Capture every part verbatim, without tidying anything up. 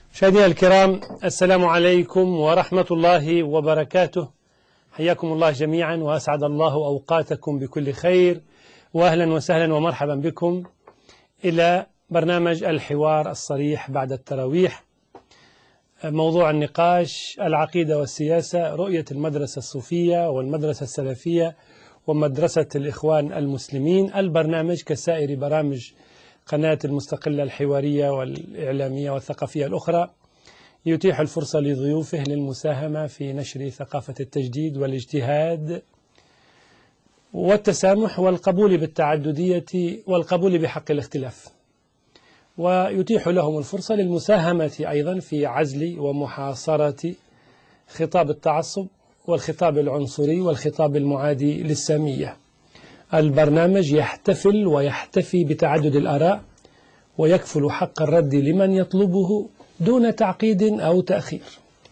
مشاهدينا الكرام، السلام عليكم ورحمة الله وبركاته. حياكم الله جميعا وأسعد الله أوقاتكم بكل خير، وأهلا وسهلا ومرحبا بكم إلى برنامج الحوار الصريح بعد التراويح. موضوع النقاش: العقيدة والسياسة، رؤية المدرسة الصوفية والمدرسة السلفية ومدرسة الإخوان المسلمين. البرنامج كسائر برامج قناة المستقلة الحوارية والإعلامية والثقافية الأخرى يتيح الفرصة لضيوفه للمساهمة في نشر ثقافة التجديد والاجتهاد والتسامح والقبول بالتعددية والقبول بحق الاختلاف، ويتيح لهم الفرصة للمساهمة أيضا في عزل ومحاصرة خطاب التعصب والخطاب العنصري والخطاب المعادي للسامية. البرنامج يحتفل ويحتفي بتعدد الآراء ويكفل حق الرد لمن يطلبه دون تعقيد أو تأخير.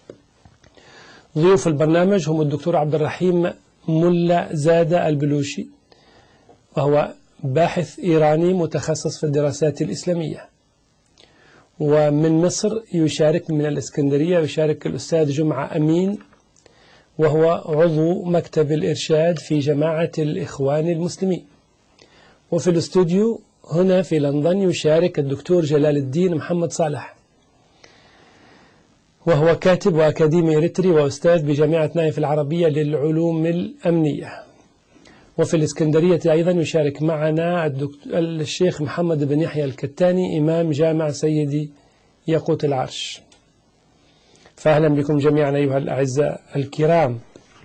ضيوف البرنامج هم الدكتور عبد الرحيم ملا زادة البلوشي، وهو باحث إيراني متخصص في الدراسات الإسلامية، ومن مصر يشارك من الإسكندرية يشارك الأستاذ جمعة أمين، وهو عضو مكتب الإرشاد في جماعة الإخوان المسلمين. وفي الاستوديو هنا في لندن يشارك الدكتور جلال الدين محمد صالح، وهو كاتب وأكاديمي إريتري وأستاذ بجامعة نايف العربية للعلوم الأمنية. وفي الإسكندرية أيضا يشارك معنا الشيخ محمد بن يحيى الكتاني، إمام جامع سيدي ياقوت العرش. فأهلا بكم جميعا أيها الأعزاء الكرام.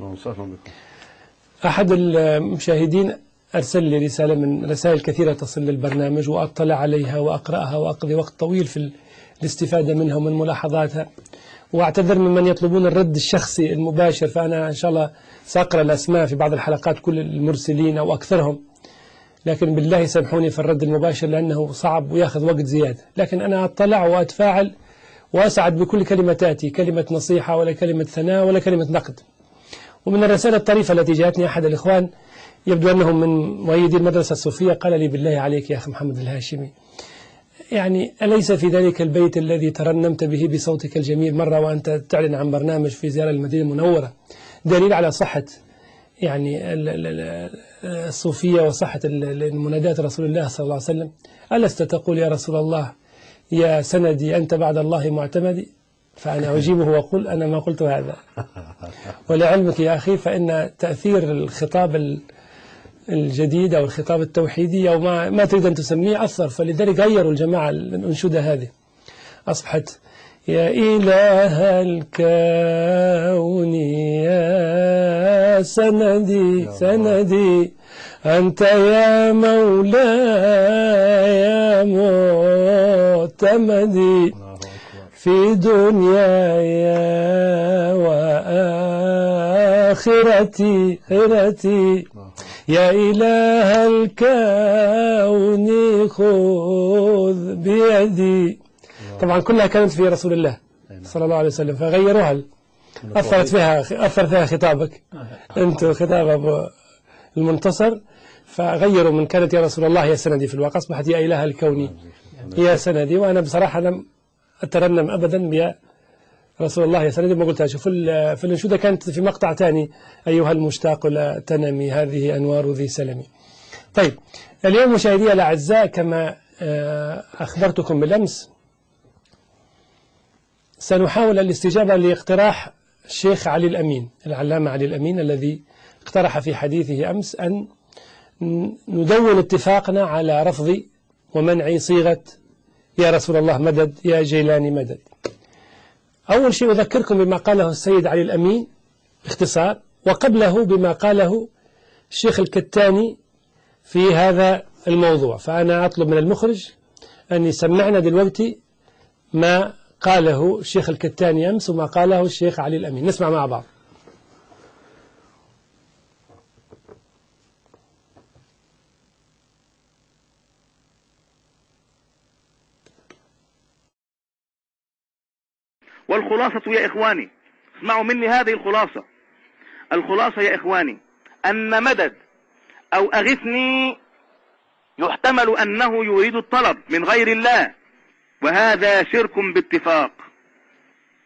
أحد المشاهدين أرسل لي رسالة من رسائل كثيرة تصل للبرنامج، وأطلع عليها وأقرأها وأقضي وقت طويل في الاستفادة منها ومن ملاحظاتها، وأعتذر ممن يطلبون الرد الشخصي المباشر، فأنا إن شاء الله سأقرأ الأسماء في بعض الحلقات كل المرسلين أو أكثرهم، لكن بالله سامحوني في الرد المباشر لأنه صعب ويأخذ وقت زيادة. لكن أنا أطلع وأتفاعل وأسعد بكل كلمة تأتي، كلمة نصيحة ولا كلمة ثناء ولا كلمة نقد. ومن الرسالة الطريفة التي جاءتني أحد الإخوان يبدو أنه من مؤيدي المدرسة الصوفية، قال لي: بالله عليك يا أخي محمد الهاشمي، يعني أليس في ذلك البيت الذي ترنمت به بصوتك الجميل مرة وأنت تعلن عن برنامج في زيارة المدينة المنورة دليل على صحة يعني الصوفية وصحة المنادات رسول الله صلى الله عليه وسلم؟ ألست تقول يا رسول الله يا سندي أنت بعد الله معتمدي؟ فأنا أجيبه وأقول أنا ما قلت هذا. ولعلمك يا أخي فإن تأثير الخطاب الجديد أو الخطاب التوحيدي أو ما, ما تريد أن تسميه أثر، فلذلك غيروا الجماعة الأنشودة هذه، أصبحت يا إله الكون يا سندي سندي أنت يا مولاي يا معتمدي في دنياي وآخرتي خيرتي يا إله الكون خذ بيدي. طبعا كلها كانت في رسول الله صلى الله عليه وسلم، فغيروها، أثرت فيها أثر فيها خطابك أنت خطاب أبو المنتصر، فغيروا من كانت يا رسول الله يا سندي في الواقع أصبحت يا إله الكون يا سندي. وأنا بصراحة لم أترنم أبدا بيا رسول الله يا سندي، ما قلتها. شوف في الانشودة كانت في مقطع ثاني: أيها المشتاق لا تنمي هذه أنوار ذي سلمي. طيب اليوم مشاهدي الأعزاء، كما أخبرتكم بالأمس سنحاول الاستجابة لاقتراح الشيخ علي الأمين، العلامة علي الأمين، الذي اقترح في حديثه أمس أن ندون اتفاقنا على رفض ومنع صيغة يا رسول الله مدد يا جيلاني مدد. أول شيء أذكركم بما قاله السيد علي الأمين باختصار، وقبله بما قاله الشيخ الكتاني في هذا الموضوع. فأنا أطلب من المخرج أن يسمعنا دلوقتي ما قاله الشيخ الكتاني أمس وما قاله الشيخ علي الأمين، نسمع مع بعض. والخلاصة يا إخواني، اسمعوا مني هذه الخلاصة. الخلاصة يا إخواني أن مدد أو أغثني يحتمل أنه يريد الطلب من غير الله، وهذا شرك باتفاق.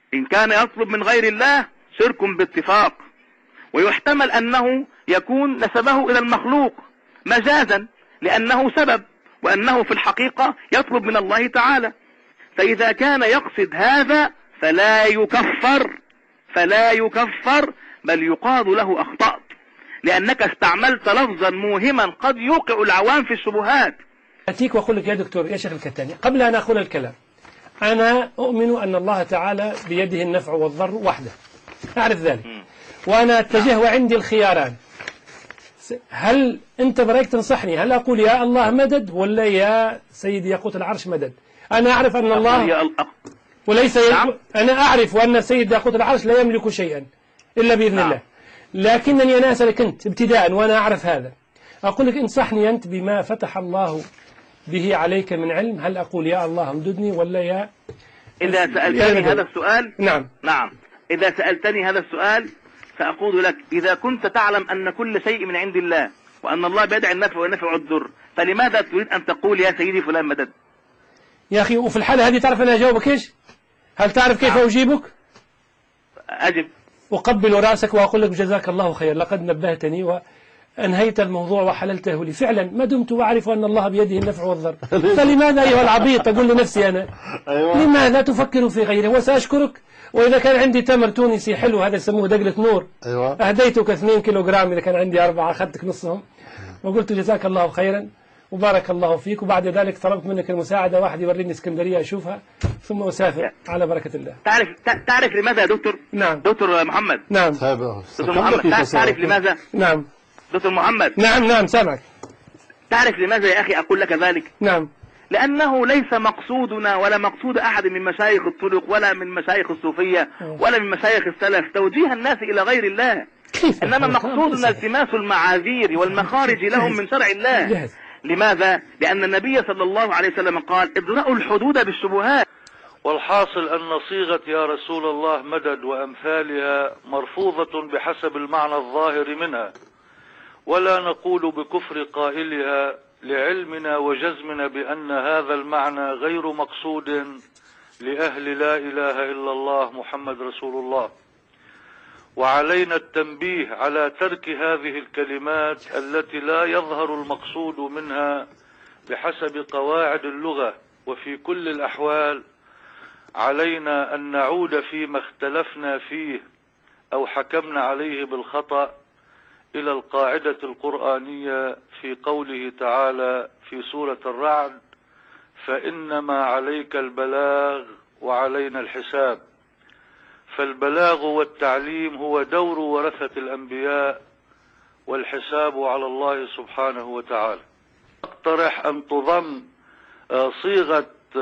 إن كان يطلب من غير الله شرك باتفاق، ويحتمل أنه يكون نسبه إلى المخلوق مجازا لأنه سبب، وأنه في الحقيقة يطلب من الله تعالى. فإذا كان يقصد هذا فلا يكفر فلا يكفر بل يقال له أخطأت، لأنك استعملت لفظا موهما قد يوقع العوام في الشبهات. أتيك وأقول لك يا دكتور يا شيخ الكتاني، قبل أن أقول الكلام، أنا أؤمن أن الله تعالى بيده النفع والضر وحده، أعرف ذلك، وأنا أتجه وعندي الخياران. هل أنت برأيك تنصحني هل أقول يا الله مدد ولا يا سيدي يقوت العرش مدد؟ أنا أعرف أن الله وليس ي... أنا أعرف أن سيد يقوت العرش لا يملك شيئا إلا بإذن الله، لكنني أنا أسألك أنت ابتداء وأنا أعرف هذا، أقول لك انصحني أنت بما فتح الله به عليك من علم، هل أقول يا الله امددني ولا يا إذا سألتني هذا السؤال نعم نعم إذا سألتني هذا السؤال فأقول لك إذا كنت تعلم أن كل شيء من عند الله وأن الله بيدع النفع والنفع والضر، فلماذا تريد أن تقول يا سيدي فلان مدد؟ يا أخي وفي الحالة هذه تعرف أنا أجاوبك إيش؟ هل تعرف كيف نعم. أجيبك؟ أجب. أقبل رأسك وأقول لك جزاك الله خير، لقد نبهتني وأنهيت الموضوع وحللته لي، فعلا ما دمت أعرف أن الله بيده النفع والضر فلماذا أيها العبيط أقول لنفسي أنا أيوة. لماذا تفكر في غيره؟ وسأشكرك، وإذا كان عندي تمر تونسي حلو هذا يسموه دقلة نور أيوة. أهديتك اثنين كيلو جرام، إذا كان عندي أربعة أخذتك نصهم وقلت جزاك الله خيرا وبارك الله فيك، وبعد ذلك طلبت منك المساعدة، واحد يوريني اسكندرية أشوفها ثم أسافر على بركة الله. تعرف تعرف لماذا يا دكتور؟ نعم دكتور محمد. نعم دكتور محمد تعرف لماذا؟ نعم دكتور محمد. نعم نعم سامعك. تعرف لماذا يا أخي أقول لك ذلك؟ نعم لأنه ليس مقصودنا ولا مقصود أحد من مشايخ الطرق ولا من مشايخ الصوفية ولا من مشايخ السلف توجيه الناس إلى غير الله، إنما مقصودنا التماس المعاذير والمخارج لهم من شرع الله. لماذا؟ لأن النبي صلى الله عليه وسلم قال ادرأوا الحدود بالشبهات. والحاصل أن صيغة يا رسول الله مدد وأمثالها مرفوضة بحسب المعنى الظاهر منها، ولا نقول بكفر قائلها لعلمنا وجزمنا بأن هذا المعنى غير مقصود لأهل لا إله إلا الله محمد رسول الله. وعلينا التنبيه على ترك هذه الكلمات التي لا يظهر المقصود منها بحسب قواعد اللغة، وفي كل الأحوال علينا أن نعود فيما اختلفنا فيه أو حكمنا عليه بالخطأ إلى القاعدة القرآنية في قوله تعالى في سورة الرعد: فإنما عليك البلاغ وعلينا الحساب. فالبلاغ والتعليم هو دور ورثة الأنبياء، والحساب على الله سبحانه وتعالى. أقترح أن تضم صيغة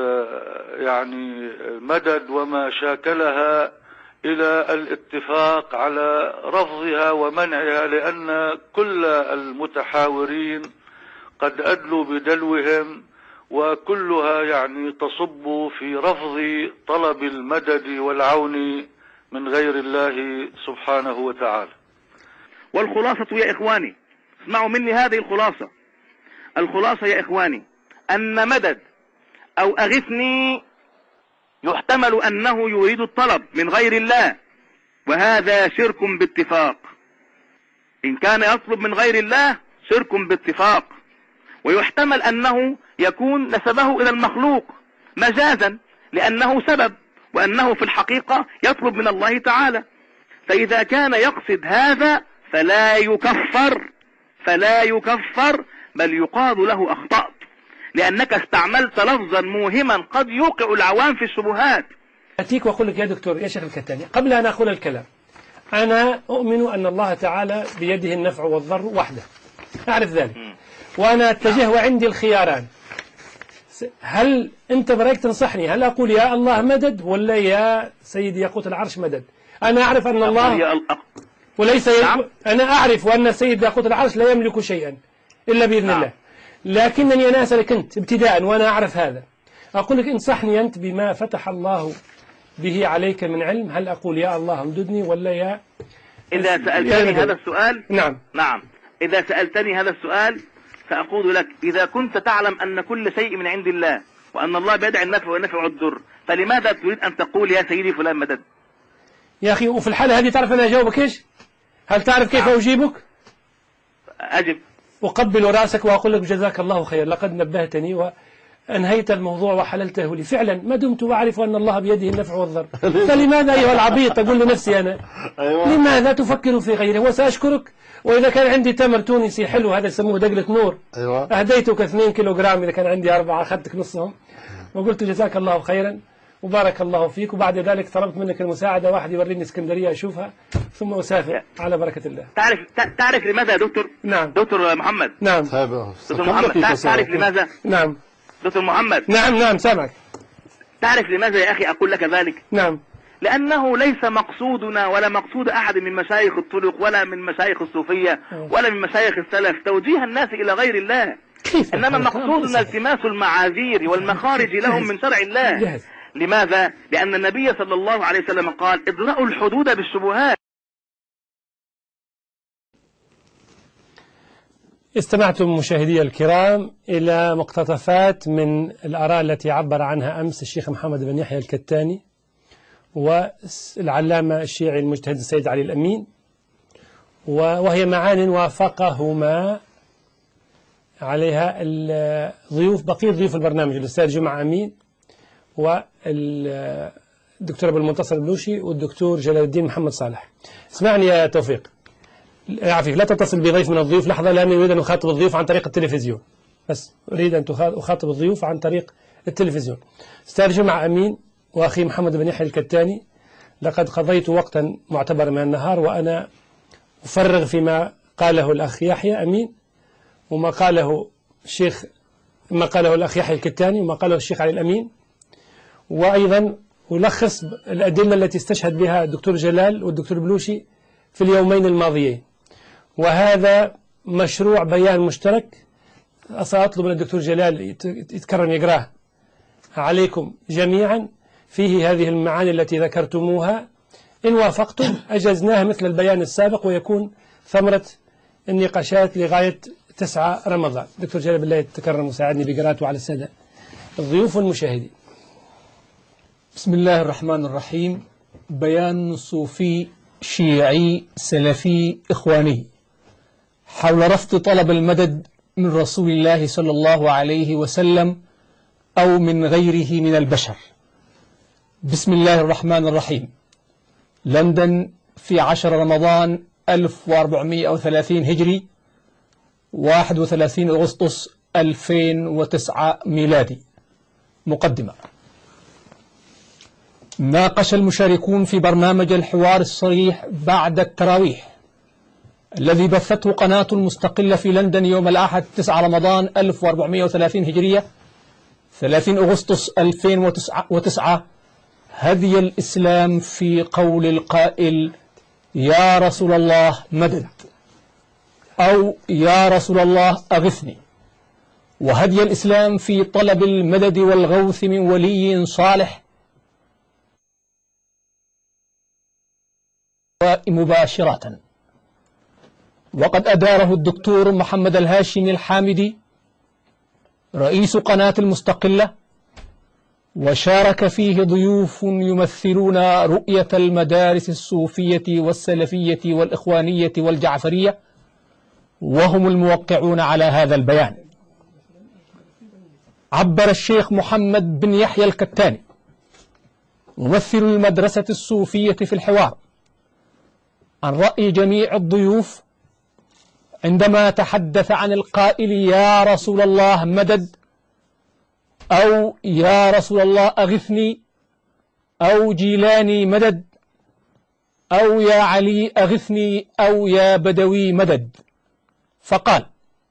يعني مدد وما شاكلها إلى الاتفاق على رفضها ومنعها، لأن كل المتحاورين قد أدلوا بدلوهم، وكلها يعني تصب في رفض طلب المدد والعون من غير الله سبحانه وتعالى. والخلاصة يا إخواني، اسمعوا مني هذه الخلاصة. الخلاصة يا إخواني أن مدد أو أغثني يحتمل أنه يريد الطلب من غير الله، وهذا شرك باتفاق. إن كان يطلب من غير الله شرك باتفاق، ويحتمل أنه يكون نسبه إلى المخلوق مجازا لأنه سبب، وأنه في الحقيقة يطلب من الله تعالى. فإذا كان يقصد هذا فلا يكفر فلا يكفر بل يقال له أخطأت، لأنك استعملت لفظا موهما قد يوقع العوام في الشبهات. أتيك وأقول لك يا دكتور يا شيخ الكتاني، قبل أن أقول الكلام، أنا أؤمن أن الله تعالى بيده النفع والضر وحده، أعرف ذلك، وأنا أتجه وعندي الخياران. هل أنت برأيك تنصحني هل أقول يا الله مدد ولا يا سيدي يقوت العرش مدد؟ أنا أعرف أن الله وليس ي... أنا أعرف أن سيد يقوت العرش لا يملك شيئا إلا بإذن الله، لكنني أنا أسألك أنت ابتداء وأنا أعرف هذا، أقول لك انصحني أنت بما فتح الله به عليك من علم، هل أقول يا الله امددني ولا يا إذا سألتني هذا السؤال نعم نعم إذا سألتني هذا السؤال فأقول لك إذا كنت تعلم أن كل شيء من عند الله وأن الله بيدع النفع والنفع والضر، فلماذا تريد أن تقول يا سيدي فلان مدد؟ يا أخي وفي الحالة هذه تعرف أنا أجاوبك إيش؟ هل تعرف كيف أجيبك؟ أجب. أقبل رأسك وأقول لك جزاك الله خير، لقد نبهتني وأنهيت الموضوع وحللته لي. فعلا ما دمت أعرف أن الله بيده النفع والضر، فلماذا أيها العبيط أقول لنفسي أنا لماذا تفكر في غيره؟ وسأشكرك، وإذا كان عندي تمر تونسي حلو هذا يسموه دقلة نور، أهديتك اثنين كيلو جرام، إذا كان عندي أربعة أخذتك نصهم وقلت جزاك الله خيرا وبارك الله فيك، وبعد ذلك طلبت منك المساعدة، واحد يوريني اسكندرية أشوفها ثم أسافر على بركة الله. تعرف تعرف لماذا يا دكتور؟ نعم دكتور محمد. نعم دكتور محمد تعرف لماذا؟ نعم دكتور محمد. نعم نعم سامعك. تعرف لماذا يا أخي أقول لك ذلك؟ نعم. لأنه ليس مقصودنا ولا مقصود أحد من مشايخ الطرق ولا من مشايخ الصوفية ولا من مشايخ السلف توجيه الناس إلى غير الله، إنما مقصودنا التماس المعاذير والمخارج لهم من شرع الله. لماذا؟ لأن النبي صلى الله عليه وسلم قال ادرأوا الحدود بالشبهات. استمعتم مشاهدي الكرام إلى مقتطفات من الآراء التي عبر عنها أمس الشيخ محمد بن يحيى الكتاني والعلامة الشيعي المجتهد السيد علي الأمين، وهي معان وافقهما عليها الضيوف بقية ضيوف البرنامج الأستاذ جمعة أمين والدكتور أبو المنتصر البلوشي والدكتور جلال الدين محمد صالح. اسمعني يا توفيق، عافيك، لا تتصل بضيف من الضيوف لحظة، لأني أريد أن أخاطب الضيوف عن طريق التلفزيون، بس أريد أن أخاطب الضيوف عن طريق التلفزيون. أستاذ جمعة أمين وأخي محمد بن يحيى الكتاني، لقد قضيت وقتا معتبرا من النهار وأنا أفرغ فيما قاله الأخ يحيى أمين وما قاله الشيخ ما قاله الأخ يحيى الكتاني وما قاله الشيخ علي الأمين، وأيضا ألخص الأدلة التي استشهد بها الدكتور جلال والدكتور بلوشي في اليومين الماضيين، وهذا مشروع بيان مشترك. سأطلب من الدكتور جلال يتكرم يقراه عليكم جميعا، فيه هذه المعاني التي ذكرتموها، إن وافقتم أجزناها مثل البيان السابق ويكون ثمرة النقاشات لغاية تسعة رمضان. دكتور جلال بالله يتكرم وساعدني بقراءته على السادة الضيوف والمشاهدين. بسم الله الرحمن الرحيم. بيان صوفي شيعي سلفي إخواني حول رفض طلب المدد من رسول الله صلى الله عليه وسلم أو من غيره من البشر. بسم الله الرحمن الرحيم. لندن في عشر رمضان ألف وأربعمائة وثلاثين هجري، واحد وثلاثين أغسطس ألفين وتسعة ميلادي. مقدمة. ناقش المشاركون في برنامج الحوار الصريح بعد التراويح الذي بثته قناة مستقلة في لندن يوم الأحد تسعة رمضان ألف وأربعمائة وثلاثين هجرية ثلاثين أغسطس ألفين وتسعة هدي الإسلام في قول القائل يا رسول الله مدد، أو يا رسول الله أغثني، وهدي الإسلام في طلب المدد والغوث من ولي صالح مباشرة. وقد أداره الدكتور محمد الهاشمي الحامدي رئيس قناة المستقلة، وشارك فيه ضيوف يمثلون رؤية المدارس الصوفية والسلفية والإخوانية والجعفرية، وهم الموقعون على هذا البيان. عبر الشيخ محمد بن يحيى الكتاني ممثل المدرسة الصوفية في الحوار عن رأي جميع الضيوف عندما تحدث عن القائل يا رسول الله مدد، أو يا رسول الله أغثني، أو جيلاني مدد، أو يا علي أغثني، أو يا بدوي مدد. فقال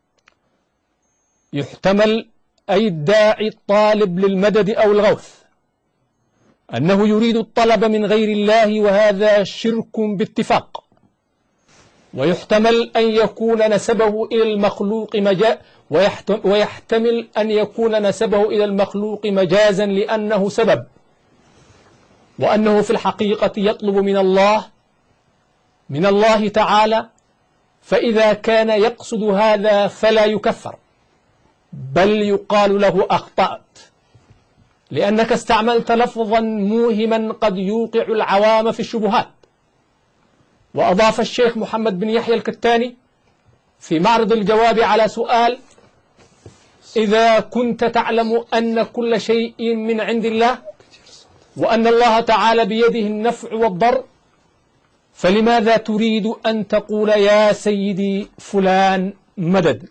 يحتمل أي الداعي الطالب للمدد أو الغوث أنه يريد الطلب من غير الله، وهذا شرك باتفاق. ويحتمل أن يكون نسبه إلى المخلوق مجا ويحتمل أن يكون نسبه إلى المخلوق مجازا لأنه سبب، وأنه في الحقيقة يطلب من الله من الله تعالى، فإذا كان يقصد هذا فلا يكفر، بل يقال له أخطأت. لأنك استعملت لفظا موهما قد يوقع العوام في الشبهات. وأضاف الشيخ محمد بن يحيى الكتاني في معرض الجواب على سؤال: إذا كنت تعلم أن كل شيء من عند الله وأن الله تعالى بيده النفع والضر، فلماذا تريد أن تقول يا سيدي فلان مدد؟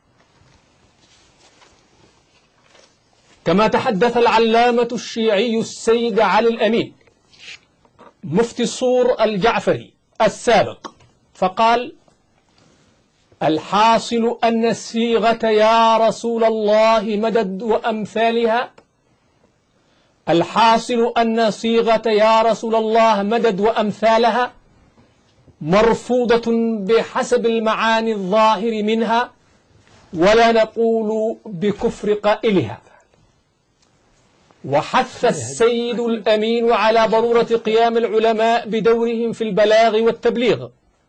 كما تحدث العلامة الشيعي السيد علي الأمين مفتي الصور الجعفري السابق، فقال: الحاصل أن صيغة يا رسول الله مدد وأمثالها الحاصل أن صيغة يا رسول الله مدد وأمثالها مرفوضة بحسب المعاني الظاهر منها، ولا نقول بكفر قائلها. وحث السيد الأمين على ضرورة قيام العلماء بدورهم في البلاغ والتبليغ،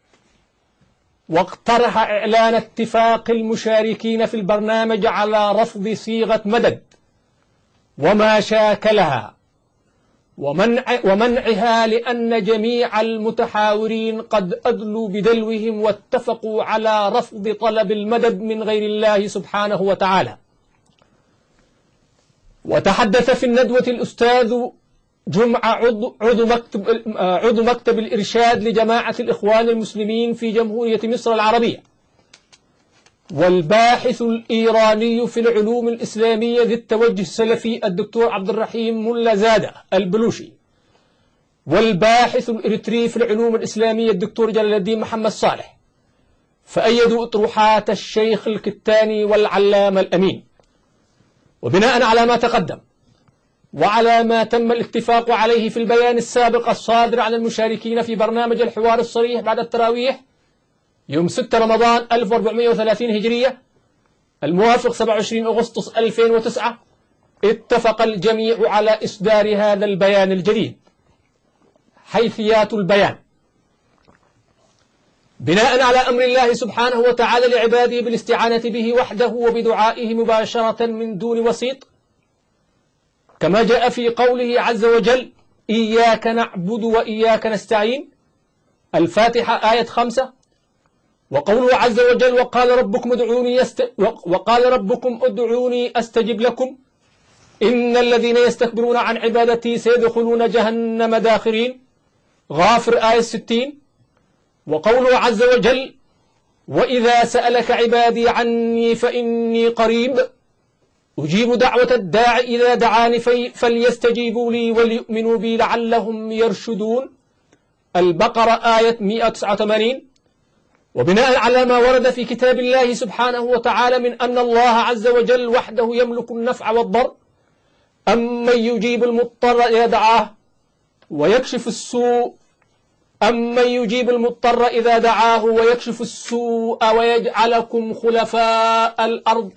واقترح إعلان اتفاق المشاركين في البرنامج على رفض صيغة مدد وما شاكلها ومنع ومنعها، لأن جميع المتحاورين قد أدلوا بدلوهم واتفقوا على رفض طلب المدد من غير الله سبحانه وتعالى. وتحدث في الندوة الأستاذ جمعة عضو, عضو, مكتب, عضو مكتب الإرشاد لجماعة الإخوان المسلمين في جمهورية مصر العربية، والباحث الإيراني في العلوم الإسلامية ذي التوجه السلفي الدكتور عبد الرحيم ملا زادة البلوشي، والباحث الإريتري في العلوم الإسلامية الدكتور جلال الدين محمد صالح، فأيدوا أطروحات الشيخ الكتاني والعلامة الأمين. وبناء على ما تقدم وعلى ما تم الاتفاق عليه في البيان السابق الصادر عن المشاركين في برنامج الحوار الصريح بعد التراويح يوم ستة رمضان ألف وأربعمائة وثلاثين هجرية الموافق سبعة وعشرين أغسطس ألفين وتسعة، اتفق الجميع على إصدار هذا البيان الجديد. حيثيات البيان: بناء على أمر الله سبحانه وتعالى لعباده بالاستعانة به وحده وبدعائه مباشرة من دون وسيط، كما جاء في قوله عز وجل: إياك نعبد وإياك نستعين، الفاتحة آية خمسة. وقوله عز وجل: وقال ربكم ادعوني يست... وقال ربكم ادعوني أستجب لكم، إن الذين يستكبرون عن عبادتي سيدخلون جهنم داخرين، غافر آية ستين. وقوله عز وجل: وإذا سألك عبادي عني فإني قريب أجيب دعوة الداع إذا دعاني فليستجيبوا لي وليؤمنوا بي لعلهم يرشدون، البقرة آية مئة وتسعة وثمانين. وبناء على ما ورد في كتاب الله سبحانه وتعالى من أن الله عز وجل وحده يملك النفع والضر، أمن يجيب المضطر إذا دعاه ويكشف السوء أمن يجيب المضطر إذا دعاه ويكشف السوء ويجعلكم خلفاء الأرض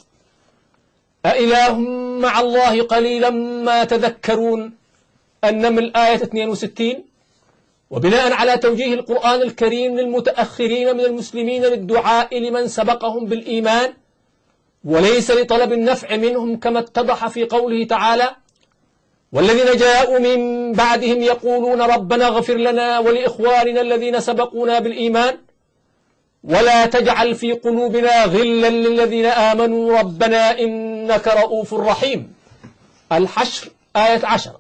أإله مع الله قليلا ما تذكرون، النمل آية اثنين وستين. وبناء على توجيه القرآن الكريم للمتأخرين من المسلمين للدعاء لمن سبقهم بالإيمان وليس لطلب النفع منهم، كما اتضح في قوله تعالى: والذين جاءوا من بعدهم يقولون ربنا اغفر لنا ولإخواننا الذين سبقونا بالإيمان ولا تجعل في قلوبنا غلا للذين آمنوا ربنا إنك رؤوف رحيم، الحشر آية عشر.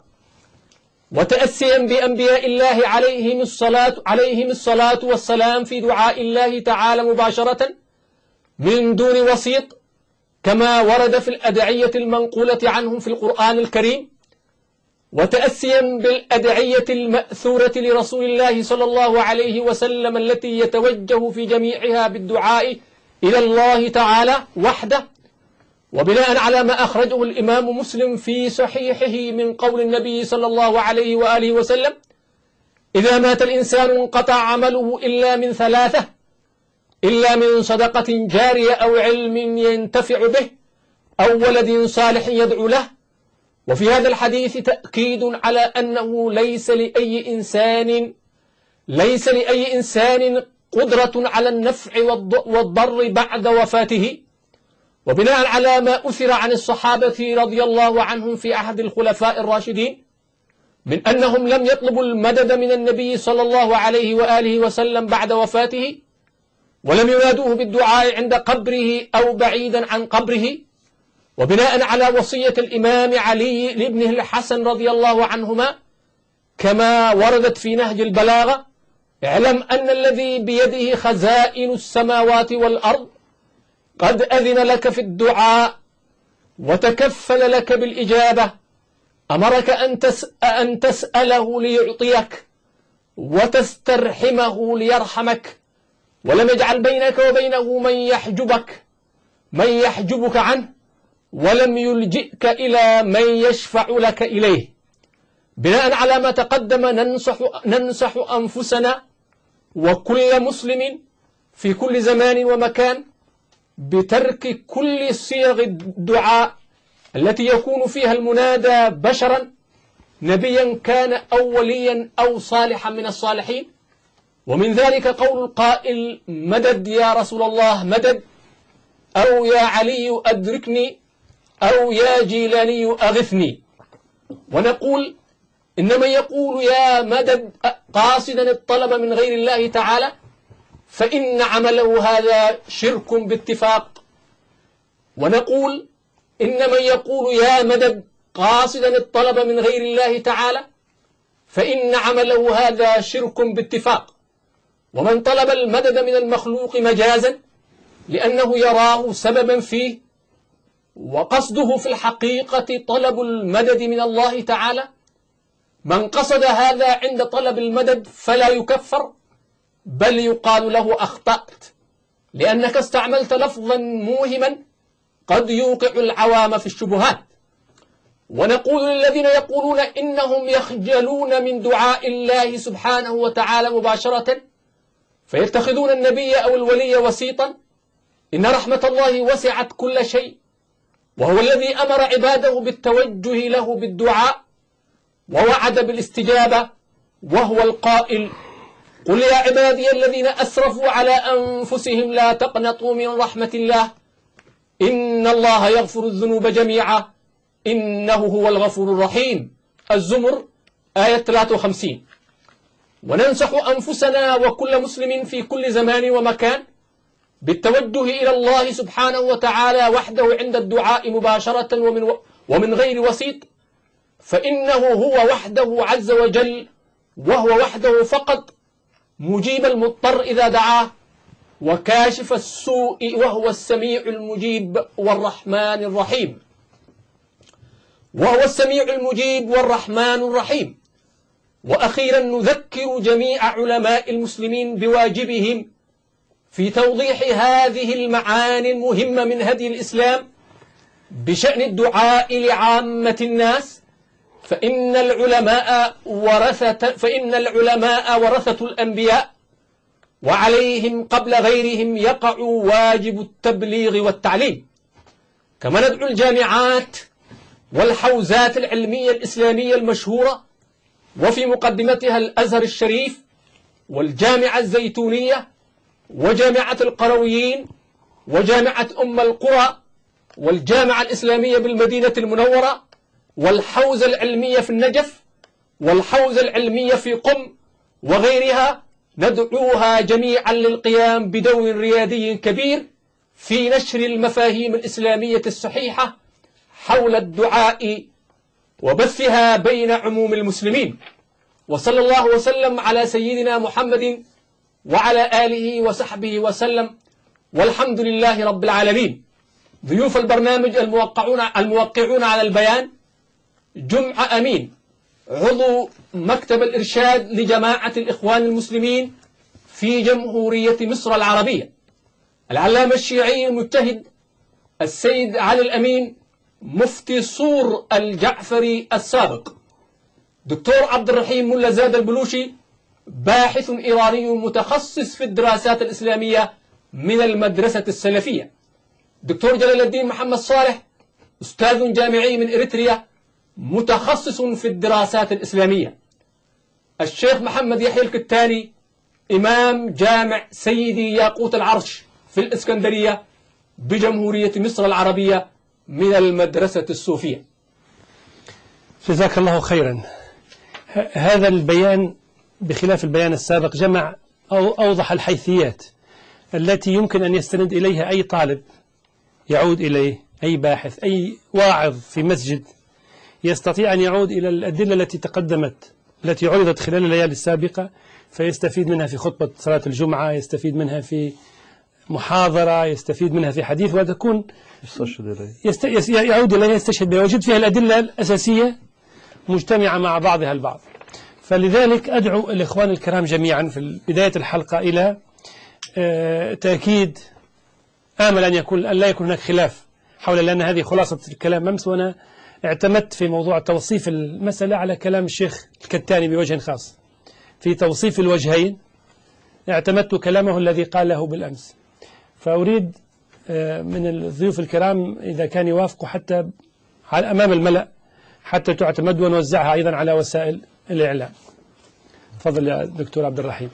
وتأسيا بأنبياء الله عليهم الصلاة, عليهم الصلاة والسلام في دعاء الله تعالى مباشرة من دون وسيط، كما ورد في الأدعية المنقولة عنهم في القرآن الكريم، وتأسيا بالأدعية المأثورة لرسول الله صلى الله عليه وسلم التي يتوجه في جميعها بالدعاء إلى الله تعالى وحده. وبناء على ما أخرجه الإمام مسلم في صحيحه من قول النبي صلى الله عليه وآله وسلم: إذا مات الإنسان انقطع عمله إلا من ثلاثة، إلا من صدقة جارية أو علم ينتفع به أو ولد صالح يدعو له. وفي هذا الحديث تأكيد على أنه ليس لأي إنسان ليس لأي إنسان قدرة على النفع والضر بعد وفاته، وبناء على ما أثر عن الصحابة رضي الله عنهم في عهد الخلفاء الراشدين من أنهم لم يطلبوا المدد من النبي صلى الله عليه وآله وسلم بعد وفاته، ولم ينادوه بالدعاء عند قبره أو بعيدا عن قبره، وبناء على وصية الإمام علي لابنه الحسن رضي الله عنهما كما وردت في نهج البلاغة: اعلم أن الذي بيده خزائن السماوات والأرض قد أذن لك في الدعاء وتكفل لك بالإجابة، أمرك أن أن تسأله ليعطيك وتسترحمه ليرحمك، ولم يجعل بينك وبينه من يحجبك من يحجبك عنه، ولم يلجئك إلى من يشفع لك إليه. بناء على ما تقدم ننصح, ننصح أنفسنا وكل مسلم في كل زمان ومكان بترك كل صيغ الدعاء التي يكون فيها المنادى بشرا، نبيا كان أو وليا أو صالحا من الصالحين. ومن ذلك قول القائل: مدد يا رسول الله مدد، أو يا علي أدركني، أو يا جيلاني أغثني. ونقول إن من يقول يا مدد قاصدا الطلب من غير الله تعالى فإن عمله هذا شرك باتفاق. ونقول إن من يقول يا مدد قاصدا الطلب من غير الله تعالى فإن عمله هذا شرك باتفاق. ومن طلب المدد من المخلوق مجازا لأنه يراه سببا فيه وقصده في الحقيقة طلب المدد من الله تعالى، من قصد هذا عند طلب المدد فلا يكفر، بل يقال له أخطأت، لأنك استعملت لفظا موهما قد يوقع العوام في الشبهات. ونقول للذين يقولون إنهم يخجلون من دعاء الله سبحانه وتعالى مباشرة فيتخذون النبي أو الولي وسيطا: إن رحمة الله وسعت كل شيء، وهو الذي أمر عباده بالتوجه له بالدعاء ووعد بالاستجابة، وهو القائل: قل يا عبادي الذين أسرفوا على أنفسهم لا تقنطوا من رحمة الله إن الله يغفر الذنوب جميعا إنه هو الغفور الرحيم. الزمر آية ثلاثة وخمسين. وننصح أنفسنا وكل مسلم في كل زمان ومكان بالتوجه إلى الله سبحانه وتعالى وحده عند الدعاء مباشرة ومن, ومن غير وسيط، فإنه هو وحده عز وجل، وهو وحده فقط مجيب المضطر إذا دعاه، وكاشف السوء، وهو السميع المجيب والرحمن الرحيم وهو السميع المجيب والرحمن الرحيم. وأخيرا نذكر جميع علماء المسلمين بواجبهم في توضيح هذه المعاني المهمة من هدي الإسلام بشأن الدعاء لعامة الناس، فإن العلماء ورثة فإن العلماء ورثة الأنبياء، وعليهم قبل غيرهم يقع واجب التبليغ والتعليم. كما ندعو الجامعات والحوزات العلمية الإسلامية المشهورة، وفي مقدمتها الأزهر الشريف والجامعة الزيتونية وجامعة القرويين وجامعة أم القرى والجامعة الإسلامية بالمدينة المنورة والحوزة العلمية في النجف والحوزة العلمية في قم وغيرها، ندعوها جميعا للقيام بدور ريادي كبير في نشر المفاهيم الإسلامية الصحيحة حول الدعاء وبثها بين عموم المسلمين. وصلى الله وسلم على سيدنا محمد وعلى آله وصحبه وسلم، والحمد لله رب العالمين. ضيوف البرنامج الموقعون الموقعون على البيان: جمعة أمين عضو مكتب الإرشاد لجماعة الإخوان المسلمين في جمهورية مصر العربية، العلامة الشيعي المجتهد السيد علي الأمين مفتي صور الجعفري السابق، دكتور عبد الرحيم ملا زاد البلوشي باحث إيراني متخصص في الدراسات الإسلامية من المدرسة السلفية، دكتور جلال الدين محمد صالح أستاذ جامعي من إريتريا متخصص في الدراسات الإسلامية، الشيخ محمد يحيى الكتاني إمام جامع سيدي ياقوت العرش في الإسكندرية بجمهورية مصر العربية من المدرسة الصوفية. جزاك الله خيرا. هذا البيان بخلاف البيان السابق جمع أو أوضح الحيثيات التي يمكن أن يستند إليها أي طالب يعود إليه، أي باحث، أي واعظ في مسجد يستطيع أن يعود إلى الأدلة التي تقدمت التي عرضت خلال الليالي السابقة، فيستفيد منها في خطبة صلاة الجمعة، يستفيد منها في محاضرة، يستفيد منها في حديث، وتكون يست... يعود إليها يستشهد بها، وجد فيها الأدلة الأساسية مجتمعة مع بعضها البعض. فلذلك أدعو الإخوان الكرام جميعا في بداية الحلقة إلى تأكيد، آمل أن يكون أن لا يكون هناك خلاف حول، لأن هذه خلاصة الكلام أمس، وأنا اعتمدت في موضوع توصيف المسألة على كلام الشيخ الكتاني بوجه خاص. في توصيف الوجهين اعتمدت كلامه الذي قاله بالأمس، فأريد من الضيوف الكرام إذا كان يوافقوا حتى أمام الملأ حتى تعتمد ونوزعها أيضا على وسائل الإعلام. تفضل يا دكتور عبد الرحيم.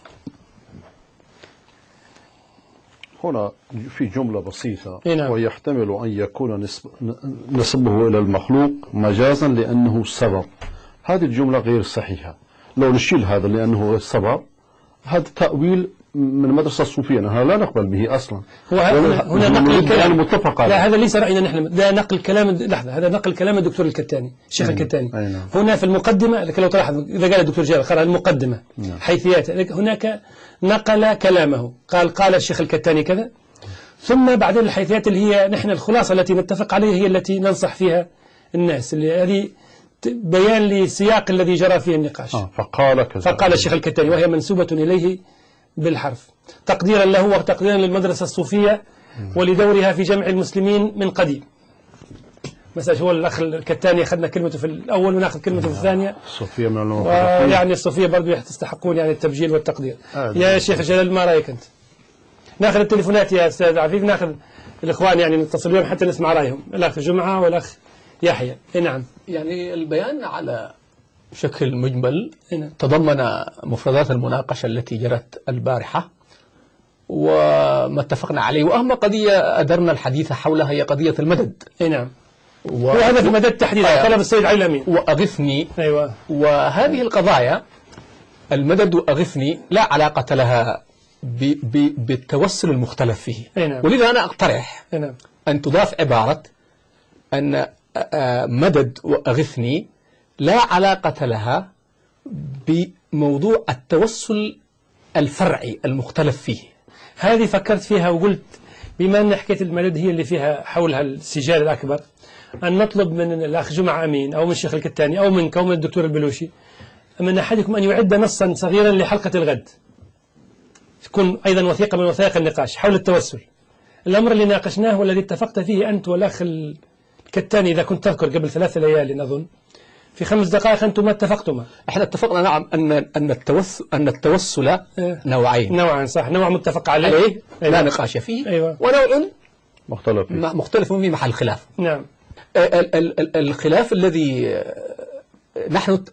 هنا في جملة بسيطة، نعم. ويحتمل أن يكون نسب نسبه إلى المخلوق مجازا لأنه سبب. هذه الجملة غير صحيحة. لو نشيل هذا لأنه سبب، هذا تأويل من المدرسة الصوفية، نحن لا نقبل به أصلا. هو هنا نقل الكلام متفق عليه. لا، هذا ليس رأينا نحن، ده نقل كلام لحظة هذا نقل كلام الدكتور الكتاني، الشيخ الكتاني. نعم. هنا في المقدمة، لكن لو تلاحظ إذا قال الدكتور جابر قرأ المقدمة نعم. حيثيات، هناك نقل كلامه، قال قال الشيخ الكتاني كذا، ثم بعدين الحيثيات اللي هي نحن الخلاصة التي نتفق عليها هي التي ننصح فيها الناس، اللي هذه بيان لسياق الذي جرى فيه النقاش. آه فقال كذا. فقال الشيخ الكتاني، وهي منسوبة إليه بالحرف، تقديرا له وتقديرا للمدرسة الصوفية ولدورها في جمع المسلمين من قديم. مثلا هو الأخ الكتاني أخذنا كلمته في الأول ونأخذ كلمته في الثانية. الصوفية من الموافقين، يعني الصوفية برضو يستحقون يعني التبجيل والتقدير. آه يا شيخ جلال ما رأيك أنت؟ ناخذ التليفونات يا أستاذ عفيف، ناخذ الإخوان يعني نتصل بهم حتى نسمع رأيهم، الأخ جمعة والأخ يحيى. نعم. يعني البيان على بشكل مجمل تضمن مفردات المناقشة التي جرت البارحة وما اتفقنا عليه، وأهم قضية أدرنا الحديث حولها هي قضية المدد. نعم. و... وهذا في مدد تحديدا طلب السيد علي الأمين وأغثني. أيوة. وهذه القضايا المدد وأغثني لا علاقة لها ب... ب... بالتوسل المختلف فيه. نعم. ولذا أنا أقترح نعم. أن تضاف عبارة أن مدد وأغثني لا علاقة لها بموضوع التوسل الفرعي المختلف فيه. هذه فكرت فيها وقلت بما أن حكاية المدد هي اللي فيها حولها السجال الأكبر، أن نطلب من الأخ جمعة أمين أو من الشيخ الكتاني أو منك أو من الدكتور البلوشي، من أحدكم أن يعد نصا صغيرا لحلقة الغد تكون أيضا وثيقة من وثائق النقاش حول التوسل. الأمر اللي ناقشناه والذي اتفقت فيه أنت والأخ الكتاني إذا كنت تذكر قبل ثلاث ليال أظن، في خمس دقائق أنتم ما اتفقتما. احنا اتفقنا نعم أن أن التوسل أن التوسل نوعين. نوعا صح، نوع متفق عليه, عليه أيوة. لا نقاش فيه. أيوة. ونوع مختلف فيه. مختلف في محل خلاف. نعم. ال ال ال الخلاف الذي نحن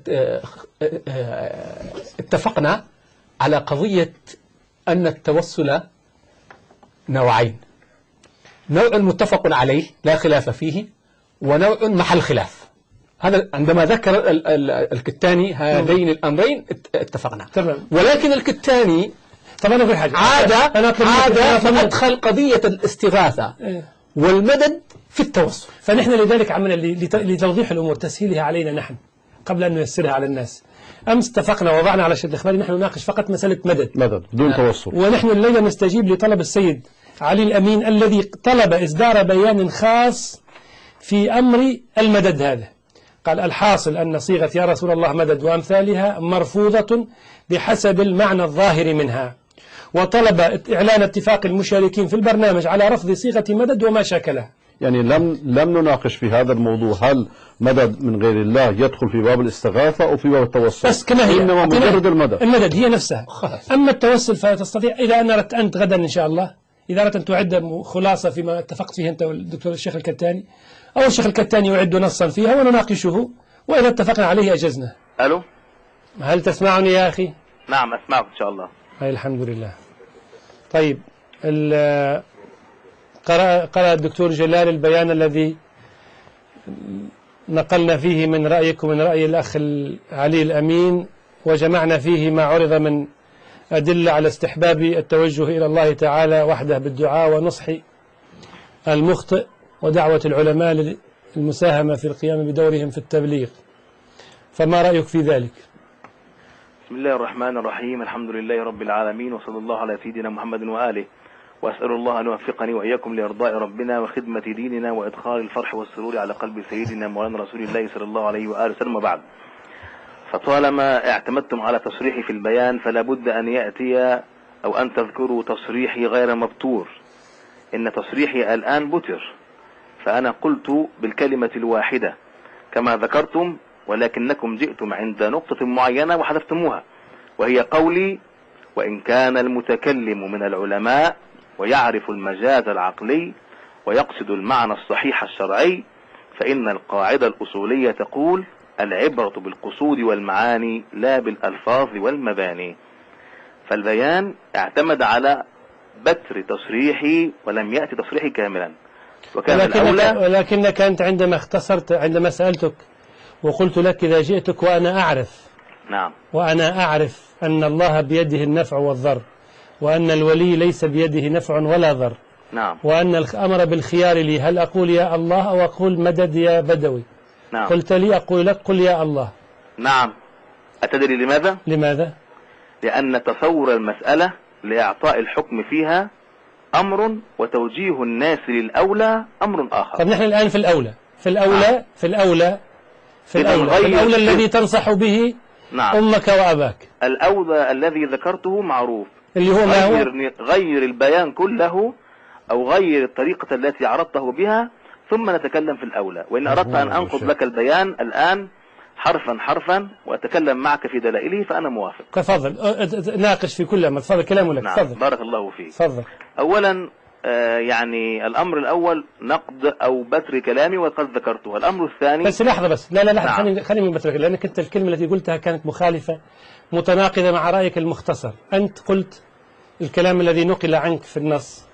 اتفقنا على قضية أن التوسل نوعين، نوع متفق عليه لا خلاف فيه، ونوع محل خلاف. هذا عندما ذكر ال ال الكتاني هذين الأمرين اتفقنا. تمام. ولكن الكتاني طبعا أقول حاجة عاد عاد فأدخل قضية الاستغاثة والمدد في التوسل. فنحن لذلك عملنا لتوضيح الأمور تسهيلها علينا نحن قبل أن نيسرها على الناس. أمس اتفقنا وضعنا على شد الإخباري نحن نناقش فقط مسألة مدد مدد بدون آه. توسل. ونحن الليلة نستجيب لطلب السيد علي الأمين الذي طلب إصدار بيان خاص في أمر المدد هذا. قال الحاصل أن صيغة يا رسول الله مدد وأمثالها مرفوضة بحسب المعنى الظاهر منها، وطلب إعلان اتفاق المشاركين في البرنامج على رفض صيغة مدد وما شاكلها. يعني لم لم نناقش في هذا الموضوع هل مدد من غير الله يدخل في باب الاستغاثة أو في باب التوسل، بس كما هي إنما مجرد المدد. المدد هي نفسها. أما التوسل فتستطيع إذا أن أردت أنت غدا إن شاء الله إذا أردت أن تعد خلاصة فيما اتفقت فيه أنت والدكتور الشيخ الكتاني أو الشيخ الكتاني يعد نصا فيها ونناقشه، وإذا اتفقنا عليه أجزنا. ألو، هل تسمعني يا أخي؟ نعم أسمعك إن شاء الله. أي الحمد لله. طيب قرأ, قرأ الدكتور جلال البيان الذي نقلنا فيه من رأيك ومن رأي الأخ علي الأمين، وجمعنا فيه ما عرض من أدلة على استحباب التوجه إلى الله تعالى وحده بالدعاء ونصح المخطئ ودعوة العلماء للمساهمة في القيام بدورهم في التبليغ، فما رأيك في ذلك؟ بسم الله الرحمن الرحيم، الحمد لله رب العالمين، وصلى الله على سيدنا محمد وآله، وأسأل الله أن يوفقني وإياكم لإرضاء ربنا وخدمة ديننا وإدخال الفرح والسرور على قلب سيدنا مولانا رسول الله صلى الله عليه وآله وسلم. بعد، فطالما اعتمدتم على تصريحي في البيان فلا بد أن يأتي أو أن تذكروا تصريحي غير مبتور. إن تصريحي الآن بتر، فأنا قلت بالكلمة الواحدة كما ذكرتم، ولكنكم جئتم عند نقطة معينة وحذفتموها، وهي قولي: وإن كان المتكلم من العلماء ويعرف المجاز العقلي ويقصد المعنى الصحيح الشرعي فإن القاعدة الأصولية تقول: العبرة بالقصود والمعاني لا بالألفاظ والمباني. فالبيان اعتمد على بتر تصريحي ولم يأتي تصريحي كاملا، وكان ولكنك, ولكنك أنت عندما اختصرت، عندما سألتك وقلت لك إذا جئتك وأنا أعرف نعم وأنا أعرف أن الله بيده النفع والضر، وأن الولي ليس بيده نفع ولا ضر، نعم وأن الأمر بالخيار لي، هل أقول يا الله أو أقول مدد يا بدوي؟ نعم. قلت لي أقول لك قل يا الله. نعم. أتدري لماذا؟ لماذا؟ لأن تصور المسألة لإعطاء الحكم فيها أمر، وتوجيه الناس للأولى أمر آخر. طب نحن الآن في الأولى في الأولى نعم. في الأولى في الأولى, في الأولى الذي تنصح به نعم. أمك وأباك. الأولى الذي ذكرته معروف، اللي هو ما هو؟ غير, غير البيان كله أو غير الطريقة التي عرضته بها ثم نتكلم في الأولى. وإن أردت أن أنقض لك البيان الآن حرفا حرفا وأتكلم معك في دلائله فأنا موافق. تفضل ناقش في كل أمر. تفضل كلامه لك. نعم. تفضل. بارك الله فيك. تفضل. أولا آه يعني الأمر الأول نقد أو بتر كلامي وقد ذكرته. الأمر الثاني بس لحظة بس لا لا لا نعم. خليني خليني من بترك، لأنك أنت الكلمة التي قلتها كانت مخالفة متناقضة مع رأيك المختصر. أنت قلت الكلام الذي نقل عنك في النص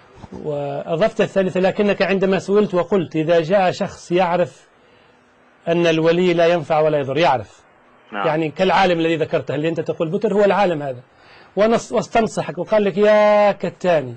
وأضفت الثالثة، لكنك عندما سئلت وقلت إذا جاء شخص يعرف أن الولي لا ينفع ولا يضر، يعرف نعم. يعني كالعالم الذي ذكرته اللي أنت تقول بتر هو العالم هذا، واستنصحك وقال لك يا كتاني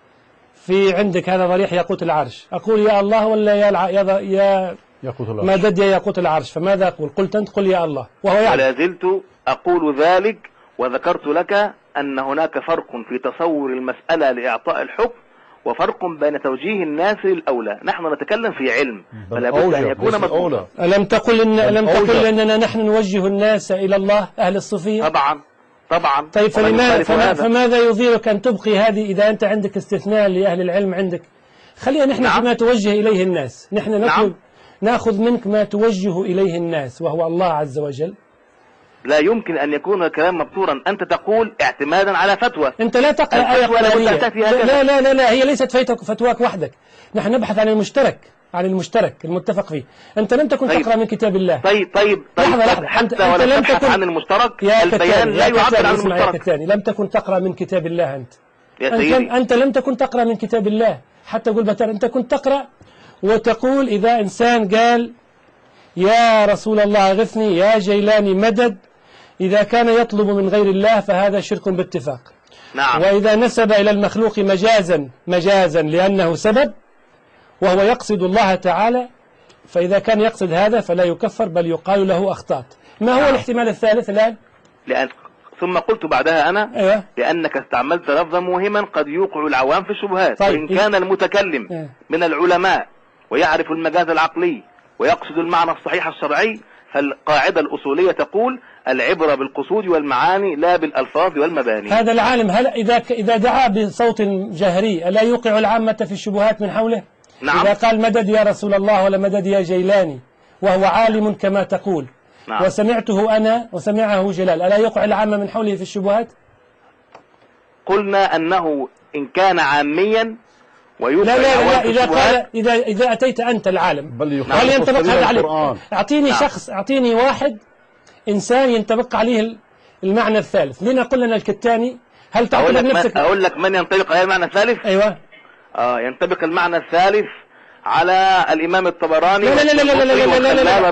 في عندك هذا ضريح ياقوت العرش، أقول يا الله ولا يا الع... يا, يا ياقوت العرش، مدد يا ياقوت العرش، فماذا أقول؟ قلت أنت قل يا الله وهو يعلم. ولا زلت أقول ذلك، وذكرت لك أن هناك فرق في تصور المسألة لإعطاء الحكم وفرق بين توجيه الناس للأولى. نحن نتكلم في علم فلا بد أن يكون مضبوطا. ألم تقل إن ألم تقل أننا نحن نوجه الناس إلى الله أهل الصوفية؟ طبعا طبعا. طيب فلماذا فما فماذا يضيرك أن تبقي هذه إذا أنت عندك استثناء لأهل العلم عندك؟ خلينا نحن نعم. فيما توجه إليه الناس، نحن نطلب نعم. نأخذ منك ما توجه إليه الناس وهو الله عز وجل. لا يمكن أن يكون الكلام مبتورا. أنت تقول اعتمادا على فتوى، أنت لا تقرأ آية قرآنية. لا لا لا لا هي ليست فتواك وحدك، نحن نبحث عن المشترك، عن المشترك المتفق فيه. أنت لم تكن طيب. تقرأ من كتاب الله. طيب طيب طيب لحظة لحظة. حتى أنت ولا لم تبحث تكن عن المشترك يا البيان لا يعبر عن المشترك. كتاني. لم تكن تقرأ من كتاب الله أنت. يا أنت, سيدي. أنت لم تكن تقرأ من كتاب الله حتى قل بتر. أنت كنت تقرأ وتقول إذا إنسان قال يا رسول الله أغثني يا جيلاني مدد، إذا كان يطلب من غير الله فهذا شرك باتفاق. نعم. وإذا نسب إلى المخلوق مجازا مجازا لأنه سبب وهو يقصد الله تعالى، فإذا كان يقصد هذا فلا يكفر بل يقال له أخطأت. ما هو نعم. الاحتمال الثالث الآن؟ لأن ثم قلت بعدها أنا أيوة. لأنك استعملت لفظا مهما قد يوقع العوام في الشبهات. طيب. وإن كان المتكلم أيوة. من العلماء ويعرف المجاز العقلي ويقصد المعنى الصحيح الشرعي فالقاعدة الأصولية تقول العبرة بالقصود والمعاني لا بالألفاظ والمباني. هذا العالم هل إذا إذا دعا بصوت جهري ألا يوقع العامة في الشبهات من حوله؟ نعم. إذا قال مدد يا رسول الله ولا مدد يا جيلاني وهو عالم كما تقول. نعم. وسمعته أنا وسمعه جلال، ألا يوقع العامة من حوله في الشبهات؟ قلنا أنه إن كان عاميا ويوقع لا لا لا في إذا الشبهات قال إذا إذا أتيت أنت العالم بل هل ينطبق هذا عليك؟ القرآن. أعطيني نعم. شخص، أعطيني واحد إنسان ينطبق عليه المعنى الثالث. لنقل لنا الكتاني هل أقول تعتبر لك, نفسك؟ أقول لك من ينطبق عليه المعنى الثالث. أيوة. آه ينطبق المعنى الثالث على الإمام الطبراني. لا لا لا لا لا لا لا لا لا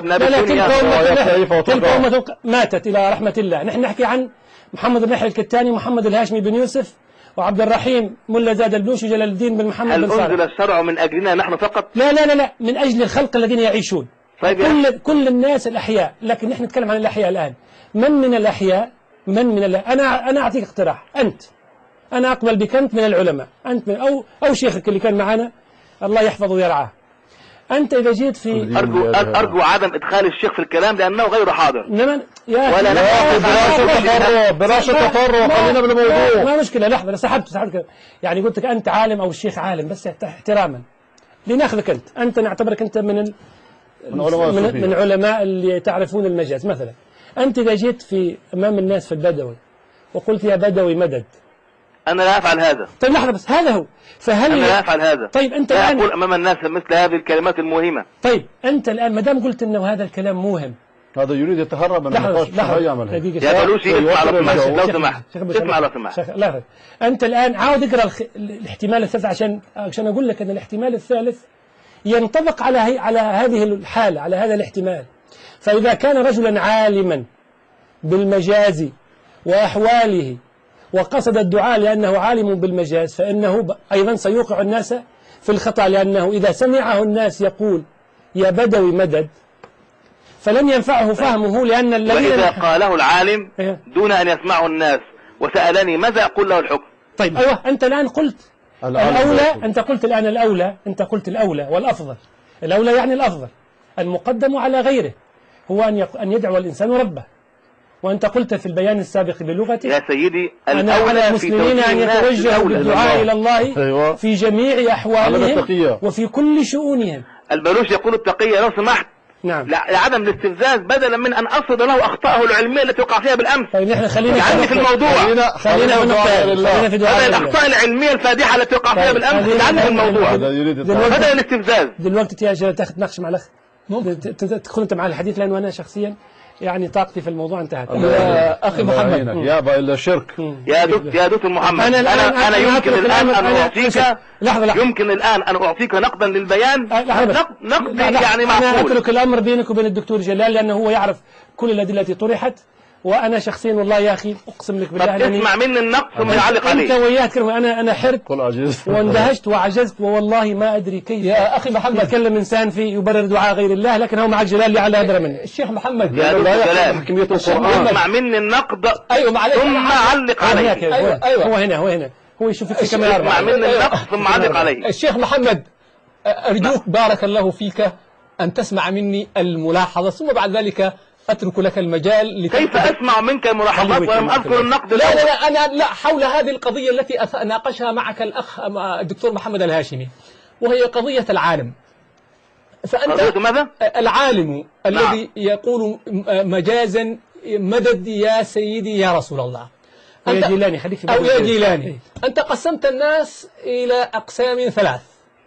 لا لا تلك أمة ماتت إلى رحمة الله. نحن نحكي عن محمد بن يحيى الكتاني ومحمد الهاشمي بن يوسف وعبد الرحيم ملا زاد البلوشي وجلال الدين بن محمد بن صالح. هل أنزل الشرع من أجلنا نحن فقط؟ لا لا لا لا من أجل الخلق الذين يعيشون. طيب كل كل الناس الأحياء، لكن نحن نتكلم عن الأحياء الآن. من من الأحياء من من الأحياء أنا أنا أعطيك اقتراح. أنت أنا أقبل بك أنت من العلماء، أنت من أو أو شيخك اللي كان معنا الله يحفظه ويرعاه. أنت إذا جيت في أرجو أرجو عدم إدخال الشيخ في الكلام لأنه غير حاضر. إنما يا ولا بلاش بلاش تطرق خلينا بالموضوع. ما مشكلة. لحظة أنا سحبت سحبت يعني قلت لك أنت عالم أو الشيخ عالم بس احتراما لناخذك أنت أنت نعتبرك أنت من ال... من علماء من, من علماء اللي تعرفون المجاز. مثلا أنت إذا جيت في أمام الناس في البدوي وقلت يا بدوي مدد، أنا لا أفعل هذا. طيب لحظة بس هذا هو. فهل أنا لا أفعل هذا. طيب أنت لا الآن أقول أمام الناس مثل هذه الكلمات الموهمة. طيب أنت الآن ما دام قلت إنه هذا الكلام موهم، هذا يريد يتهرب من النقاش. لحظة يا بلوشي اسمع لو سمحت لو سمحت اسمع لو سمحت. لحظة أنت الآن عاود اقرأ الخ... الاحتمال الثالث عشان عشان أقول لك أن الاحتمال الثالث ينطبق على هي... على هذه الحالة على هذا الاحتمال. فإذا كان رجلا عالما بالمجاز وأحواله وقصد الدعاء لأنه عالم بالمجاز فإنه أيضا سيوقع الناس في الخطأ، لأنه إذا سمعه الناس يقول يا بدوي مدد فلن ينفعه فهمه، لأن الذين وإذا قاله العالم دون أن يسمعه الناس وسألني ماذا أقول له الحكم. طيب أيوة أنت الآن قلت الأولى، أنت قلت الآن الأولى، أنت قلت الأولى والأفضل. الأولى يعني الأفضل المقدم على غيره هو أن أن يدعو الإنسان ربه. وأنت قلت في البيان السابق بلغتك يا سيدي أن على المسلمين أن يتوجهوا بالدعاء إلى الله أيوة. في جميع أحوالهم وفي كل شؤونهم. البلوش يقول التقية لو سمحت. نعم. لعدم الاستفزاز بدلا من أن أصد له أخطاءه العلمية التي وقع فيها بالأمس. طيب نحن خلينا يعني في الموضوع خلينا خلينا في دعاء هذه الأخطاء العلمية الفادحة التي وقع فيها بالأمس يعني في الموضوع بدل الاستفزاز. دلوقتي يا جلال تاخذ تناقش مع الأخ تدخل أنت مع الحديث لأنه أنا شخصيا يعني طاقتي في الموضوع انتهت. يا أخي محمد يابا إلا شرك. يا دكتور يا دكتور محمد أنا أنا, أنا يمكن الآن أن أعطيك لحظة لحظة. يمكن الآن أن أعطيك نقدا للبيان نقد يعني معقول. أنا أترك الأمر بينك وبين الدكتور جلال لأنه هو يعرف كل الأدلة التي طرحت، وأنا شخصيا والله يا أخي أقسم لك بالله أنني اسمع مني النقد ثم يعلق عليه. أنت وياه تكلم أنا أنا حرت واندهشت وعجزت والله ما أدري كيف يا أخي محمد يتكلم إنسان في يبرر دعاء غير الله، لكن هو مع الجلال اللي على أدرى منه. الشيخ محمد يا دكتور كمية القرآن اسمع مني النقد أيوة معلش ثم علق عليه. أيوة أيوة هو هنا هو هنا هو يشوف في كاميرا. اسمع مني النقد ثم علق عليه. الشيخ محمد أرجوك بارك الله فيك أن تسمع مني الملاحظة ثم بعد ذلك أترك لك المجال. كيف أسمع منك الملاحظات ولم أذكر النقد؟ لا لا لا أنا لا حول هذه القضية التي ناقشها معك الأخ الدكتور محمد الهاشمي، وهي قضية العالم. فأنت قضية ماذا؟ العالم الذي نعم. يقول مجازا مدد يا سيدي يا رسول الله أو يا جيلاني خليك في أو يا جيلاني. أنت قسمت الناس إلى أقسام ثلاث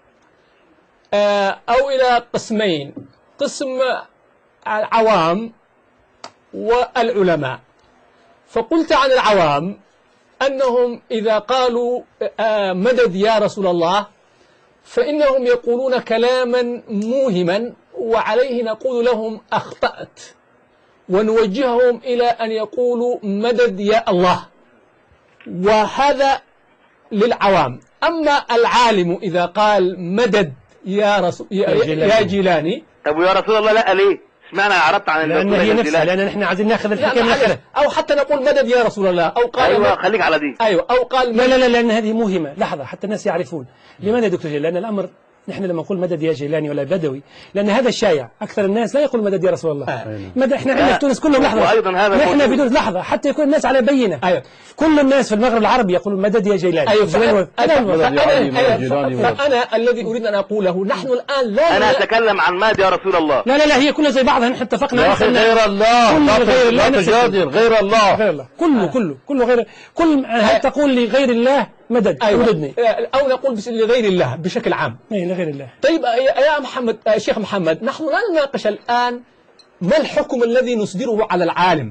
أو إلى قسمين، قسم العوام والعلماء. فقلت عن العوام أنهم إذا قالوا مدد يا رسول الله فإنهم يقولون كلاما موهما، وعليه نقول لهم أخطأت ونوجههم إلى أن يقولوا مدد يا الله، وهذا للعوام. أما العالم إذا قال مدد يا رسول يا, يا جيلاني طب يا رسول الله لا ليه؟ اشمعنى عرضت عن لأن هي نفسها، لأن نحن عايزين ناخذ الحكاية من آخرها. أو حتى نقول مدد يا رسول الله أو قال أيوة خليك على دي. أيوة أو قال لا لا لا لأن هذه مهمة. لحظة حتى الناس يعرفون لماذا يا دكتور جلال؟ لأن الأمر نحن لما نقول مدد يا جيلاني ولا بدوي لأن هذا الشائع، أكثر الناس لا يقول مدد يا رسول الله. آه. مدد احنا عندنا في تونس كلهم لحظة وأيضا هذا نحن في تونس لحظة حتى يكون الناس على بينة. أيوة. كل الناس في المغرب العربي يقولون مدد يا جيلاني. أيوة. فأنا, فأنا, فأنا الذي أريد أن أقوله نحن الآن لا أنا أتكلم عن مدد يا رسول الله. لا لا لا هي كلها زي بعضها، نحن اتفقنا يا أخي غير الله غير الله تجادل غير الله غير الله كله كله كله غير كل هل تقول لغير الله مدد. أيوة. أو نقول لغير الله بشكل عام. إيه لغير الله. طيب يا محمد شيخ محمد نحن لا نناقش الآن ما الحكم الذي نصدره على العالم،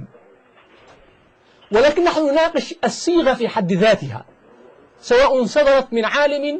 ولكن نحن نناقش الصيغة في حد ذاتها، سواء صدرت من عالم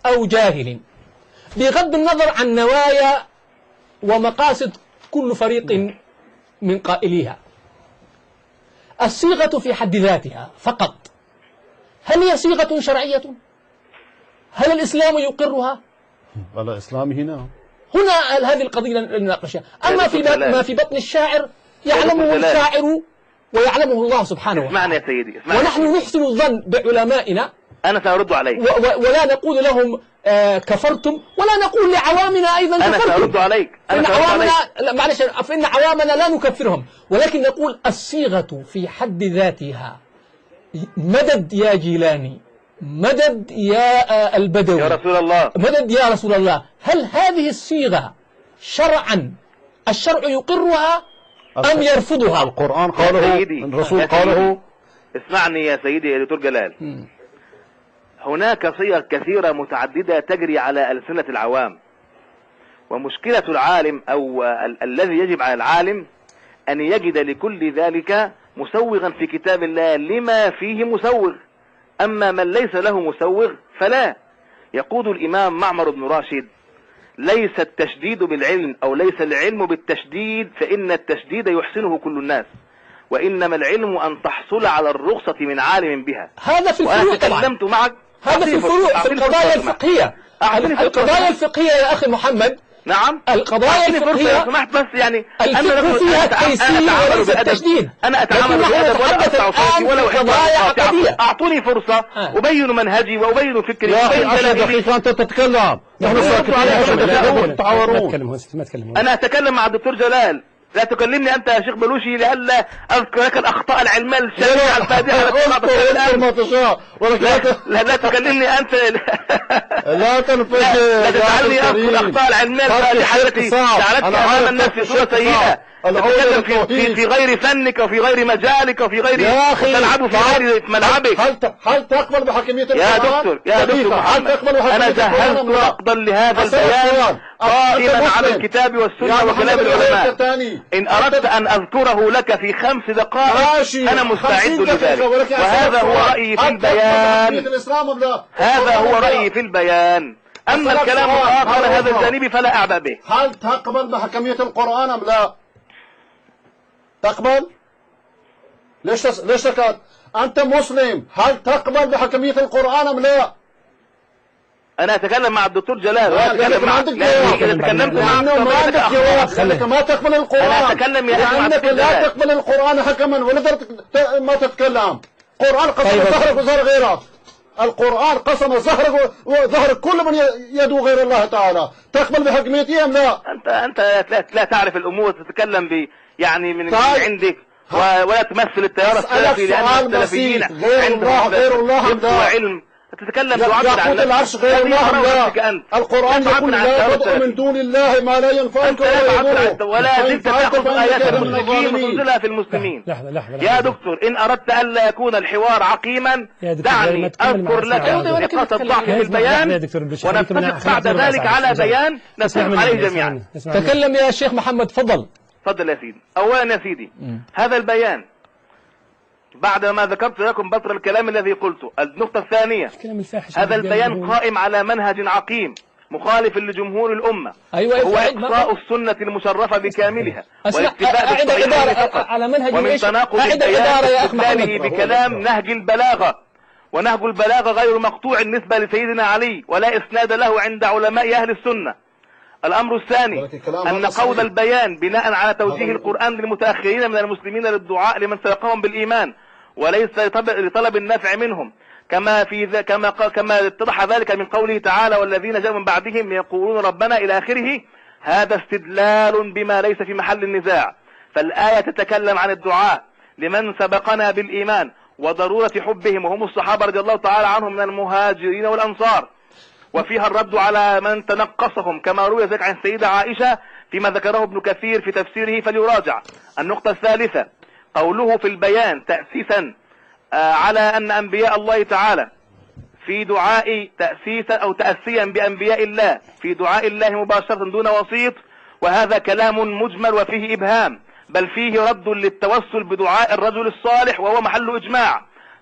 أو جاهل، بغض النظر عن نوايا ومقاصد كل فريق من قائليها. الصيغة في حد ذاتها فقط هل هي صيغة شرعية؟ هل الإسلام يقرها؟ على إسلامه نعم. هنا هذه القضية نناقشها. أما في ما في بطن الشاعر يعلمه الشاعر ويعلمه الله سبحانه وتعالى. اسمعني يا سيدي، اسمعني. ونحن نحسن الظن بعلمائنا، أنا سأرد عليك، ولا نقول لهم آه كفرتم، ولا نقول لعوامنا أيضا أنا كفرتم. أنا سأرد عليك، أنا سأرد عوامنا عليك. معلش، فإن عوامنا لا نكفرهم، ولكن نقول الصيغة في حد ذاتها مدد يا جيلاني، مدد يا البدوي، يا رسول الله، مدد يا رسول الله. هل هذه الصيغة شرعا الشرع يقرها أم يرفضها؟ القرآن قاله، الرسول قاله. اسمعني يا سيدي يا دكتور جلال، م. هناك صيغ كثيرة متعددة تجري على ألسنة العوام، ومشكلة العالم أو ال الذي يجب على العالم أن يجد لكل ذلك مسوغا في كتاب الله لما فيه مسوغ، أما من ليس له مسوغ فلا. يقول الإمام معمر بن راشد: ليس التشديد بالعلم أو ليس العلم بالتشديد، فإن التشديد يحسنه كل الناس، وإنما العلم أن تحصل على الرخصة من عالم بها. هذا في الفروع طبعا. تكلمت معك، هذا في الفروع، في القضايا الفقهية. القضايا الفقهية يا أخي محمد، نعم، القضايا الفقهية لو سمحت بس، يعني الفقه فيها التيسير وليس التشديد. أنا أتعامل بأدب ولا أقطع صوتي ولا قضايا عقدية. أعطوني فرصة أبين منهجي وأبين فكري. يا أخي عشر دقيقة أنت تتكلم، نحن ساكتين. أنا أتكلم مع الدكتور جلال، لا تكلمني أنت يا شيخ بلوشي لئلا أذكر لك الأخطاء العلمية الشائعة الفادحة التي لا لا تكلمني أنت، لا تنفذ، لا تجعلني أذكر الأخطاء العلمية الفادحة التي جعلتك أمام الناس في صورة سيئة، تتكلم في, في, في غير فنك وفي غير مجالك وفي غير تلعب في غير ملعبك. هل هل تقبل بحكمية القرآن؟ يا دكتور يا دكتور محمد، أنا جهزت نقدا لهذا البيان قائما على الكتاب والسنة وكلام العلماء. إن أردت أن أذكره لك في خمس دقائق أنا مستعد لذلك، وهذا هو رأيي في البيان، هذا هو رأيي في البيان. أما الكلام الآخر هذا الجانبي فلا أعبأ به. هل تقبل بحكمية القرآن أم لا؟ تقبل؟ ليش تس... ليش سكت؟ أنت مسلم، هل تقبل بحكمية القرآن أم لا؟ أنا أتكلم مع الدكتور جلال، وأنا أتكلم معك. إذا تكلمت معك ما عندك جواب، لأنك ما تقبل القرآن. أنا أتكلم يا أخي، لأنك لا تقبل القرآن حكما ولا ما تتكلم. القرآن قسم ظهرك وظهر غيرك. القرآن قسم ظهرك وظهر كل من يدعو غير الله تعالى. تقبل بحكميته أم لا؟ أنت أنت لا تعرف الأمور، تتكلم ب يعني من عندك ولا تمثل التيار السلفي، لأن السلفيين عندهم غير الله يبقوا علم. تتكلم تعبد عن العرش غير الله. القرآن يقول لا تدعو من دون الله ما لا ينفعك ولا يضرك، ولا زلت تأخذ آيات المشركين وتنزلها في المسلمين. لحظة لحظة يا دكتور، إن أردت ألا يكون الحوار عقيما دعني أذكر لك نقاط الضعف في البيان، ونتفق بعد ذلك على بيان نتفق عليه جميعا. تكلم يا شيخ محمد، تفضل. تفضل يا سيدي. أولا يا سيدي، هذا البيان بعد ما ذكرت لكم بطر الكلام الذي قلته. النقطة الثانية، هذا البيان قائم على منهج عقيم مخالف لجمهور الأمة، أيوة هو إقصاء السنة المشرفة بكاملها والاكتفاء بالصحيحين فقط، ومن تناقض البيان بكلام نهج البلاغة، ونهج البلاغة غير مقطوع النسبة لسيدنا علي ولا إسناد له عند علماء أهل السنة. الأمر الثاني أن قول البيان بناء على توجيه القرآن للمتأخرين من المسلمين للدعاء لمن سبقهم بالإيمان، وليس لطلب النفع منهم، كما في ذا كما كما اتضح ذلك من قوله تعالى والذين جاءوا من بعدهم يقولون ربنا إلى آخره. هذا استدلال بما ليس في محل النزاع، فالآية تتكلم عن الدعاء لمن سبقنا بالإيمان وضرورة حبهم، وهم الصحابة رضي الله تعالى عنهم من المهاجرين والأنصار، وفيها الرد على من تنقصهم كما روي ذلك عن السيدة عائشة فيما ذكره ابن كثير في تفسيره فليراجع. النقطة الثالثة، قوله في البيان تأسيسا على أن أنبياء الله تعالى في دعاء تأسيسا أو تأسيا بأنبياء الله في دعاء الله مباشرة دون وسيط، وهذا كلام مجمل وفيه إبهام، بل فيه رد للتوسل بدعاء الرجل الصالح وهو محل إجماع.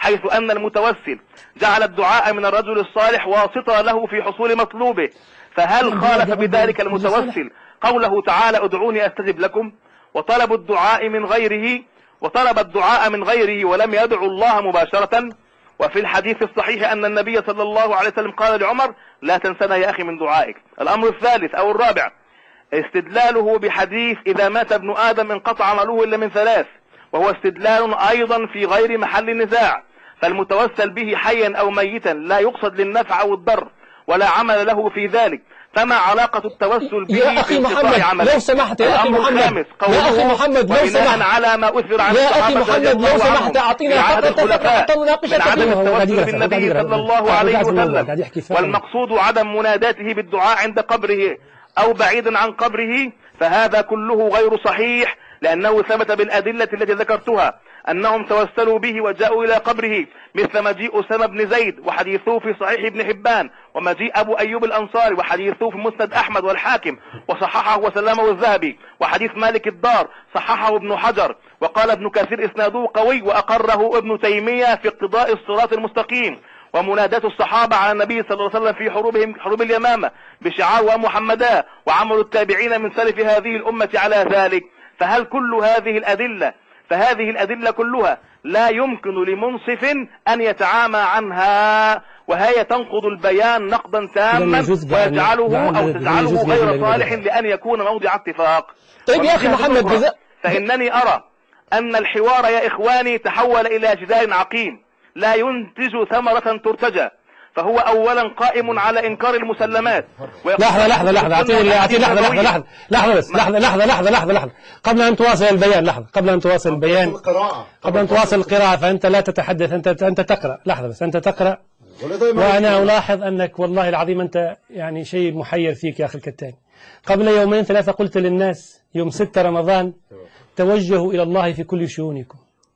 حيث أن المتوسل جعل الدعاء من الرجل الصالح واسطة له في حصول مطلوبه، فهل خالف بذلك المتوسل قوله تعالى ادعوني أستجب لكم؟ وطلب الدعاء من غيره وطلب الدعاء من غيره ولم يدعو الله مباشرة. وفي الحديث الصحيح أن النبي صلى الله عليه وسلم قال لعمر لا تنسنا يا أخي من دعائك. الأمر الثالث أو الرابع استدلاله بحديث إذا مات ابن آدم انقطع عمله إلا من ثلاث، وهو استدلال أيضا في غير محل النزاع، فالمتوسل به حيا أو ميتا لا يقصد للنفع أو الضر ولا عمل له في ذلك، فما علاقة التوسل به يا أخي محمد لو سمحت يا أخي محمد يا أخي محمد لو سمحت على ما أثر عن يا أخي محمد لو سمحت أعطينا فقط حتى نناقش من عدم التوسل بالنبي صلى الله عليه وسلم، والمقصود عدم مناداته بالدعاء عند قبره أو بعيدا عن قبره، فهذا كله غير صحيح، لأنه ثبت بالأدلة التي ذكرتها أنهم توسلوا به وجاءوا إلى قبره، مثل مجيء أسامة بن زيد وحديثه في صحيح ابن حبان، ومجيء أبو أيوب الأنصاري وحديثه في مسند أحمد والحاكم وصححه وسلمه الذهبي، وحديث مالك الدار صححه ابن حجر، وقال ابن كثير إسناده قوي وأقره ابن تيمية في اقتضاء الصراط المستقيم. ومنادات الصحابة على النبي صلى الله عليه وسلم في حروبهم حروب اليمامة بشعار ومحمدا، وعمل التابعين من سلف هذه الأمة على ذلك. فهل كل هذه الأدلة فهذه الأدلة كلها لا يمكن لمنصف أن يتعامى عنها، وهي تنقض البيان نقضا تاما ويجعله أو تجعله غير صالح لأن يكون موضع اتفاق. طيب يا أخي محمد، فإنني أرى أن الحوار يا إخواني تحول إلى جدال عقيم لا ينتج ثمرة ترتجى، فهو أولا قائم على إنكار المسلمات. لحظة لحظة لحظة أعطيني أعطيني لحظة لحظة لحظة لحظة بس لحظة لحظة لحظة لحظة لحظة قبل أن تواصل البيان لحظة قبل أن تواصل البيان قبل أن تواصل القراءة، فأنت لا تتحدث، أنت أنت تقرأ. لحظة بس أنت تقرأ وأنا ألاحظ أنك والله العظيم أنت يعني شيء محير فيك يا أخي الكتاني. قبل يومين ثلاثة قلت للناس يوم ستة رمضان توجهوا إلى الله في كل شؤونكم،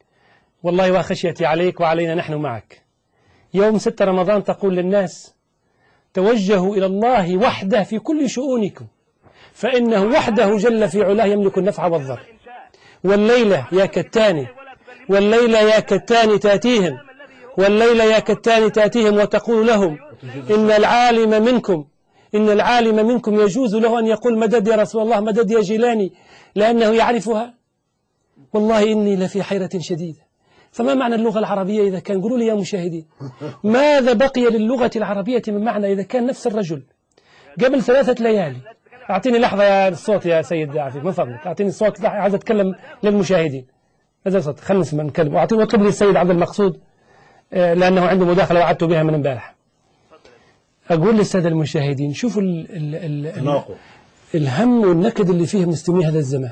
والله وخشيتي عليك وعلينا نحن معك. يوم ستة رمضان تقول للناس توجهوا إلى الله وحده في كل شؤونكم، فإنه وحده جل في علاه يملك النفع والضر. والليلة يا كتاني والليلة يا كتاني تأتيهم والليلة يا كتاني تأتيهم وتقول لهم إن العالم منكم إن العالم منكم يجوز له أن يقول مدد يا رسول الله، مدد يا جيلاني، لأنه يعرفها. والله إني لفي حيرة شديدة. فما معنى اللغة العربية إذا كان، قولوا لي يا مشاهدين، ماذا بقي للغة العربية من معنى إذا كان نفس الرجل قبل ثلاثة ليالي؟ أعطيني لحظة يا الصوت يا سيد عفيف من فضلك، أعطيني الصوت، عايز أتكلم للمشاهدين. هذا الصوت خلنا نسمع نتكلم. وأعطيني واطلب لي السيد عبد المقصود لأنه عنده مداخلة وعدت بها من امبارح. أقول للسادة المشاهدين شوفوا ال ال ال ال الهم والنكد اللي فيه مستمي هذا الزمان.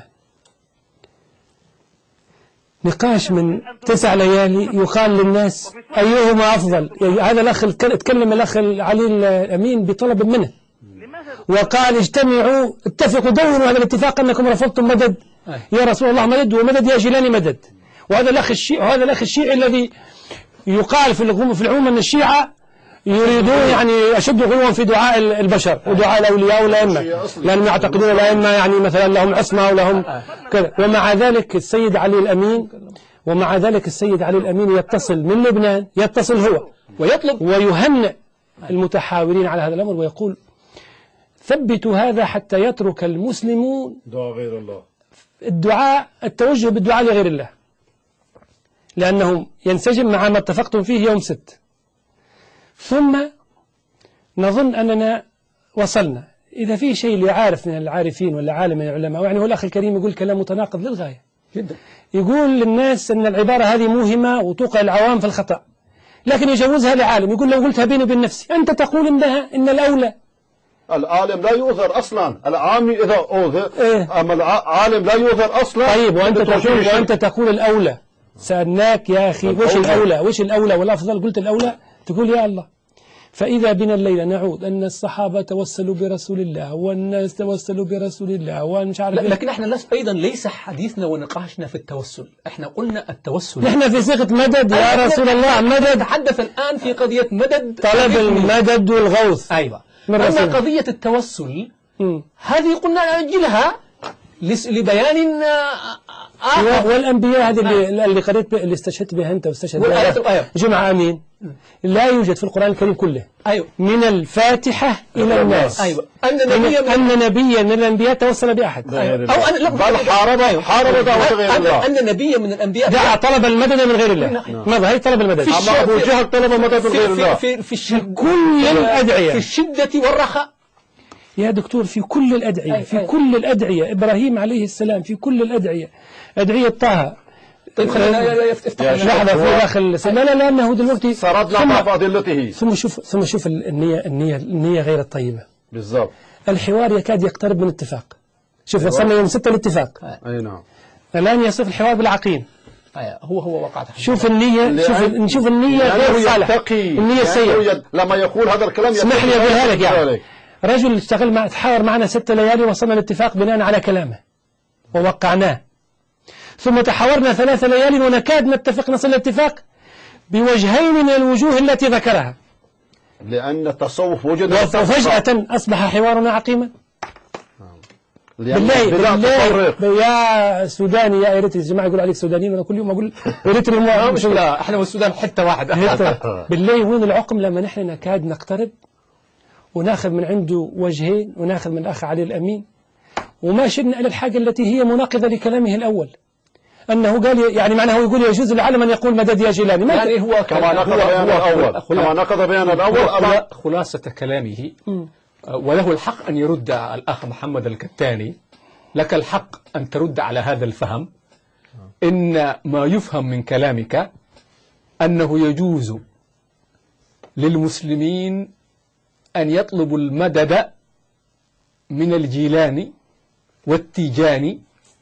نقاش من تسع ليالي يقال للناس أيهما أفضل. يعني هذا الأخ اتكلم الأخ علي الأمين بطلب منه وقال اجتمعوا اتفقوا دونوا هذا الاتفاق أنكم رفضتم مدد يا رسول الله مدد ومدد يا جيلاني مدد. وهذا الأخ الشيعي وهذا الأخ الشيعي الذي يقال في العموم أن الشيعة يريدون يعني أشد غلوا في دعاء البشر ودعاء الأولياء والأئمة، لأنهم يعتقدون الأئمة يعني مثلا لهم عصمة ولهم كذا. ومع ذلك السيد علي الأمين ومع ذلك السيد علي الأمين يتصل من لبنان، يتصل هو ويطلب ويهنئ المتحاورين على هذا الأمر ويقول ثبتوا هذا حتى يترك المسلمون دعاء غير الله، الدعاء التوجه بالدعاء لغير الله، لأنه ينسجم مع ما اتفقتم فيه يوم ست. ثم نظن أننا وصلنا. إذا في شيء اللي عارف من العارفين ولا عالم من العلماء، يعني هو الأخ الكريم يقول كلام متناقض للغاية جدا، يقول للناس أن العبارة هذه موهمة وتوقع العوام في الخطأ، لكن يجوزها لعالم. يقول لو قلتها بيني وبين نفسي أنت تقول إنها إن الأولى. العالم لا يؤذر أصلا، العامي إذا أوذر إيه؟ أما العالم لا يؤذر أصلا. طيب وأنت تقول وأنت تقول الأولى. سألناك يا أخي وش الأولى وش الأولى والأفضل؟ قلت الأولى تقول يا الله. فإذا بنا الليلة نعود أن الصحابة توسلوا برسول الله والناس توسلوا برسول الله ومش عارف. لكن احنا الناس أيضا ليس حديثنا ونقاشنا في التوسل، احنا قلنا التوسل نحن في صيغة مدد يا رسول الله مدد. نتحدث الآن في قضية مدد طلب المدد والغوث. أيوة. أما قضية التوسل م. هذه قلنا نأجلها لس- لبيان آخر. والأنبياء هذه اللي, اللي قريت اللي استشهدت بها أنت واستشهد والآيات بها الآية. جمعة أمين لا يوجد في القرآن الكريم كله أيوة. من الفاتحة إلى الناس أيوة. أن أن, نبيا من أن نبيا من الأنبياء توصل بأحد أيوة. أو أن لا بل حارب حارب دعوة غير الله. أن نبيا من الأنبياء دعا طلب المدد من غير الله. ماذا هي طلب المدد؟ أما أبو جهل طلب مدد من في, غير في, الله. في, في, الشد كل الأدعية في الشدة والرخاء. يا دكتور في كل الأدعية أي في أي. كل الأدعية إبراهيم عليه السلام في كل الأدعية أدعية طه. طيب خلينا يفتح يا لنا. لحظة في داخل لا لا لأنه دلوقتي سردنا ثم, بعض أدلته. ثم شوف ثم شوف النية النية النية غير الطيبة. بالضبط. الحوار يكاد يقترب من اتفاق. شوف وصلنا يوم ستة الاتفاق. أي نعم. الآن يصف الحوار بالعقيم. أيوة. هو هو وقعت. شوف النية شوف نشوف النية غير صالحة. النية السيئة. لما يقول هذا الكلام اسمح لي أقولها لك يعني. رجل اشتغل مع تحاور معنا ست ليالي وصلنا الاتفاق بناء على كلامه ووقعناه. ثم تحاورنا ثلاث ليال ونكاد نتفق نصل الاتفاق بوجهين من الوجوه التي ذكرها. لأن التصوف وجد وفجأة أصبح حوارنا عقيما. بالله بالله يا سوداني يا إريتري الجماعة يقول عليك سودانيين وأنا كل يوم أقول إريتري مش لا إحنا والسودان حتة واحدة. بالله وين العقم لما نحن نكاد نقترب وناخذ من عنده وجهين وناخذ من الأخ علي الأمين وما شرنا إلى الحاجة التي هي مناقضة لكلامه الأول أنه قال يعني معناه هو يقول يجوز للعالم أن يقول مدد يا جيلاني. ما يعني هو كما نقض بيان الأول كما نقض بيان الأول خلاصة كلامه وله الحق أن يرد الأخ محمد الكتاني. لك الحق أن ترد على هذا الفهم. إن ما يفهم من كلامك أنه يجوز للمسلمين أن يطلبوا المدد من الجيلاني والتيجاني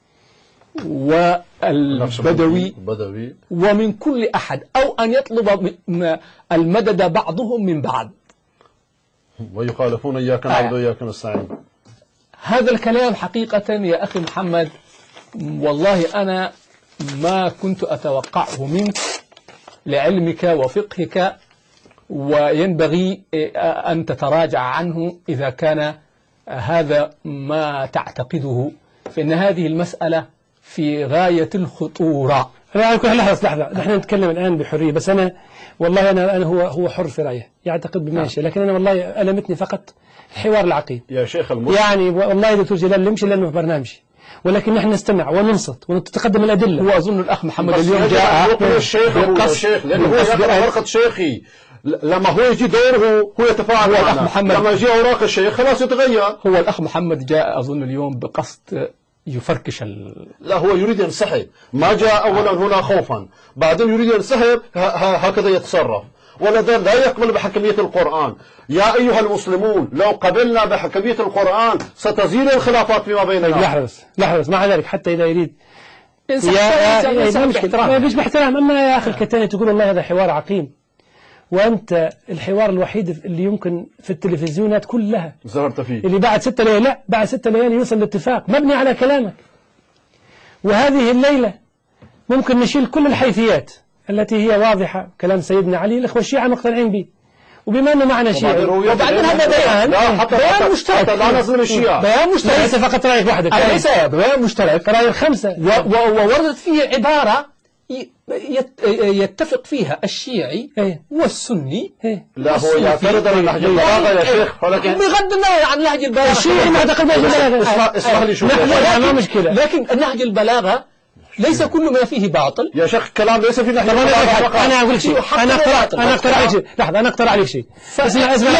والبدوي ومن كل أحد أو أن يطلب المدد بعضهم من بعض ويخالفون إياك نعبد وإياك نستعين. هذا الكلام حقيقة يا أخي محمد والله أنا ما كنت أتوقعه منك لعلمك وفقهك وينبغي أن تتراجع عنه إذا كان هذا ما تعتقده فإن هذه المسألة في غاية الخطورة. لحظة لحظة نحن نتكلم الآن بحرية بس أنا والله أنا أنا هو هو حر في رأيه يعتقد بما يشاء لكن أنا والله ألمتني فقط الحوار العقيم يا شيخ المسلم. يعني والله يا دكتور جلال نمشي لأنه في برنامجي ولكن نحن نستمع وننصت ونتقدم الأدلة. وأظن الأخ محمد اليوم جاء الشيخ الشيخ لأنه هو يقرأ ورقة شيخي لما هو يجي دوره هو يتفاعل هو الأخ محمد لما يجي أوراق الشيخ خلاص يتغير. هو الأخ محمد جاء أظن اليوم بقصد يفركش ال... لا هو يريد ينسحب ما جاء أولا هنا خوفا بعدين يريد ينسحب هكذا يتصرف ولا لا يقبل بحكمية القرآن. يا أيها المسلمون لو قبلنا بحكمية القرآن ستزيل الخلافات فيما بيننا. لحظة بس لحظة بس مع ذلك حتى إذا يريد يا مش باحترام أما يا أخي الكتاني تقول والله هذا حوار عقيم وأنت الحوار الوحيد اللي يمكن في التلفزيونات كلها زهرت فيه اللي بعد ستة ليالي لا بعد ستة ليالي يوصل لاتفاق مبني على كلامك. وهذه الليلة ممكن نشيل كل الحيثيات التي هي واضحة كلام سيدنا علي الإخوة الشيعة مقتنعين به وبما أنه معنا شيعي وبعدين هذا بيان بيان مشترك لا نظلم الشيعة بيان مشترك ليس فقط رأيك وحدك ليس بيان مشترك رأي الخمسة ووردت فيه عبارة يتفق فيها الشيعي والسني. لا هو يعترض على نهج البلاغة يا شيخ ولكن بغض النظر عن نهج البلاغة الشيعي ما اعتقد نهج البلاغة اسمح لي شو ما مشكلة لكن نهج البلاغة ليس كل ما فيه باطل يا شيخ كلام ليس في نهج البلاغة. أنا أقول شيء أنا أقترح أنا أقترح عليك شيء لحظة أنا أقترح عليك شيء اسمع اسمع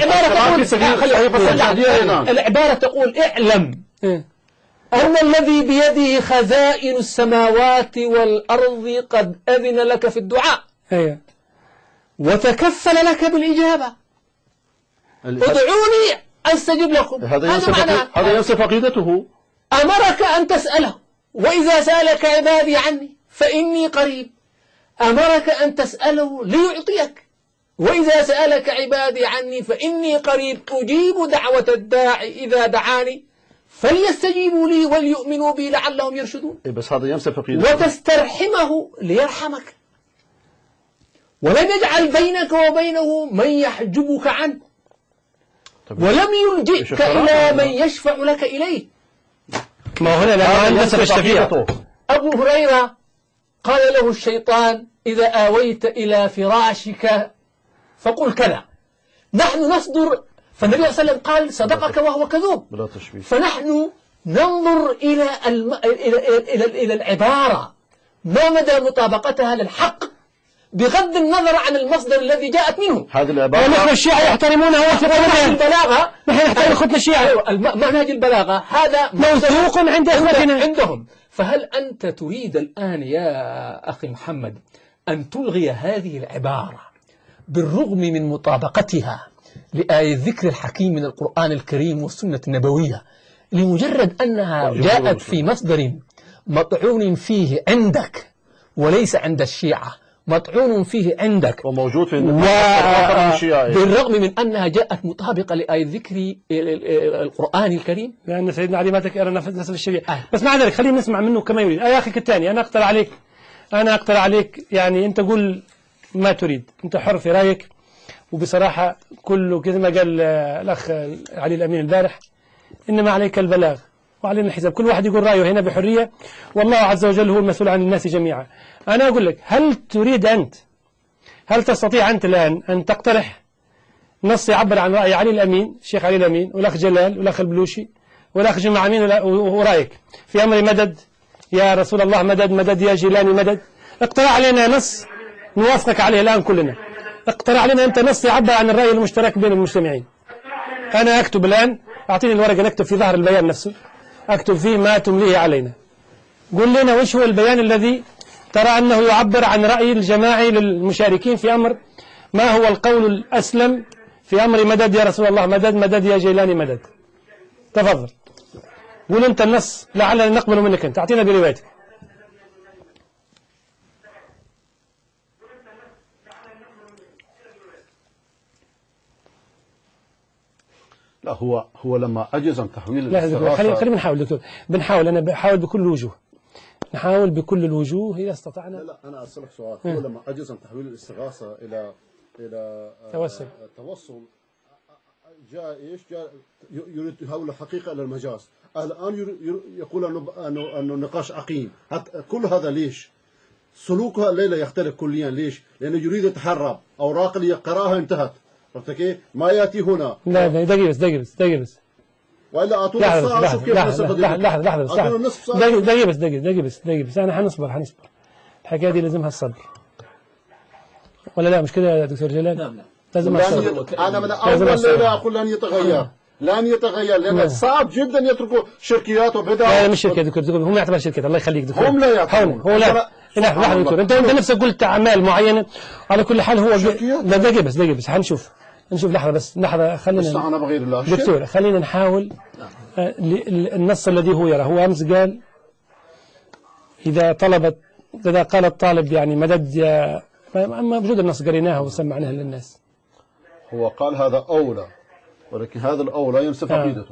العبارة تقول اعلم أن الذي بيده خزائن السماوات والأرض قد أذن لك في الدعاء أيه. وتكفل لك بالإجابة ادعوني أستجب لكم. هذا ينسف عقيدته. أمرك أن تسأله وإذا سألك عبادي عني فإني قريب. أمرك أن تسأله ليعطيك وإذا سألك عبادي عني فإني قريب أجيب دعوة الداعي إذا دعاني فليستجيبوا لي وليؤمنوا بي لعلهم يرشدون. بس هذا ينسف عقيدته. وتسترحمه ليرحمك ولم يجعل بينك وبينه من يحجبك عنه ولم يلجئك إلى من يشفع لك إليه ما هو هنا لما نسب الشفيع. أبو هريرة قال له الشيطان إذا آويت إلى فراشك فقل كذا. نحن نصدر، فالنبي صلى الله عليه وسلم قال صدقك وهو كذوب. بلا تشبيه. فنحن ننظر إلى الم... إلى إلى إلى, إلى العبارة ما مدى مطابقتها للحق بغض النظر عن المصدر الذي جاءت منه. هذه العبارة ونحن الشيعة يحترمونها وفي البلاغة نحن نحترم خطنا الشيعة. منهج البلاغة هذا موثوق عند إخوتنا عندهم. فهل أنت تريد الآن يا أخي محمد أن تلغي هذه العبارة بالرغم من مطابقتها لآية الذكر الحكيم من القرآن الكريم والسنة النبوية لمجرد أنها جاءت في مصدر مطعون فيه عندك وليس عند الشيعة، مطعون فيه عندك وموجود في بالرغم من أنها جاءت مطابقة لآية ذكر القرآن الكريم؟ لأن سيدنا علي ما تكرر نفس الشريعة. آه. بس مع ذلك خلينا نسمع منه كما يريد. يا أخي الثاني أنا أقترح عليك أنا أقترح عليك يعني أنت قول ما تريد، أنت حر في رأيك. وبصراحة كله كذا ما قال الأخ علي الأمين البارح إنما عليك البلاغ وعلينا الحساب، كل واحد يقول رأيه هنا بحرية والله عز وجل هو المسؤول عن الناس جميعا. أنا أقول لك هل تريد أنت هل تستطيع أنت الآن أن تقترح نص يعبر عن رأي علي الأمين الشيخ علي الأمين والأخ جلال والأخ البلوشي والأخ جمع أمين ورأيك في أمر مدد يا رسول الله مدد مدد يا جيلاني مدد؟ اقترح علينا نص نوافقك عليه الآن كلنا. اقترح علينا أنت نص يعبر عن الرأي المشترك بين المجتمعين. أنا أكتب الآن، أعطيني الورقة نكتب في ظهر البيان نفسه أكتب فيه ما تمليه علينا. قل لنا وش هو البيان الذي ترى أنه يعبر عن رأي الجماعي للمشاركين في أمر ما هو القول الأسلم في أمر مدد يا رسول الله مدد مدد يا جيلاني مدد. تفضل قول أنت النص لعلنا نقبل منك أنت، أعطينا بروايتك. لا هو هو لما عجز عن تحويل لا خلينا خلينا بنحاول دكتور بنحاول أنا بحاول بكل الوجوه نحاول بكل الوجوه إذا استطعنا. لا لا أنا أسألك سؤال. هو لما عجز عن تحويل الاستغاثة إلى إلى توسل توصل جاء إيش جاء يريد يحول الحقيقة إلى المجاز. الآن يقول أنه أنه أنه نقاش عقيم. كل هذا ليش؟ سلوكها الليلة يختلف كليا. ليش؟ لأنه يريد يتحرب أوراق اللي يقراها انتهت. عرفت كيف؟ ما يأتي هنا. لا دقيقة بس دقيقة بس دقيقة بس. وإلا أعطونا الساعة شوف كيف لحظة لحظة لحظة بس دقيقة دقيقة بس دقيقة دقيقة بس دقيقة بس أنا حنصبر حنصبر. الحكاية دي لازمها الصبر. ولا لا مش كده يا دكتور جلال؟ نعم نعم. لازمها الصبر. أنا من أول ليلة أقول لن يتغير. لن يتغير لأن صعب جدا يتركوا شركيات وبدع. لا مش شركة دكتور دكتور هم يعتبر شركة الله يخليك دكتور. هم لا يعتبرون. هو لا. لحظة دكتور أنت أنت نفسك قلت أعمال معينة على كل حال هو لا دقيقة بس دقيقة بس حنشوف نشوف لحظة بس لحظة خلينا أنا بغير الله دكتور خلينا نحاول آه النص الذي هو يرى. هو أمس قال إذا طلبت إذا قال الطالب يعني مدد يا موجود النص قريناه وسمعناه للناس. هو قال هذا أولى ولكن هذا الأولى ينسف آه. عقيدته.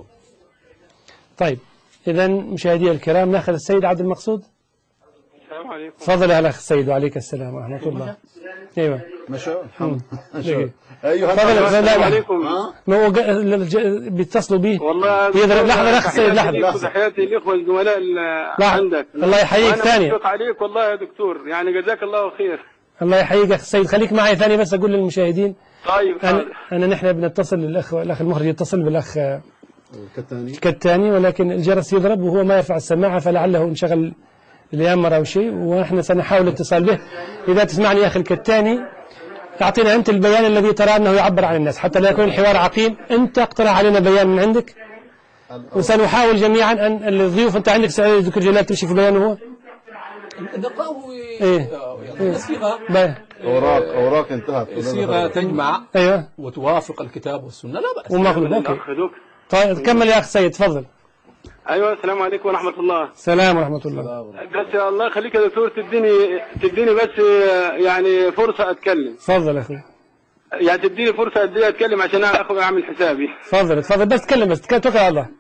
طيب إذا مشاهدي الكرام ناخذ السيد عبد المقصود. السلام عليكم. تفضل يا الأخ السيد وعليك السلام ورحمة الله. ايوه مشى الحمد لله. ايوه السلام عليكم. ما هو بيتصلوا به والله يضرب لحظه الاخ السيد لحظه. تحياتي الاخوه الزملاء عندك. الله يحييك ثاني. انا عليك والله يا دكتور يعني جزاك الله خير. الله يحييك يا اخ السيد خليك معي ثاني بس اقول للمشاهدين. طيب انا, أنا نحن بنتصل الاخ الاخ المخرج يتصل بالاخ كالثاني كالثاني ولكن الجرس يضرب وهو ما يرفع السماعه فلعله انشغل اليامر او شيء ونحن سنحاول الاتصال به. اذا تسمعني يا اخي الكتاني اعطينا انت البيان الذي ترى انه يعبر عن الناس حتى لا يكون الحوار عقيم. انت اقترح علينا بيان من عندك وسنحاول جميعا ان الضيوف انت عندك سعيد دكتور جلال تمشي في بيانه هو نقرأه ايه الصيغة اوراق اوراق انتهت الصيغة تجمع ايوه وتوافق الكتاب والسنة لا بأس. ومغلوب اوكي. طيب كمل يا اخ سيد تفضل. ايوه السلام عليكم ورحمه الله. السلام ورحمه الله. بس يا الله خليك يا دكتور تديني تديني بس يعني فرصه اتكلم. تفضل يا اخوي. يعني تديني فرصه ادي اتكلم عشان اخذ اعمل حسابي. تفضل تفضل بس تكلم بس توكل على الله.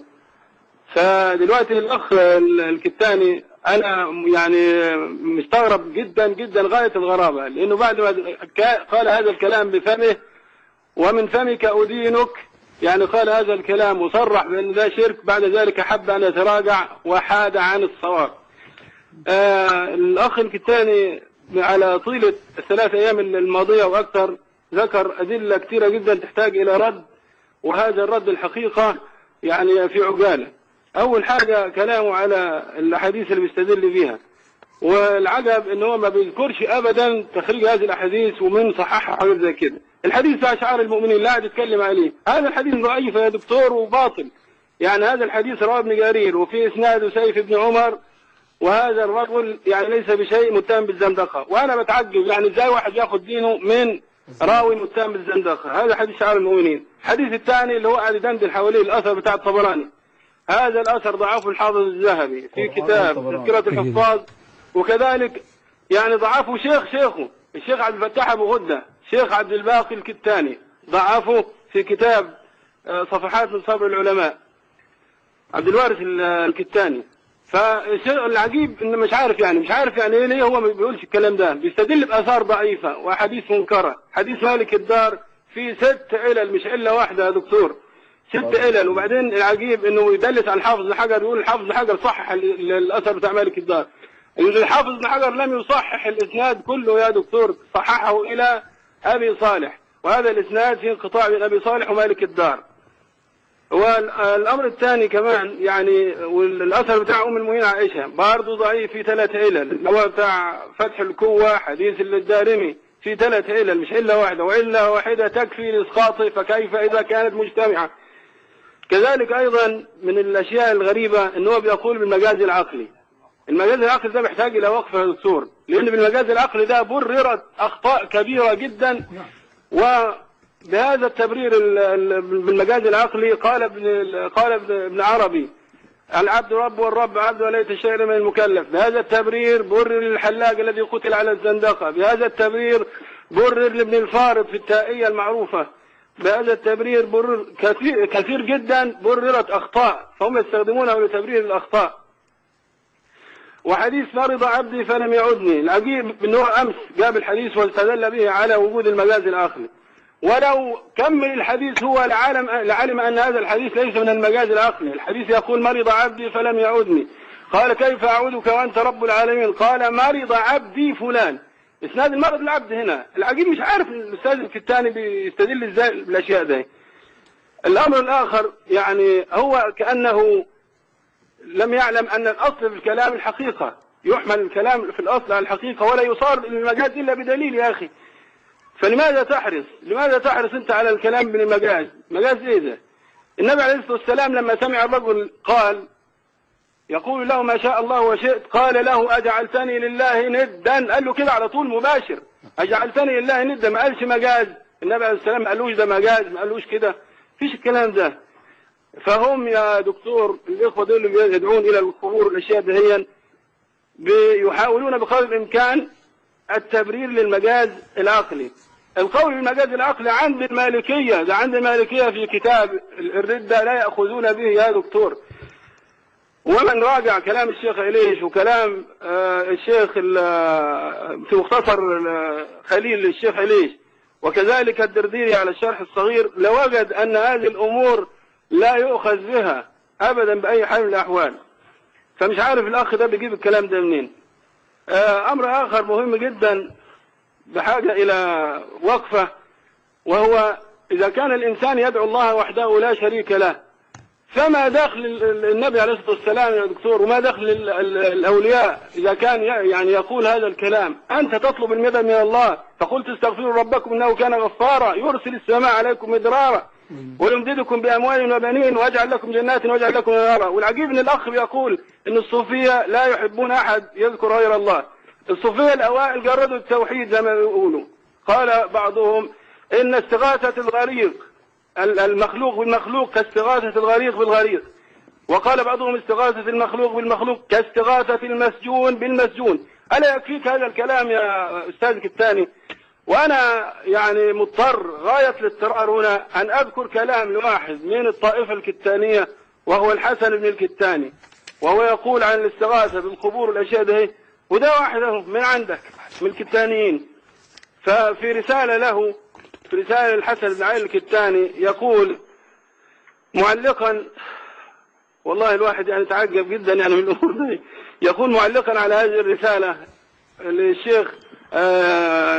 فدلوقتي الاخ الكتاني انا يعني مستغرب جدا جدا غايه الغرابه لانه بعد ما قال هذا الكلام بفمه ومن فمك ادينك يعني قال هذا الكلام وصرح بأن ذا شرك، بعد ذلك حب أن يتراجع وحاد عن الصواب. آه الأخ الكتاني على طيلة الثلاث أيام الماضية وأكثر ذكر أدلة كثيرة جدا تحتاج إلى رد، وهذا الرد الحقيقة يعني في عجالة. أول حاجة كلامه على الأحاديث اللي بيستدل بها، والعجب إن هو ما بيذكرش أبدا تخريج هذه الأحاديث ومن صححها حاجات زي كده. الحديث بتاع شعار المؤمنين لا قاعد يتكلم عليه، هذا الحديث ضعيف يا دكتور وباطل. يعني هذا الحديث رواه ابن جرير وفي إسناده سيف بن عمر، وهذا الرجل يعني ليس بشيء متهم بالزندقة. وأنا بتعجب يعني إزاي واحد ياخد دينه من راوي متهم بالزندقة. هذا حديث شعار المؤمنين. الحديث الثاني اللي هو قاعد يدندن حواليه الأثر بتاع الطبراني، هذا الأثر ضعفه الحافظ الذهبي في كتاب تذكرة الحفاظ، وكذلك يعني ضعفه شيخ شيخه الشيخ عبد الفتاح أبو غدة، شيخ عبد الباقي الكتاني ضعفه في كتاب صفحات من صبر العلماء، عبد الوارث الكتاني. فالعجيب ان مش عارف يعني مش عارف يعني ليه هو ما بيقولش الكلام ده، بيستدل باثار ضعيفه وحديث منكره. حديث مالك الدار في ست علل مش عله واحده يا دكتور، ست علل. وبعدين العجيب انه يدلس على الحافظ بن حجر، يقول الحافظ بن حجر صحح الاثر بتاع مالك الدار. الحافظ بن حجر لم يصحح الاسناد كله يا دكتور، صححه الى ابي صالح، وهذا الاسناد في انقطاع بين ابي صالح ومالك الدار. والامر الثاني كمان يعني والاثر بتاع ام المؤمنين عائشه برضه ضعيف في ثلاث علل، اللي هو بتاع فتح الكوه حديث الدارمي في ثلاث علل مش عله واحده، وعله واحده تكفي لاسقاطه، فكيف اذا كانت مجتمعه. كذلك ايضا من الاشياء الغريبه ان هو بيقول بالمجاز العقلي. المجاز العقلي ده محتاج الى وقفه يا دكتور، لان بالمجاز العقلي ده بررت اخطاء كبيره جدا، و بهذا التبرير بالمجاز العقلي قال ابن قال ابن عربي العبد رب والرب عبد وليس الشيء من المكلف. بهذا التبرير برر للحلاق الذي قتل على الزندقه. بهذا التبرير برر لابن الفارض في التائية المعروفة. بهذا التبرير برر كثير, كثير جدا بررت أخطاء، فهم يستخدمونه لتبرير الأخطاء. وحديث مرض عبدي فلم يعدني، العجيب أنه أمس جاب الحديث واستدل به على وجود المجاز العقلي، ولو كمل الحديث هو لعلم, لعلم أن هذا الحديث ليس من المجاز العقلي. الحديث يقول مرض عبدي فلم يعدني، قال كيف أعودك وأنت رب العالمين؟ قال مرض عبدي فلان. إسناد المرض العبد هنا. العجيب مش عارف الأستاذ في الثاني بيستدل إزاي بالأشياء دي. الأمر الآخر يعني هو كأنه لم يعلم أن الأصل في الكلام الحقيقة، يحمل الكلام في الأصل على الحقيقة ولا يصار المجاز إلا بدليل يا أخي. فلماذا تحرص لماذا تحرص أنت على الكلام بالمجاز؟ مجاز إيه ده؟ النبي عليه الصلاة والسلام لما سمع الرجل قال يقول له ما شاء الله وشئت، قال له أجعلتني لله ندا، قال له كده على طول مباشر، أجعلتني لله ندا، ما قالش مجاز. النبي عليه السلام ما قالوش ده مجاز، ما قالوش كده، فيش الكلام ده. فهم يا دكتور الإخوة دول اللي يدعون إلى القبور الأشياء دهيا بيحاولون بقدر الإمكان التبرير للمجاز العقلي. القول بالمجاز العقلي عند المالكية، ده عند المالكية في كتاب الردة لا يأخذون به يا دكتور. ومن راجع كلام الشيخ عليش وكلام آه الشيخ في مختصر خليل للشيخ عليش وكذلك الدرديري على الشرح الصغير لوجد أن هذه الأمور لا يؤخذ بها أبدا بأي حال من الأحوال. فمش عارف الأخ ده بيجيب الكلام ده منين. آه أمر آخر مهم جدا بحاجة إلى وقفة، وهو إذا كان الإنسان يدعو الله وحده لا شريك له، فما دخل النبي عليه الصلاة والسلام يا دكتور وما دخل الأولياء إذا كان يعني يقول هذا الكلام؟ أنت تطلب المدد من الله، فقلت استغفروا ربكم إنه كان غفارا يرسل السماء عليكم مدرارا ويمددكم بأموال وبنين ويجعل لكم جنات ويجعل لكم نهارا. والعجيب أن الأخ بيقول أن الصوفية لا يحبون أحد يذكر غير الله. الصوفية الأوائل جردوا التوحيد زي ما يقولوا. قال بعضهم إن استغاثة الغريق المخلوق بالمخلوق كاستغاثة الغريق بالغريق، وقال بعضهم استغاثة المخلوق بالمخلوق كاستغاثة المسجون بالمسجون. ألا يكفيك هذا الكلام يا أستاذ كتاني؟ وأنا يعني مضطر غاية الاضطرار هنا أن أذكر كلام لواحد من الطائفة الكتانية وهو الحسن بن الكتاني، وهو يقول عن الاستغاثة بالقبور والأشياء ده، وده واحد من عندك من الكتانيين. ففي رسالة له في رسالة الحسن بن علي الكتاني يقول معلقا، والله الواحد يعني تعجب جدا يعني من الأمور دي. يقول معلقا على هذه الرسالة للشيخ آه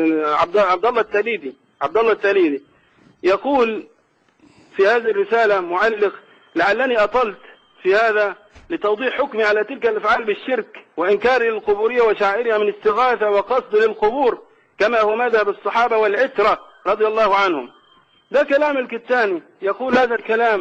عبد الله التليدي عبد الله التليدي يقول في هذه الرسالة معلق: لعلني أطلت في هذا لتوضيح حكمي على تلك الأفعال بالشرك وإنكار القبورية وشعائرها من استغاثة وقصد للقبور كما هو مذهب الصحابة والعترة رضي الله عنهم. ده كلام الكتاني، يقول هذا الكلام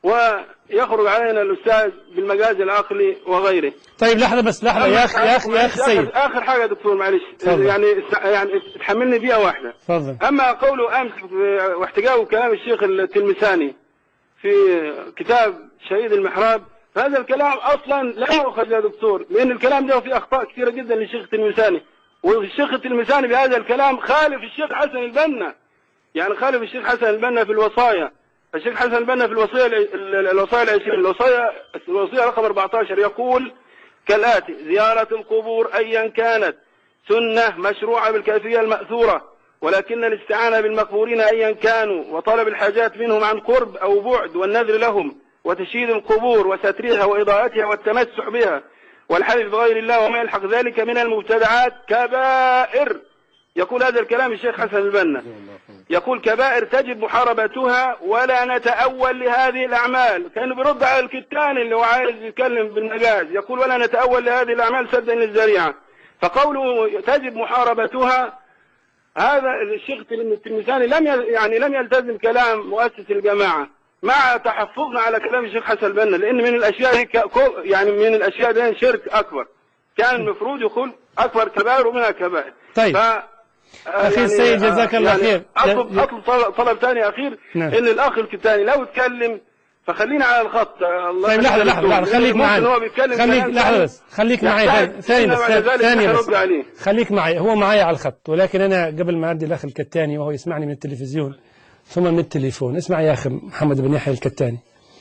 ويخرج علينا الأستاذ بالمجاز العقلي وغيره. طيب لحظة بس، لحظة يا أخي يا أخي يا أخي سيد، آخر حاجة يا دكتور معلش، يعني يعني تحملني دقيقة واحدة. تفضل. أما قوله أمس واحتجاجه كلام الشيخ التلمساني في كتاب شهيد المحراب، فهذا الكلام أصلا لا يؤخذ يا دكتور، لأن الكلام ده فيه أخطاء كثيرة جدا للشيخ التلمساني، والشيخ التلمساني بهذا الكلام خالف الشيخ حسن البنا، يعني خالف الشيخ حسن البنا في الوصايا. الشيخ حسن البنا في الوصية الوصايا العشرين الوصية الوصية رقم أربعة عشر يقول كالآتي: زيارة القبور أيا كانت سنة مشروعة بالكيفية المأثورة، ولكن الاستعانة بالمقبورين أيا كانوا وطلب الحاجات منهم عن قرب أو بعد والنذر لهم وتشييد القبور وسترها وإضاءتها والتمسح بها والحلف بغير الله وما يلحق ذلك من المبتدعات كبائر. يقول هذا الكلام الشيخ حسن البنا، يقول كبائر تجب محاربتها ولا نتأول لهذه الأعمال. كانوا بيرد على الكتاني اللي هو عايز يتكلم بالمجاز، يقول ولا نتأول لهذه الأعمال سدا للذريعة. فقوله تجب محاربتها، هذا الشيخ التلمساني لم يعني لم يلتزم كلام مؤسس الجماعة مع تحفظنا على كلام الشيخ حسن البنا، لأن من الأشياء يعني من الأشياء دي شرك أكبر، كان المفروض يقول أكبر كبائر ومنها كبائر. طيب أخي يعني السيد جزاك الله يعني خير. أطلب, أطلب طلب, طلب ثاني أخير. نعم. إن الأخ الكتاني لو اتكلم فخلينا على الخط. طيب لحظة لحظة لحظة خليك معي خليك لحظة بس خليك معي ثاني بس ثاني بس خليك معي. هو معي على الخط، ولكن أنا قبل ما أدي الأخ الكتاني وهو يسمعني من التلفزيون ثم من التليفون، اسمع يا أخي محمد بن يحيى الكتاني،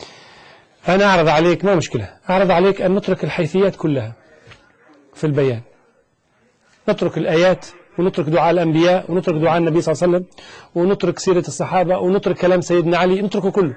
أنا أعرض عليك ما مشكلة، أعرض عليك أن نترك الحيثيات كلها في البيان، نترك الآيات ونترك دعاء الأنبياء ونترك دعاء النبي صلى الله عليه وسلم ونترك سيرة الصحابة ونترك كلام سيدنا علي، نتركه كله.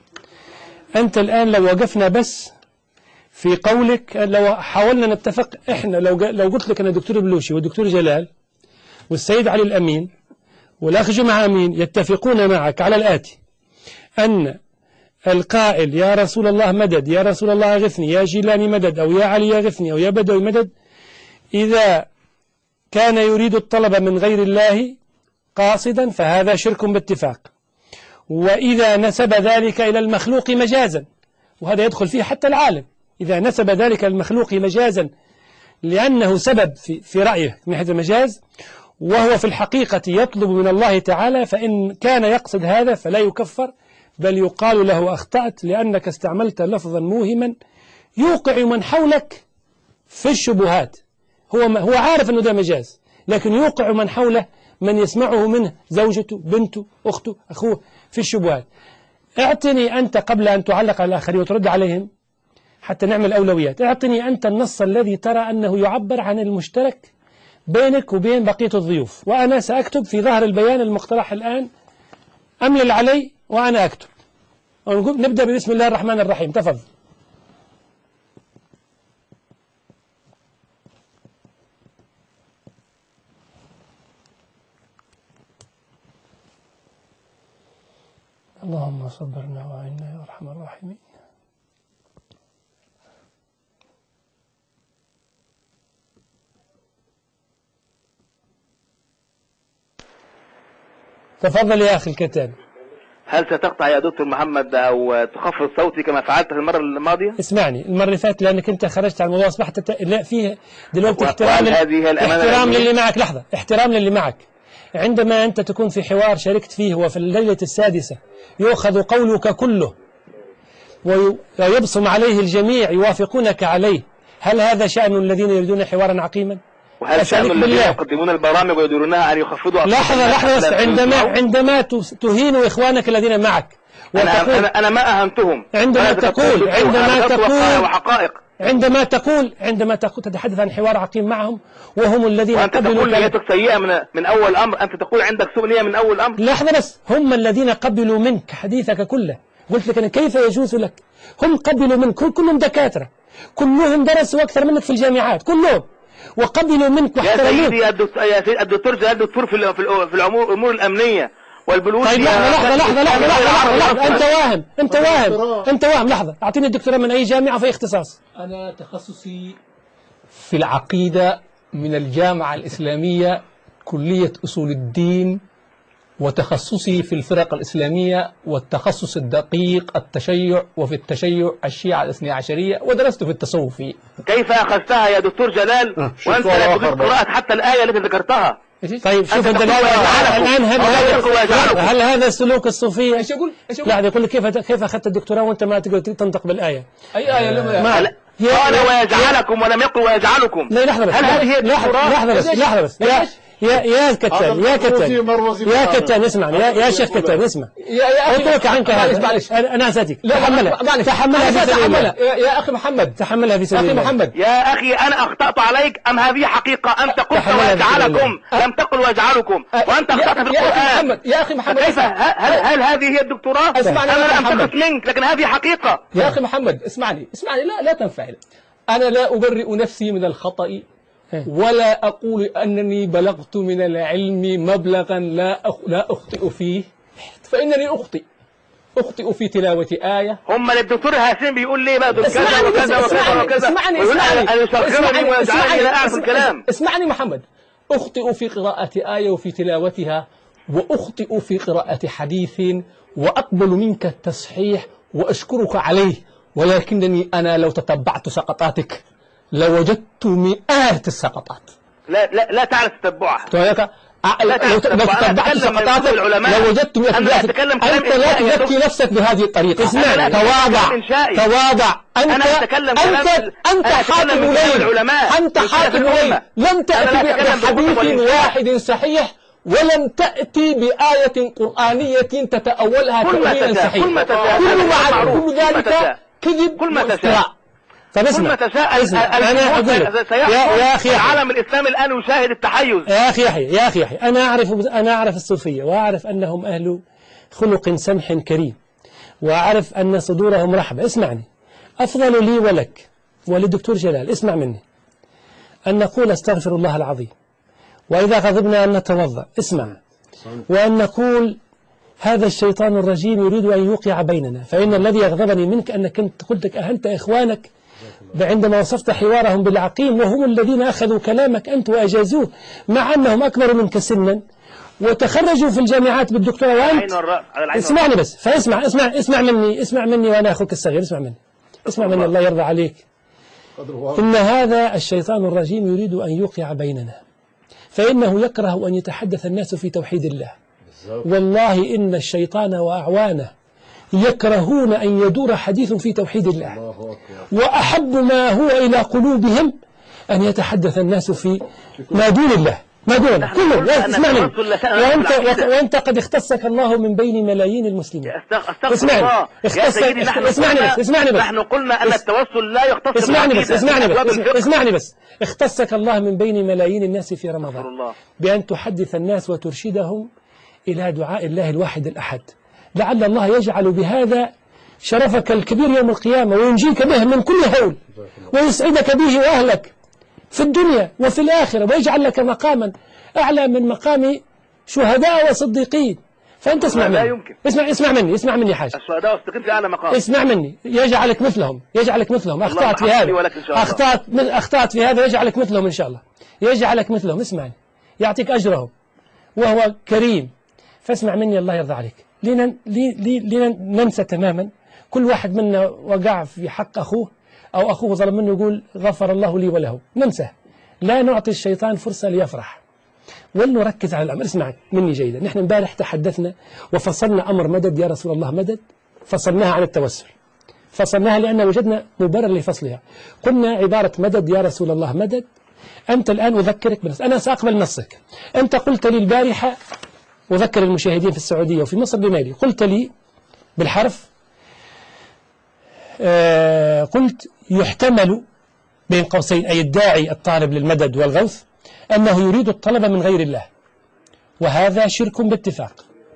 أنت الآن لو وقفنا بس في قولك، لو حاولنا نتفق إحنا، لو لو قلت لك أن الدكتور بلوشي والدكتور جلال والسيد علي الأمين والأخ جمعة أمين يتفقون معك على الآتي: أن القائل يا رسول الله مدد، يا رسول الله أغثني، يا جيلاني مدد، أو يا علي أغثني، أو يا بدوي مدد، إذا كان يريد الطلب من غير الله قاصدا فهذا شرك باتفاق، وإذا نسب ذلك إلى المخلوق مجازا، وهذا يدخل فيه حتى العالم، إذا نسب ذلك المخلوق مجازا لأنه سبب في, في رأيه من حيث المجاز، وهو في الحقيقة يطلب من الله تعالى، فإن كان يقصد هذا فلا يكفر، بل يقال له أخطأت لأنك استعملت لفظا موهما يوقع من حولك في الشبهات. هو هو عارف أنه ده مجاز، لكن يوقع من حوله من يسمعه منه زوجته بنته أخته أخوه في الشبهات. اعطني أنت قبل أن تعلق على الآخرين وترد عليهم حتى نعمل أولويات، اعطني أنت النص الذي ترى أنه يعبر عن المشترك بينك وبين بقية الضيوف، وأنا سأكتب في ظهر البيان المقترح الآن، أملل علي وأنا أكتب. نبدأ بسم الله الرحمن الرحيم. تفضل. اللهم صبرنا وعنا يا أرحم الراحمين. تفضل يا أخي الكتان. هل ستقطع يا دكتور محمد أو تخفض صوتي كما فعلت في المرة الماضية؟ اسمعني، المرة اللي فاتت لأنك أنت خرجت عن الموضوع أصبحت ت... لا فيه دلوقتي احترام لل... احترام للي معك. لحظة، احترام للي معك. عندما أنت تكون في حوار شاركت فيه وفي الليلة السادسة يؤخذ قولك كله ويبصم عليه الجميع يوافقونك عليه، هل هذا شأن الذين يريدون حوارا عقيما؟ وهل شأن الذين يقدمون البرامج ويديرونها أن يخفضوا؟ لحظة لحظة، عندما عندما تهين إخوانك الذين معك أنا, أنا, أنا ما أهنتهم. عندما تقول عندما تقول وحقائق عندما تقول عندما تقول تتحدث عن حوار عقيم معهم وهم الذين وأنت تقول نيتك سيئة من من أول أمر، أنت تقول عندك سوء نية من أول أمر. لحظة بس، هم الذين قبلوا منك حديثك كله قلت لك أنا كيف يجوز لك؟ هم قبلوا منك، كلهم دكاترة، كلهم درسوا أكثر منك في الجامعات كلهم، وقبلوا منك واحترموك. يا سيدي الدكتور يا سيدي الدكتور جلال دكتور في في الأمور الأمنية والبلوغ. طيب لحظة لحظة لحظة لحظة لحظة لحظة أنت واهم أنت واهم أنت واهم لحظة، أعطيني الدكتوراه من أي جامعة في اختصاص؟ أنا تخصصي في العقيدة من الجامعة الإسلامية كلية أصول الدين، وتخصصي في الفرق الإسلامية، والتخصص الدقيق التشيع، وفي التشيع الشيعة الاثني عشرية، ودرست في التصوف. كيف أخذتها يا دكتور جلال وأنت لا تريد قراءة حتى الآية التي ذكرتها؟ طيب شوف انت الان هل هذا هل هذا سلوك الصوفيه؟ ايش اقول؟ ايش اقول؟ لا يقول لك كيف كيف اخذت الدكتوراه وانت ما تقدر تنطق بالايه؟ اي ايه؟ ما قال ويجعلكم ولم يقل ويجعلكم. لا لحظه بس، هل هذه لحظه لحظه بس لحظه بس يا يا يا كتان يا كتان يا كتان اسمعني يا يا شيخ كتان اسمع، اترك عنك هذا. انا اساتيك تحملها تحملها في سبيل الله يا اخي محمد، تحملها في سبيل الله. اخي محمد يا اخي انا اخطأت عليك ام هذه حقيقة؟ انت قلت ويجعلكم لم تقل ويجعلكم، وانت اخطأت في القرآن. يا اخي محمد كيف هل هل هذه هي الدكتوراه؟ انا لا انتقص منك لكن هذه حقيقة. يا اخي محمد اسمعني اسمعني لا لا تنفعل. انا لا ابرئ نفسي من الخطأ، ولا أقول أنني بلغت من العلم مبلغا لا لا أخطئ فيه، فإنني أخطئ أخطئ في تلاوة آية. هم الدكتور هاشم بيقول لي بقى كذا وكذا وكذا وكذا، اسمعني اسمعني اسمعني اسمعني لا أعرف الكلام. اسمعني محمد، أخطئ في قراءة آية وفي تلاوتها، وأخطئ في قراءة حديث، وأقبل منك التصحيح وأشكرك عليه، ولكنني أنا لو تتبعت سقطاتك لوجدت مئات السقطات. لا لا لا تعرف تتبعها. لو تتبعت سقطاتك لوجدت مئات السقطات. أنت لا تزكي نفسك بهذه الطريقة. اسمع، تواضع تواضع. أنت أنت أنت حاكم ليل، أنت حاكم ليل، لم تأتي بحديث واحد صحيح، ولم تأتي بآية قرآنية تتأولها تأويلا صحيحا. كل ذلك كذب وافتراء. طب اسمع اسمع انا اقول لك يا يا اخي العالم الاسلامي الان يشاهد التحيز. يا اخي يحيى يا اخي يحيى انا اعرف انا اعرف الصوفيه، واعرف انهم اهل خلق سمح كريم، واعرف ان صدورهم رحبه. اسمعني، افضل لي ولك وللدكتور جلال اسمع مني ان نقول استغفر الله العظيم، واذا غضبنا ان نتوضا. اسمع، وان نقول هذا الشيطان الرجيم يريد ان يوقع بيننا، فان الذي يغضبني منك انك انت قلت لك اهنت اخوانك عندما وصفت حوارهم بالعقيم، وهم الذين أخذوا كلامك أنت وأجازوه، مع أنهم أكبر منك سنا وتخرجوا في الجامعات بالدكتوراه وأنت. اسمعني بس، فاسمع اسمع اسمع مني اسمع مني وأنا أخوك الصغير، اسمع مني اسمع مني الله يرضى عليك. إن هذا الشيطان الرجيم يريد أن يوقع بيننا، فإنه يكره أن يتحدث الناس في توحيد الله. والله إن الشيطان وأعوانه يكرهون أن يدور حديث في توحيد الله، وأحب ما هو إلى قلوبهم أن يتحدث الناس في ما دون الله ما دون الله كله. اسمعني، وأنت, وأنت قد اختصك الله من بين ملايين المسلمين. اسمعني اسمعني بس اسمعني بس نحن قلنا أن التوسل لا يختص اسمعني بس اسمعني بس اسمعني بس اختصك الله من بين ملايين الناس في رمضان بأن تحدث الناس وترشدهم إلى دعاء الله الواحد الأحد، لعل الله يجعل بهذا شرفك الكبير يوم القيامة، وينجيك به من كل هول، ويسعدك به وأهلك في الدنيا وفي الآخرة، ويجعل لك مقاما أعلى من مقام شهداء وصديقين. فأنت اسمع مني اسمع اسمع مني اسمع مني حاجة، الشهداء والصديقين في أعلى مقام. اسمع مني، يجعلك مثلهم يجعلك مثلهم أخطأت في هذا أخطأت أخطأت في هذا يجعلك مثلهم إن شاء الله، يجعلك مثلهم. اسمعني، يعطيك أجرهم وهو كريم. فاسمع مني الله يرضى عليك. لنا ننسى تماما كل واحد منا وقع في حق أخوه أو أخوه ظلم منه يقول غفر الله لي وله، ننسى. لا نعطي الشيطان فرصة ليفرح، ولنركز على الأمر. اسمع مني جيدا، نحن امبارح تحدثنا وفصلنا أمر مدد يا رسول الله مدد، فصلناها عن التوسل، فصلناها لأن وجدنا مبرر لفصلها. قلنا عبارة مدد يا رسول الله مدد. أنت الآن أذكرك بنص، أنا سأقبل نصك. أنت قلت لي البارحة، أذكر المشاهدين في السعودية وفي مصر بمالي، قلت لي بالحرف آه قلت يحتمل بين قوسين أي الداعي الطالب للمدد والغوث أنه يريد الطلب من غير الله، وهذا شرك باتفاق.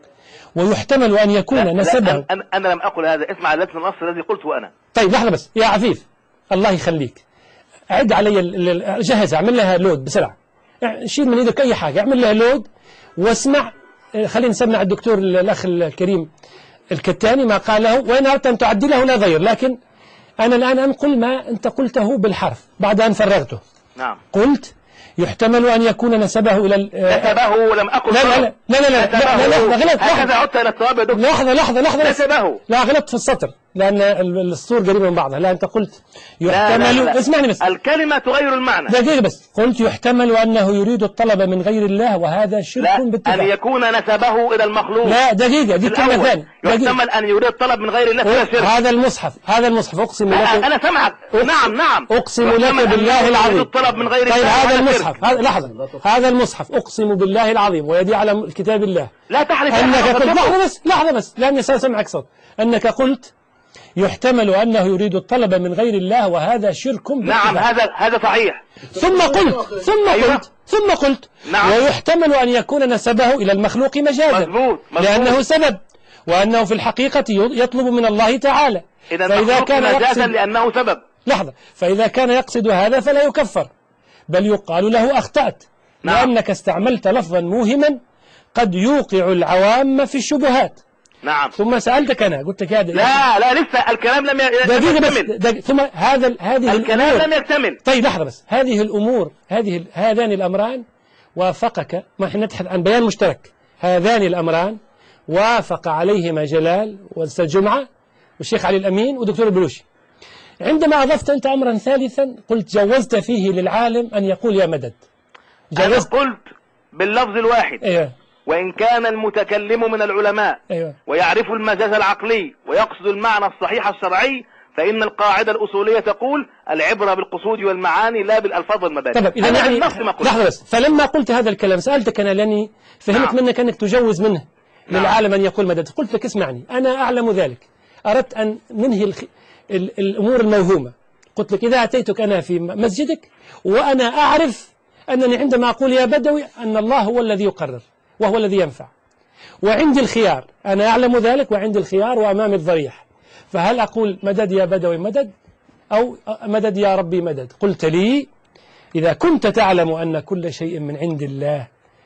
ويحتمل أن يكون لا نسبه. لا أنا, أنا لم أقل هذا، اسمع الذي النص الذي قلته أنا. طيب لحظة بس يا عفيف، الله يخليك، عد علي، جهز، اعمل لها لود بسرعة، شيل من ايدك أي حاجة، اعمل لها لود واسمع. خلينا نسمع الدكتور الأخ الكريم الكتاني ما قاله، وإن أردت أن تعدله لا ضير، لكن أنا الآن أنقل ما أنت قلته بالحرف بعد أن فرغته. نعم. قلت يحتمل أن يكون نسبه إلى نسبه، لم أقل لا لا لا لا لا لا لا غلط. هكذا عدت إلى الصواب يا دكتور. لحظة لحظة لحظة نسبه. لا غلطت في السطر، لأن السطور قريبة من بعضها. لا أنت قلت يحتمل. لا لا لا. اسمعني بس، الكلمة تغير المعنى. دقيقة بس، قلت يحتمل أنه يريد الطلب من غير الله وهذا شرك باتفاق. أن يكون نسبه إلى المخلوق. لا دقيقة، دي كلمة ثانية. يحتمل أن يريد الطلب من غير الله فلا شرك. هذا المصحف، هذا المصحف أقسم لك. أنا سمعك. نعم نعم. أقسم لك بالله العظيم. الطلب من غير طيب الله. هذا المصحف، هذا لحظة، هذا المصحف أقسم بالله العظيم ويدي على كتاب الله. لا تحلف. أنك قلت لحظة بس لحظة بس لأني سأسمعك صوت. أنك قلت يحتمل أنه يريد الطلب من غير الله وهذا شرك. نعم هذا هذا صحيح. ثم قلت ثم أيوة. قلت ثم قلت نعم. ويحتمل أن يكون نسبه إلى المخلوق مجازا. مزبوط. مزبوط. لأنه سبب، وأنه في الحقيقة يطلب من الله تعالى. إذا فإذا كان مجازا لأنه سبب. لحظة، فإذا كان يقصد هذا فلا يكفر، بل يقال له أخطأت. نعم. لأنك استعملت لفظا موهما قد يوقع العوام في الشبهات. نعم. ثم سألتك أنا قلت لك هذا لا لا لسه الكلام لم يكتمل. ثم هذا هذه الكلام لم يكتمل. طيب لحظة بس، هذه الأمور، هذه هذان الأمران وافقك، ما احنا نتحدث عن بيان مشترك، هذان الأمران وافق عليهما جلال والأستاذ جمعة والشيخ علي الأمين ودكتور البلوشي. عندما أضفت أنت أمرا ثالثا قلت جوزت فيه للعالم أن يقول يا مدد. جوزت. أنا قلت باللفظ الواحد. أيوه. وإن كان المتكلم من العلماء. أيوه. ويعرف المجاز العقلي ويقصد المعنى الصحيح الشرعي، فإن القاعدة الأصولية تقول العبرة بالقصود والمعاني لا بالألفاظ والمبادئ. طيب إذا يعني لحظة بس، فلما قلت هذا الكلام سألتك أنا لأني فهمت نعم. منك أنك تجوز منه نعم. للعالم أن يقول مدد. قلت لك اسمعني، أنا أعلم ذلك، أردت أن ننهي الخ... ال... الأمور الموهومة. قلت لك إذا أتيتك أنا في مسجدك وأنا أعرف أنني عندما أقول يا بدوي أن الله هو الذي يقرر وهو الذي ينفع، وعندي الخيار، أنا أعلم ذلك وعندي الخيار وأمامي الضريح، فهل أقول مدد يا بدوي مدد أو مدد يا ربي مدد؟ قلت لي إذا كنت تعلم أن كل شيء من عند الله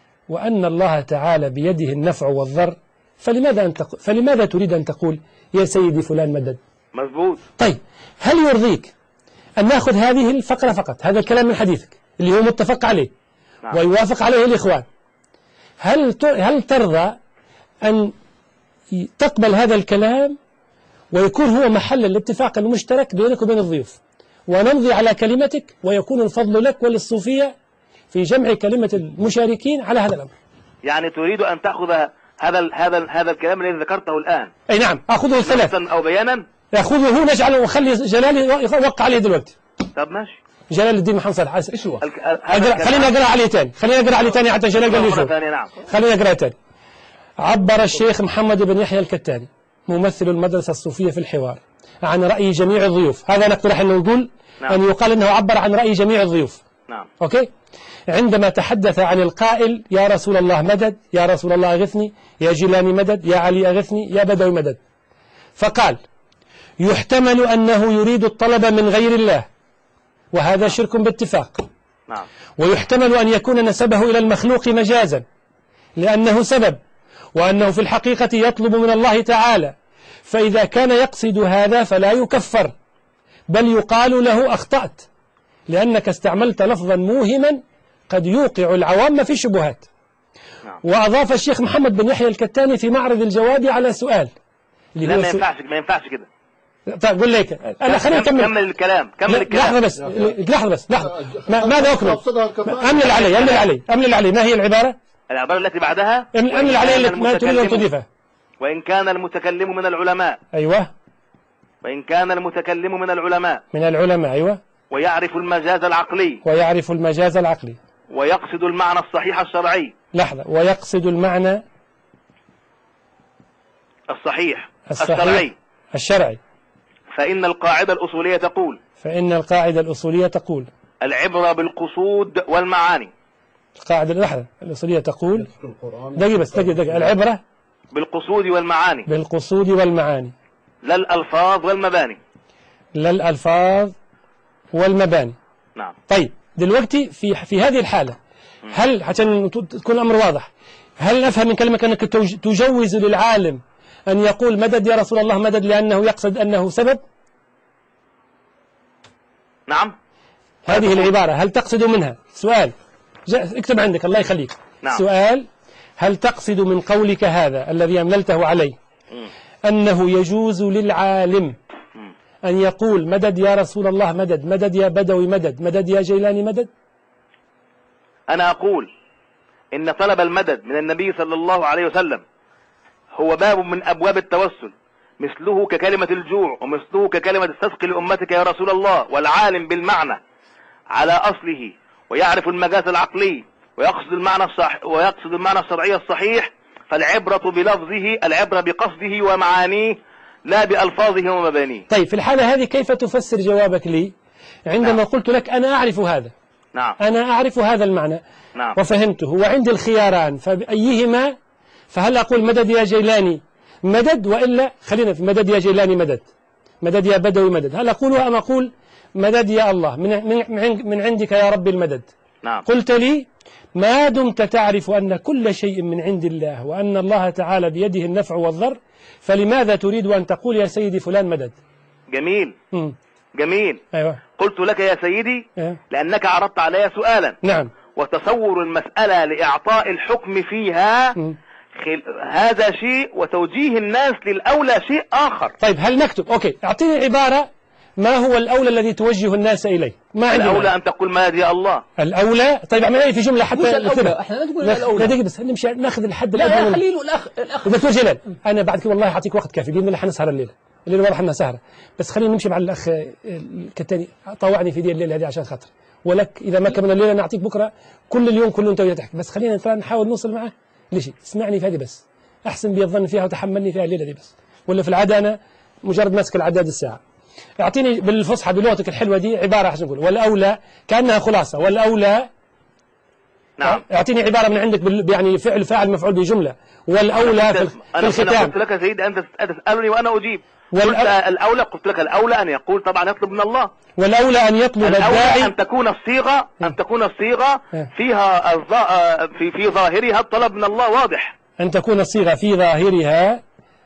وأن الله تعالى بيده النفع والضر، فلماذا, أن تق... فلماذا تريد أن تقول يا سيدي فلان مدد؟ مظبوط. طيب هل يرضيك أن نأخذ هذه الفقرة فقط، هذا الكلام من حديثك اللي هو متفق عليه نعم. ويوافق عليه الإخوان، هل هل ترضى أن تقبل هذا الكلام ويكون هو محل الاتفاق المشترك بينك وبين الضيوف، ونمضي على كلمتك ويكون الفضل لك وللصوفية في جمع كلمة المشاركين على هذا الأمر؟ يعني تريد أن تأخذ هذا هذا هذا الكلام الذي ذكرته الآن؟ أي نعم، أخذه ثلاثا أو بيانا، أخذه نجعله وخلي جلال يوقع عليه دلوقتي. طب ماشي. جلال الدين محمد صالح ايش هو؟ أقرأ... خليني اقرا عليه ثاني، خليني اقرا عليه ثاني حتى جلال قال لي نعم. خليني اقرا ثاني. عبر الشيخ محمد بن يحيى الكتاني ممثل المدرسة الصوفية في الحوار عن رأي جميع الضيوف، هذا نقترح أن نقول نعم. أن يقال أنه عبر عن رأي جميع الضيوف نعم. أوكي؟ عندما تحدث عن القائل يا رسول الله مدد، يا رسول الله أغثني، يا جيلاني مدد، يا علي أغثني، يا بدوي مدد، فقال يحتمل أنه يريد الطلب من غير الله وهذا شرك باتفاق نعم. ويحتمل أن يكون نسبه إلى المخلوق مجازا لأنه سبب، وأنه في الحقيقة يطلب من الله تعالى، فإذا كان يقصد هذا فلا يكفر بل يقال له أخطأت لأنك استعملت لفظا موهما قد يوقع العوام في الشبهات نعم. وأضاف الشيخ محمد بن يحيى الكتاني في معرض الجواب على سؤال لا ما ينفعش ما ينفعش كده. طيب قول لك أنا خليني أكمل كمل الكلام كمل الكلام لحظة بس لحظة بس لحظة ماذا أكمل؟ أملل علي أملل علي أملل علي ما هي العبارة؟ العبارة التي بعدها أملل علي اللي ما تريد أن تضيفها. وإن كان المتكلم من العلماء. أيوة. وإن كان المتكلم من العلماء. من العلماء أيوة. ويعرف المجاز العقلي. ويعرف المجاز العقلي. ويقصد المعنى الصحيح الشرعي. لحظة ويقصد المعنى الصحيح, الصحيح الشرعي. الشرعي. فإن القاعدة الأصولية تقول. فإن القاعدة الأصولية تقول. العبرة بالقصود والمعاني. القاعدة لحظة الأصولية تقول دقيقة بس دقيقة دقيقة العبرة بالقصود والمعاني. بالقصود والمعاني. لا الألفاظ والمباني. لا الألفاظ والمباني. نعم. طيب دلوقتي في في هذه الحالة هل عشان تكون الأمر واضح، هل نفهم من كلمة أنك تجوز للعالم أن يقول مدد يا رسول الله مدد لأنه يقصد أنه سبب؟ نعم. هذه العبارة هل تقصد منها سؤال اكتب عندك الله يخليك. نعم. سؤال هل تقصد من قولك هذا الذي أمللته عليه م. أنه يجوز للعالم م. أن يقول مدد يا رسول الله مدد، مدد يا بدوي مدد، مدد يا جيلاني مدد؟ أنا أقول إن طلب المدد من النبي صلى الله عليه وسلم هو باب من أبواب التوسل، مثله ككلمة الجوع ومثله ككلمة السسق لأمتك يا رسول الله. والعالم بالمعنى على أصله ويعرف المجاز العقلي ويقصد المعنى الصح ويقصد المعنى الشرعي الصحيح، فالعبرة بلفظه، العبرة بقصده ومعانيه لا بألفاظه ومبانيه. طيب في الحالة هذه كيف تفسر جوابك لي عندما نعم. قلت لك أنا أعرف هذا؟ نعم. أنا أعرف هذا المعنى. نعم. وفهمته وعندي الخياران، فبأيهما؟ فهل أقول مدد يا جيلاني مدد، وإلا خلينا في مدد يا جيلاني مدد، مدد يا بدوي مدد، هل أقولها أم أقول مدد يا الله من, من, من عندك يا رب المدد؟ نعم. قلت لي ما دمت تعرف أن كل شيء من عند الله وأن الله تعالى بيده النفع والضر، فلماذا تريد أن تقول يا سيدي فلان مدد؟ جميل. م. جميل. أيوة. قلت لك يا سيدي أيوة. لأنك عرضت علي سؤالا. نعم. وتصور المسألة لإعطاء الحكم فيها م. خل... هذا شيء وتوجيه الناس للأولى شيء آخر. طيب هل نكتب أوكي أعطيني عبارة ما هو الأولى الذي توجه الناس إليه؟ ما عندي الأولى معنى. أن تقول مدد يا الله. الأولى. طيب اعمل في جملة حتى الأولى احنا نقول الأولى. دقيقة بس نمشي ناخذ الحد لا الأدنى. لا خليله الأخ الأخ دكتور جلال أنا بعد كده والله أعطيك وقت كافي بإذن الله حنسهر الليلة، الليلة واضح أنها سهرة، بس خلينا نمشي مع الأخ الكتاني طوعني في دي الليلة هذه عشان خاطر، ولك إذا ما كملنا الليلة نعطيك بكرة كل اليوم كله أنت وياه تحكي، بس خلينا نحاول نوصل معه لشيء. اسمعني في هذه بس، أحسن بيظن فيها وتحملني فيها الليلة دي بس، ولا في العادة أنا مجرد ماسك العداد الساعة. اعطيني بالفصحى بلغتك الحلوة دي عبارة عشان نقول والأولى كأنها خلاصة. والأولى نعم. اعطيني عبارة من عندك بال... يعني فعل فاعل مفعول بجملة. والأولى في, أنا في الختام. أنا قلت لك يا سيدي أنت تسألني وأنا أجيب. والأ... قلت الأولى قلت لك الأولى أن يقول طبعا يطلب من الله. والأولى أن يطلب الداعي أن تكون الصيغة أن تكون الصيغة فيها الظ... في في ظاهرها الطلب من الله واضح. أن تكون الصيغة في ظاهرها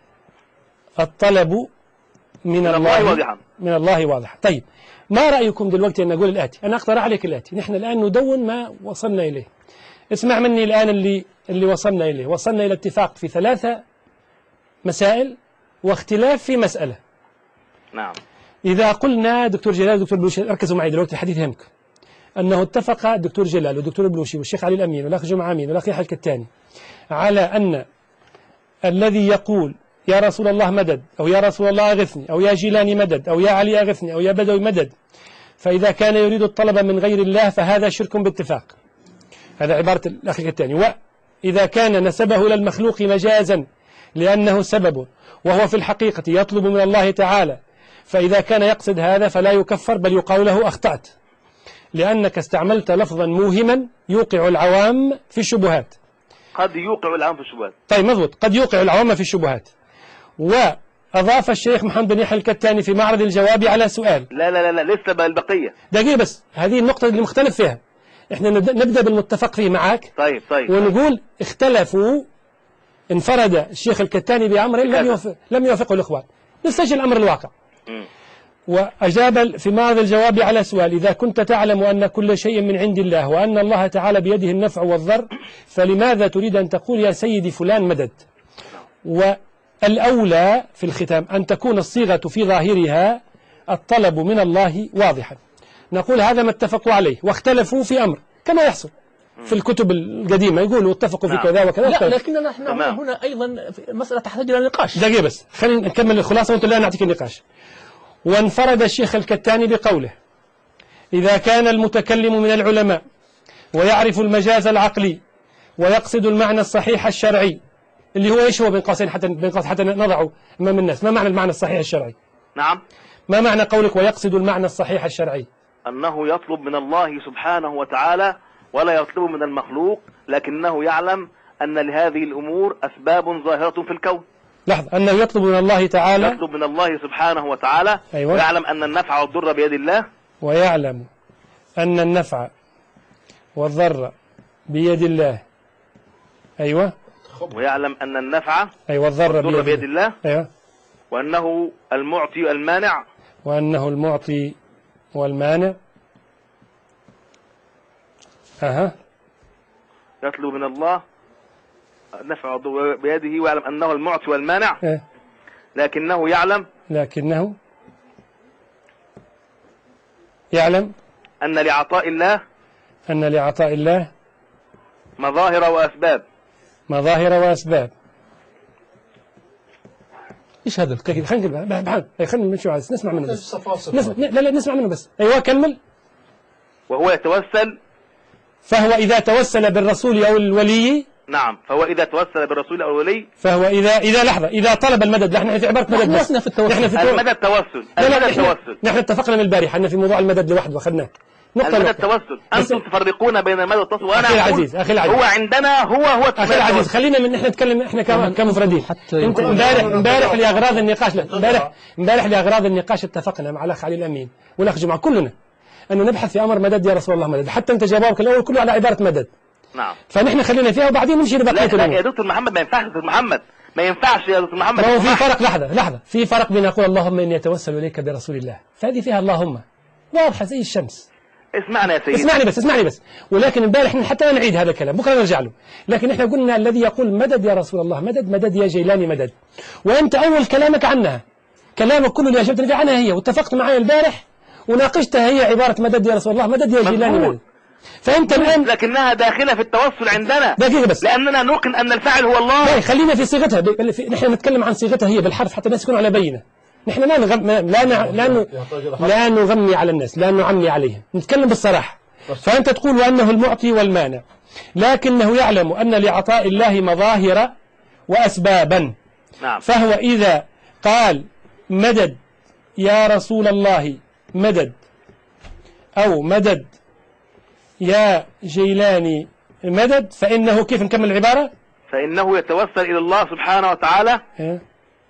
الطلب من, من الله واضحا. من الله واضح. طيب ما رأيكم دلوقتي أن نقول الآتي؟ أنا أقترح عليك الآتي، نحن الآن ندون ما وصلنا إليه. اسمع مني الآن اللي اللي وصلنا إليه. وصلنا إلى اتفاق في ثلاثة مسائل واختلاف في مسألة. نعم. إذا قلنا دكتور جلال ودكتور بلوشي ركزوا معي دلوقتي الحديث يهمك، أنه اتفق الدكتور جلال والدكتور بلوشي والشيخ علي الأمين والأخ جمعة أمين والأخ يحيى الكتاني على أن الذي يقول يا رسول الله مدد أو يا رسول الله أغثني أو يا جيلاني مدد أو يا علي أغثني أو يا بدوي مدد، فإذا كان يريد الطلب من غير الله فهذا شرك باتفاق. هذا عبارة الأخ الكتاني. وإذا كان نسبه إلى المخلوق مجازا لأنه سبب وهو في الحقيقة يطلب من الله تعالى، فإذا كان يقصد هذا فلا يكفر بل يقال له أخطأت، لأنك استعملت لفظا موهما يوقع العوام في الشبهات. قد يوقع العوام في الشبهات. طيب مضبوط، قد يوقع العوام في الشبهات. وأضاف الشيخ محمد بن يحيى الكتاني في معرض الجواب على سؤال. لا لا لا, لا لسه بقى البقية. دقيقة بس، هذه النقطة اللي مختلف فيها. احنا نبدأ بالمتفق فيه معك. طيب طيب. ونقول اختلفوا، انفرد الشيخ الكتاني بأمر لم يوافق لم يوافقه الإخوان. نستجل الأمر الواقع. م. وأجاب في معرض الجواب على سؤال: إذا كنت تعلم أن كل شيء من عند الله وأن الله تعالى بيده النفع والضر، فلماذا تريد أن تقول يا سيدي فلان مدد؟ والأولى في الختام أن تكون الصيغة في ظاهرها الطلب من الله واضحا. نقول هذا ما اتفقوا عليه، واختلفوا في أمر كما يحصل في الكتب القديمة، يقولوا اتفقوا في كذا وكذا. لا لكننا نحن هنا أيضا مسألة تحتاج إلى نقاش. دقيقة بس، خلينا نكمل الخلاصة وأنت الآن نعطيك النقاش. وانفرد الشيخ الكتاني بقوله: إذا كان المتكلم من العلماء ويعرف المجاز العقلي ويقصد المعنى الصحيح الشرعي، اللي هو إيش هو بين قوسين حتى بين قوسين حتى نضعه أمام الناس، ما معنى المعنى الصحيح الشرعي؟ نعم. ما معنى قولك ويقصد المعنى الصحيح الشرعي؟ أنه يطلب من الله سبحانه وتعالى ولا يطلب من المخلوق، لكنه يعلم أن لهذه الأمور أسباب ظاهرة في الكون. لحظة، أنه يطلب من الله تعالى، يطلب من الله سبحانه وتعالى، أيوة. ويعلم أن النفع والضر بيد الله، ويعلم أن النفع والضر بيد الله، أيوة، ويعلم أن النفع أيوة والضر والضر بيد, بيد الله، أيوة، وأنه المعطي والمانع، وأنه المعطي والمانع. أها. يطلب من الله النفع والضر بيده، ويعلم أنه المعطي والمانع، إيه؟ لكنه يعلم لكنه يعلم أن لعطاء الله أن لعطاء الله مظاهر وأسباب. مظاهر وأسباب. إيش هذا الكلام؟ خلينا نقول خلينا نمشي عايز نسمع منه بس. نسمع لا لا نسمع منه بس. أيوة كمل. وهو يتوسل، فهو إذا توسل بالرسول أو الولي، نعم، فهو إذا توسل بالرسول أو الولي، فهو إذا إذا لحظة إذا طلب المدد. نحن في عبارة مدد بس. نحن في التوسل. نحن في المدد توسل، لا لا المدد نحن, توسل. نحن اتفقنا من البارحة أن في موضوع المدد لوحده أخذناه. نقطة المدد نقطة. توسل، أنتم تفرقون بين المدد والتوسل، وأنا أخي أقول العزيز أخي العزيز هو عندنا هو هو أخي العزيز خلينا من نحن نتكلم إحنا كم- كمفردين. حتى أنت يكون- امبارح امبارح لأغراض النقاش لا امبارح امبارح لأغراض النقاش اتفقنا مع الأخ علي الأمين والأخ جمعة كلنا أنه نبحث في أمر مدد يا رسول الله مدد. حتى أنت جوابك الأول كله على عبارة مدد، نعم. فنحن خلينا فيها وبعدين نمشي لبقية لا لا يا الأمور. دكتور محمد، ما ينفعش يا دكتور محمد، ما ينفعش يا دكتور محمد. ما هو في فرق. لحظة لحظة في فرق بين أقول اللهم إني أتوسل إليك برسول الله، فهذه فيها اللهم واضحة زي الشمس. اسمعنا يا سيدي، اسمعني بس اسمعني بس. ولكن امبارح حتى لا نعيد هذا الكلام، بكره نرجع له. لكن احنا قلنا الذي يقول مدد يا رسول الله مدد مدد يا جيلاني مدد، وانت اول كلامك عنها، كلامك كله اللي اجبتني فيه عنها هي، واتفقت معي البارح وناقشتها هي عباره مدد يا رسول الله مدد يا جيلاني مظبوط. مدد. فانت الان لكنها داخلة في التوسل عندنا، دقيقه بس، لأننا نوقن أن الفاعل هو الله. لا خلينا في صيغتها. ب- في- نحن نتكلم عن صيغتها هي بالحرف حتى الناس يكونوا على بينه. نحن لا نغم... لا لا لا, ن... لا نغمي على الناس، لا نعمي عليهم، نتكلم بالصراحه. فانت تقول وانه المعطي والمانع، لكنه يعلم ان لعطاء الله مظاهر واسبابا. نعم. فهو اذا قال مدد يا رسول الله مدد، او مدد يا جيلاني مدد، فانه كيف نكمل العباره؟ فإنه يتوسل إلى الله سبحانه وتعالى إيه؟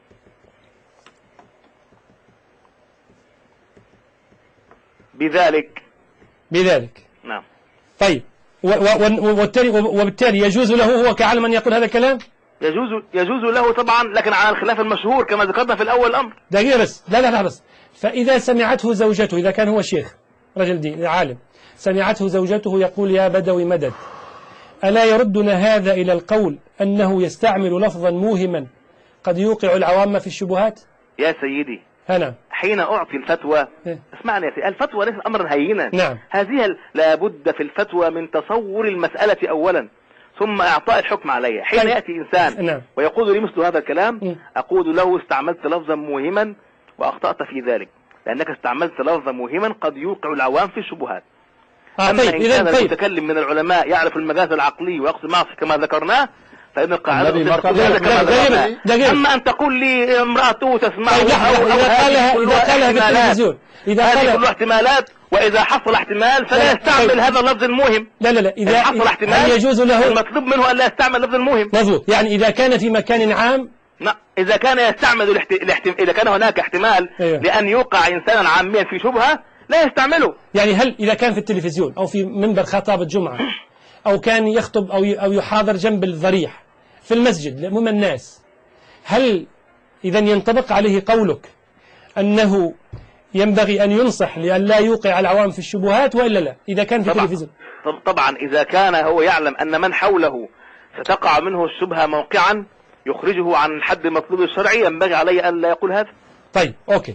بذلك. بذلك. نعم. طيب و- و- وبالتالي وبالتالي يجوز له هو كعالم أن يقول هذا الكلام؟ يجوز يجوز له طبعا، لكن على الخلاف المشهور كما ذكرنا في الأول الأمر. دقيقة بس، لا لا لا بس. فإذا سمعته زوجته، إذا كان هو شيخ رجل دين عالم، سمعته زوجته يقول يا بدوي مدد، ألا يردنا هذا إلى القول أنه يستعمل لفظا موهما قد يوقع العوام في الشبهات؟ يا سيدي، هنا حين أعطي الفتوى، إيه؟ اسمعني يا سيدي، الفتوى ليست أمرا هينا. نعم. هذه ال- لابد في الفتوى من تصور المسألة أولا، ثم إعطاء الحكم عليها. حين طيب. يأتي إنسان نعم. ويقول لي مثل هذا الكلام، م. أقول له استعملت لفظا موهما وأخطأت في ذلك، لأنك استعملت لفظا موهما قد يوقع العوام في الشبهات. آه أما طيب إن إذا كان طيب المتكلم من العلماء يعرف المجاز العقلي ويقصد معصية كما ذكرناه، فإن القاعدة الذي ما تقول قال- هذا كما دقيقة، ذكرناه. دقيقة. أما أن تقول لي امرأته تسمعه، طيب لحظة، أو- أو إذا هذه قالها كلها إذا قالها في احتمالات. التلفزيون، إذا هذه قالها كلها احتمالات، وإذا حصل احتمال فلا لا، يستعمل طيب. هذا اللفظ الموهم. لا لا لا إذا إذا حصل احتمال هل يجوز له المطلوب منه أن لا يستعمل لفظ الموهم. مضبوط، يعني إذا كان في مكان عام لا، إذا كان يستعمل الاحت... الاحت... إذا كان هناك احتمال أيوه. لأن يوقع إنسانا عاميا في شبهة لا يستعمله. يعني هل إذا كان في التلفزيون أو في منبر خطاب الجمعة أو كان يخطب أو ي- أو يحاضر جنب الضريح في المسجد لأمام الناس، هل إذا ينطبق عليه قولك أنه ينبغي أن ينصح لأن لا يوقع العوام في الشبهات وإلا لا إذا كان في طبعا. التلفزيون؟ طب- طبعا إذا كان هو يعلم أن من حوله ستقع منه الشبهة موقعا يخرجه عن الحد المطلوب الشرعي، ينبغي عليه أن لا يقول هذا. طيب أوكي،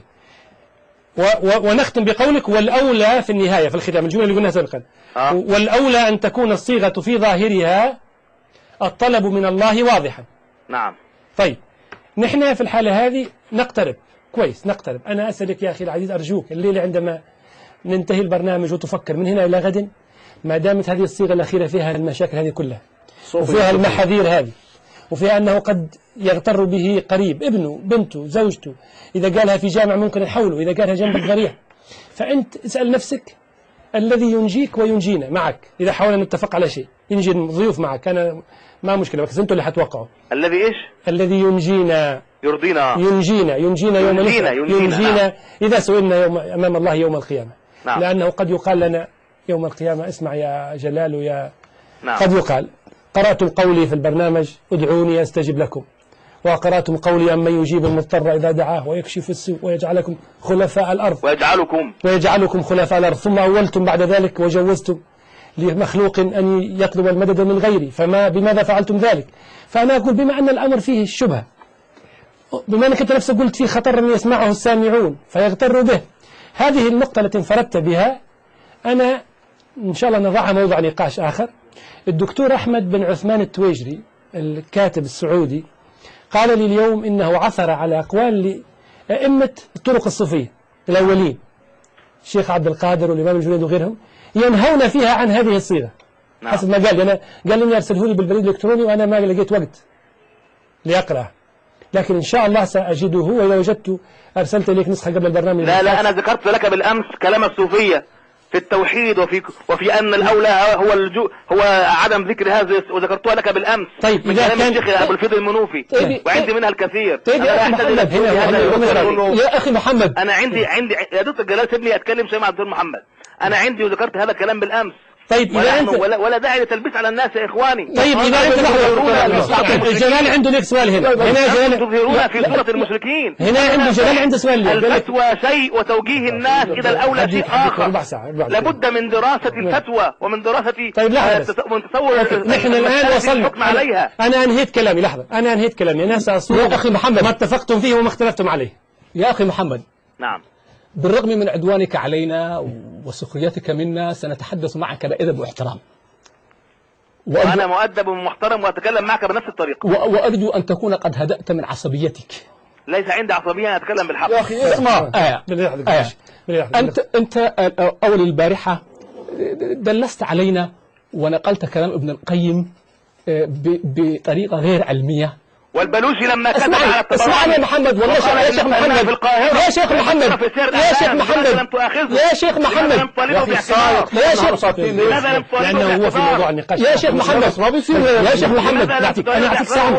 و و ونختم بقولك والأولى في النهاية في الختام الجملة اللي قلناها سابقا، آه. والأولى أن تكون الصيغة في ظاهرها الطلب من الله واضحا. نعم. طيب نحن في الحالة هذه نقترب كويس، نقترب. أنا أسألك يا أخي العزيز أرجوك الليلة عندما ننتهي البرنامج وتفكر من هنا إلى غد، ما دامت هذه الصيغة الأخيرة فيها المشاكل هذه كلها وفيها المحاذير هذه وفيها أنه قد يغتر به قريب ابنه بنته زوجته، إذا قالها في جامع ممكن نحوله، إذا قالها جنب الضريح، فأنت اسأل نفسك الذي ينجيك وينجينا معك إذا حاولنا نتفق على شيء. ينجي الضيوف معك أنا ما مشكلة، بس أنتوا اللي حتوقعوا. الذي إيش؟ الذي ينجينا يرضينا ينجينا ينجينا يوم ينجينا, ينجينا, ينجينا نعم. إذا سئلنا يوم أمام الله يوم القيامة نعم. لأنه قد يقال لنا يوم القيامة اسمع يا جلال ويا نعم. قد يقال قرأتم قولي في البرنامج ادعوني أستجب لكم، وقرأتم قولي أمن يجيب المضطر إذا دعاه ويكشف السوء ويجعلكم خلفاء الأرض ويجعلكم ويجعلكم خلفاء الأرض، ثم أولتم بعد ذلك وجوزتم لمخلوق أن يطلب المدد من غيري، فما بماذا فعلتم ذلك؟ فأنا أقول بما أن الأمر فيه الشبهة، بما أنك أنت نفسك قلت فيه خطر أن يسمعه السامعون فيغتروا به، هذه النقطة التي انفردت بها أنا إن شاء الله نضعها موضوع نقاش آخر. الدكتور أحمد بن عثمان التويجري الكاتب السعودي قال لي اليوم إنه عثر على أقوال لأئمة الطرق الصوفية الأولين الشيخ عبد القادر والإمام الجنيد وغيرهم ينهون فيها عن هذه الصيغة. نعم. حسب ما قال أنا قال لي أرسله لي بالبريد الإلكتروني وأنا ما لقيت وقت لأقرأ، لكن إن شاء الله سأجده، وإذا وجدت أرسلت إليك نسخة قبل البرنامج. لا لا أنا ذكرت لك بالأمس كلام الصوفية في التوحيد وفي وفي أن الأولى هو الجو هو عدم ذكر هذا، وذكرتها لك بالأمس. طيب من كلام الشيخ أبو الفضل المنوفي. طيب وعندي منها الكثير. طيب أنا لا أحتاج إلى هنا يا أخي محمد، أنا عندي عندي يا دكتور جلال سيبني أتكلم شوية مع الدكتور محمد. أنا عندي وذكرت هذا الكلام بالأمس. طيب ولا, أنت ولا, ولا داعي للتلبيس على الناس يا إخواني. طيب إذا أنت لحظة جلال عنده لك سؤال هنا هنا جلال تظهرون في صورة المشركين. هنا عنده جلال عنده سؤال. الفتوى شيء وتوجيه الناس إلى الأولى شيء آخر. لابد من دراسة الفتوى ومن دراسة طيب لحظة من تصور نحن الآن وصلنا عليها. أنا أنهيت كلامي لحظة أنا أنهيت كلامي أنا سأصور يا أخي محمد ما اتفقتم فيه وما اختلفتم عليه. يا أخي محمد نعم بالرغم من عدوانك علينا وسخريتك منا سنتحدث معك بأدب واحترام، وأنا مؤدب ومحترم وأتكلم معك بنفس الطريقة، وأرجو أن تكون قد هدأت من عصبيتك. ليس عندي عصبية، أنا أتكلم بالحق. يا أخي اسمع آه. آه. أنت أنت أول البارحة دلست علينا ونقلت كلام ابن القيم بطريقة غير علمية، والبلوشي لما كتب على الطبراني. اسمعني يا محمد والله يا شيخ محمد يا شيخ محمد يا شيخ محمد يا شيخ محمد يا شيخ لأنه هو في موضوع النقاش يا شيخ محمد ما بيصير يا شيخ محمد أنا أعطيك ساعة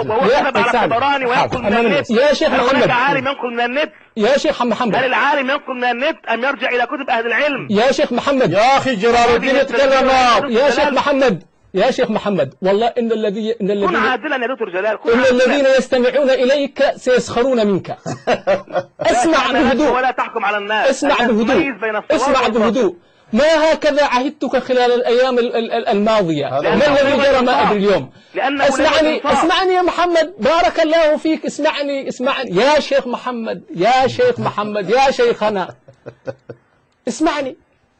يا شيخ محمد. هل العالم ينقل من النت؟ يا شيخ محمد هل العالم ينقل من النت أم يرجع إلى كتب أهل العلم؟ يا شيخ محمد يا أخي جلال الدين يتكلم يا شيخ محمد يا شيخ محمد والله إن الذي إن الذين كن عادلا يا دكتور جلال. إن الذين يستمعون إليك سيسخرون منك. اسمع بهدوء ولا تحكم على الناس. اسمع بهدوء اسمع بهدوء. ما هكذا عهدتك خلال الأيام الماضية، ما الذي جرى ما أدري اليوم. اسمعني اسمعني يا محمد بارك الله فيك، اسمعني اسمعني يا شيخ محمد يا شيخ محمد يا شيخنا اسمعني.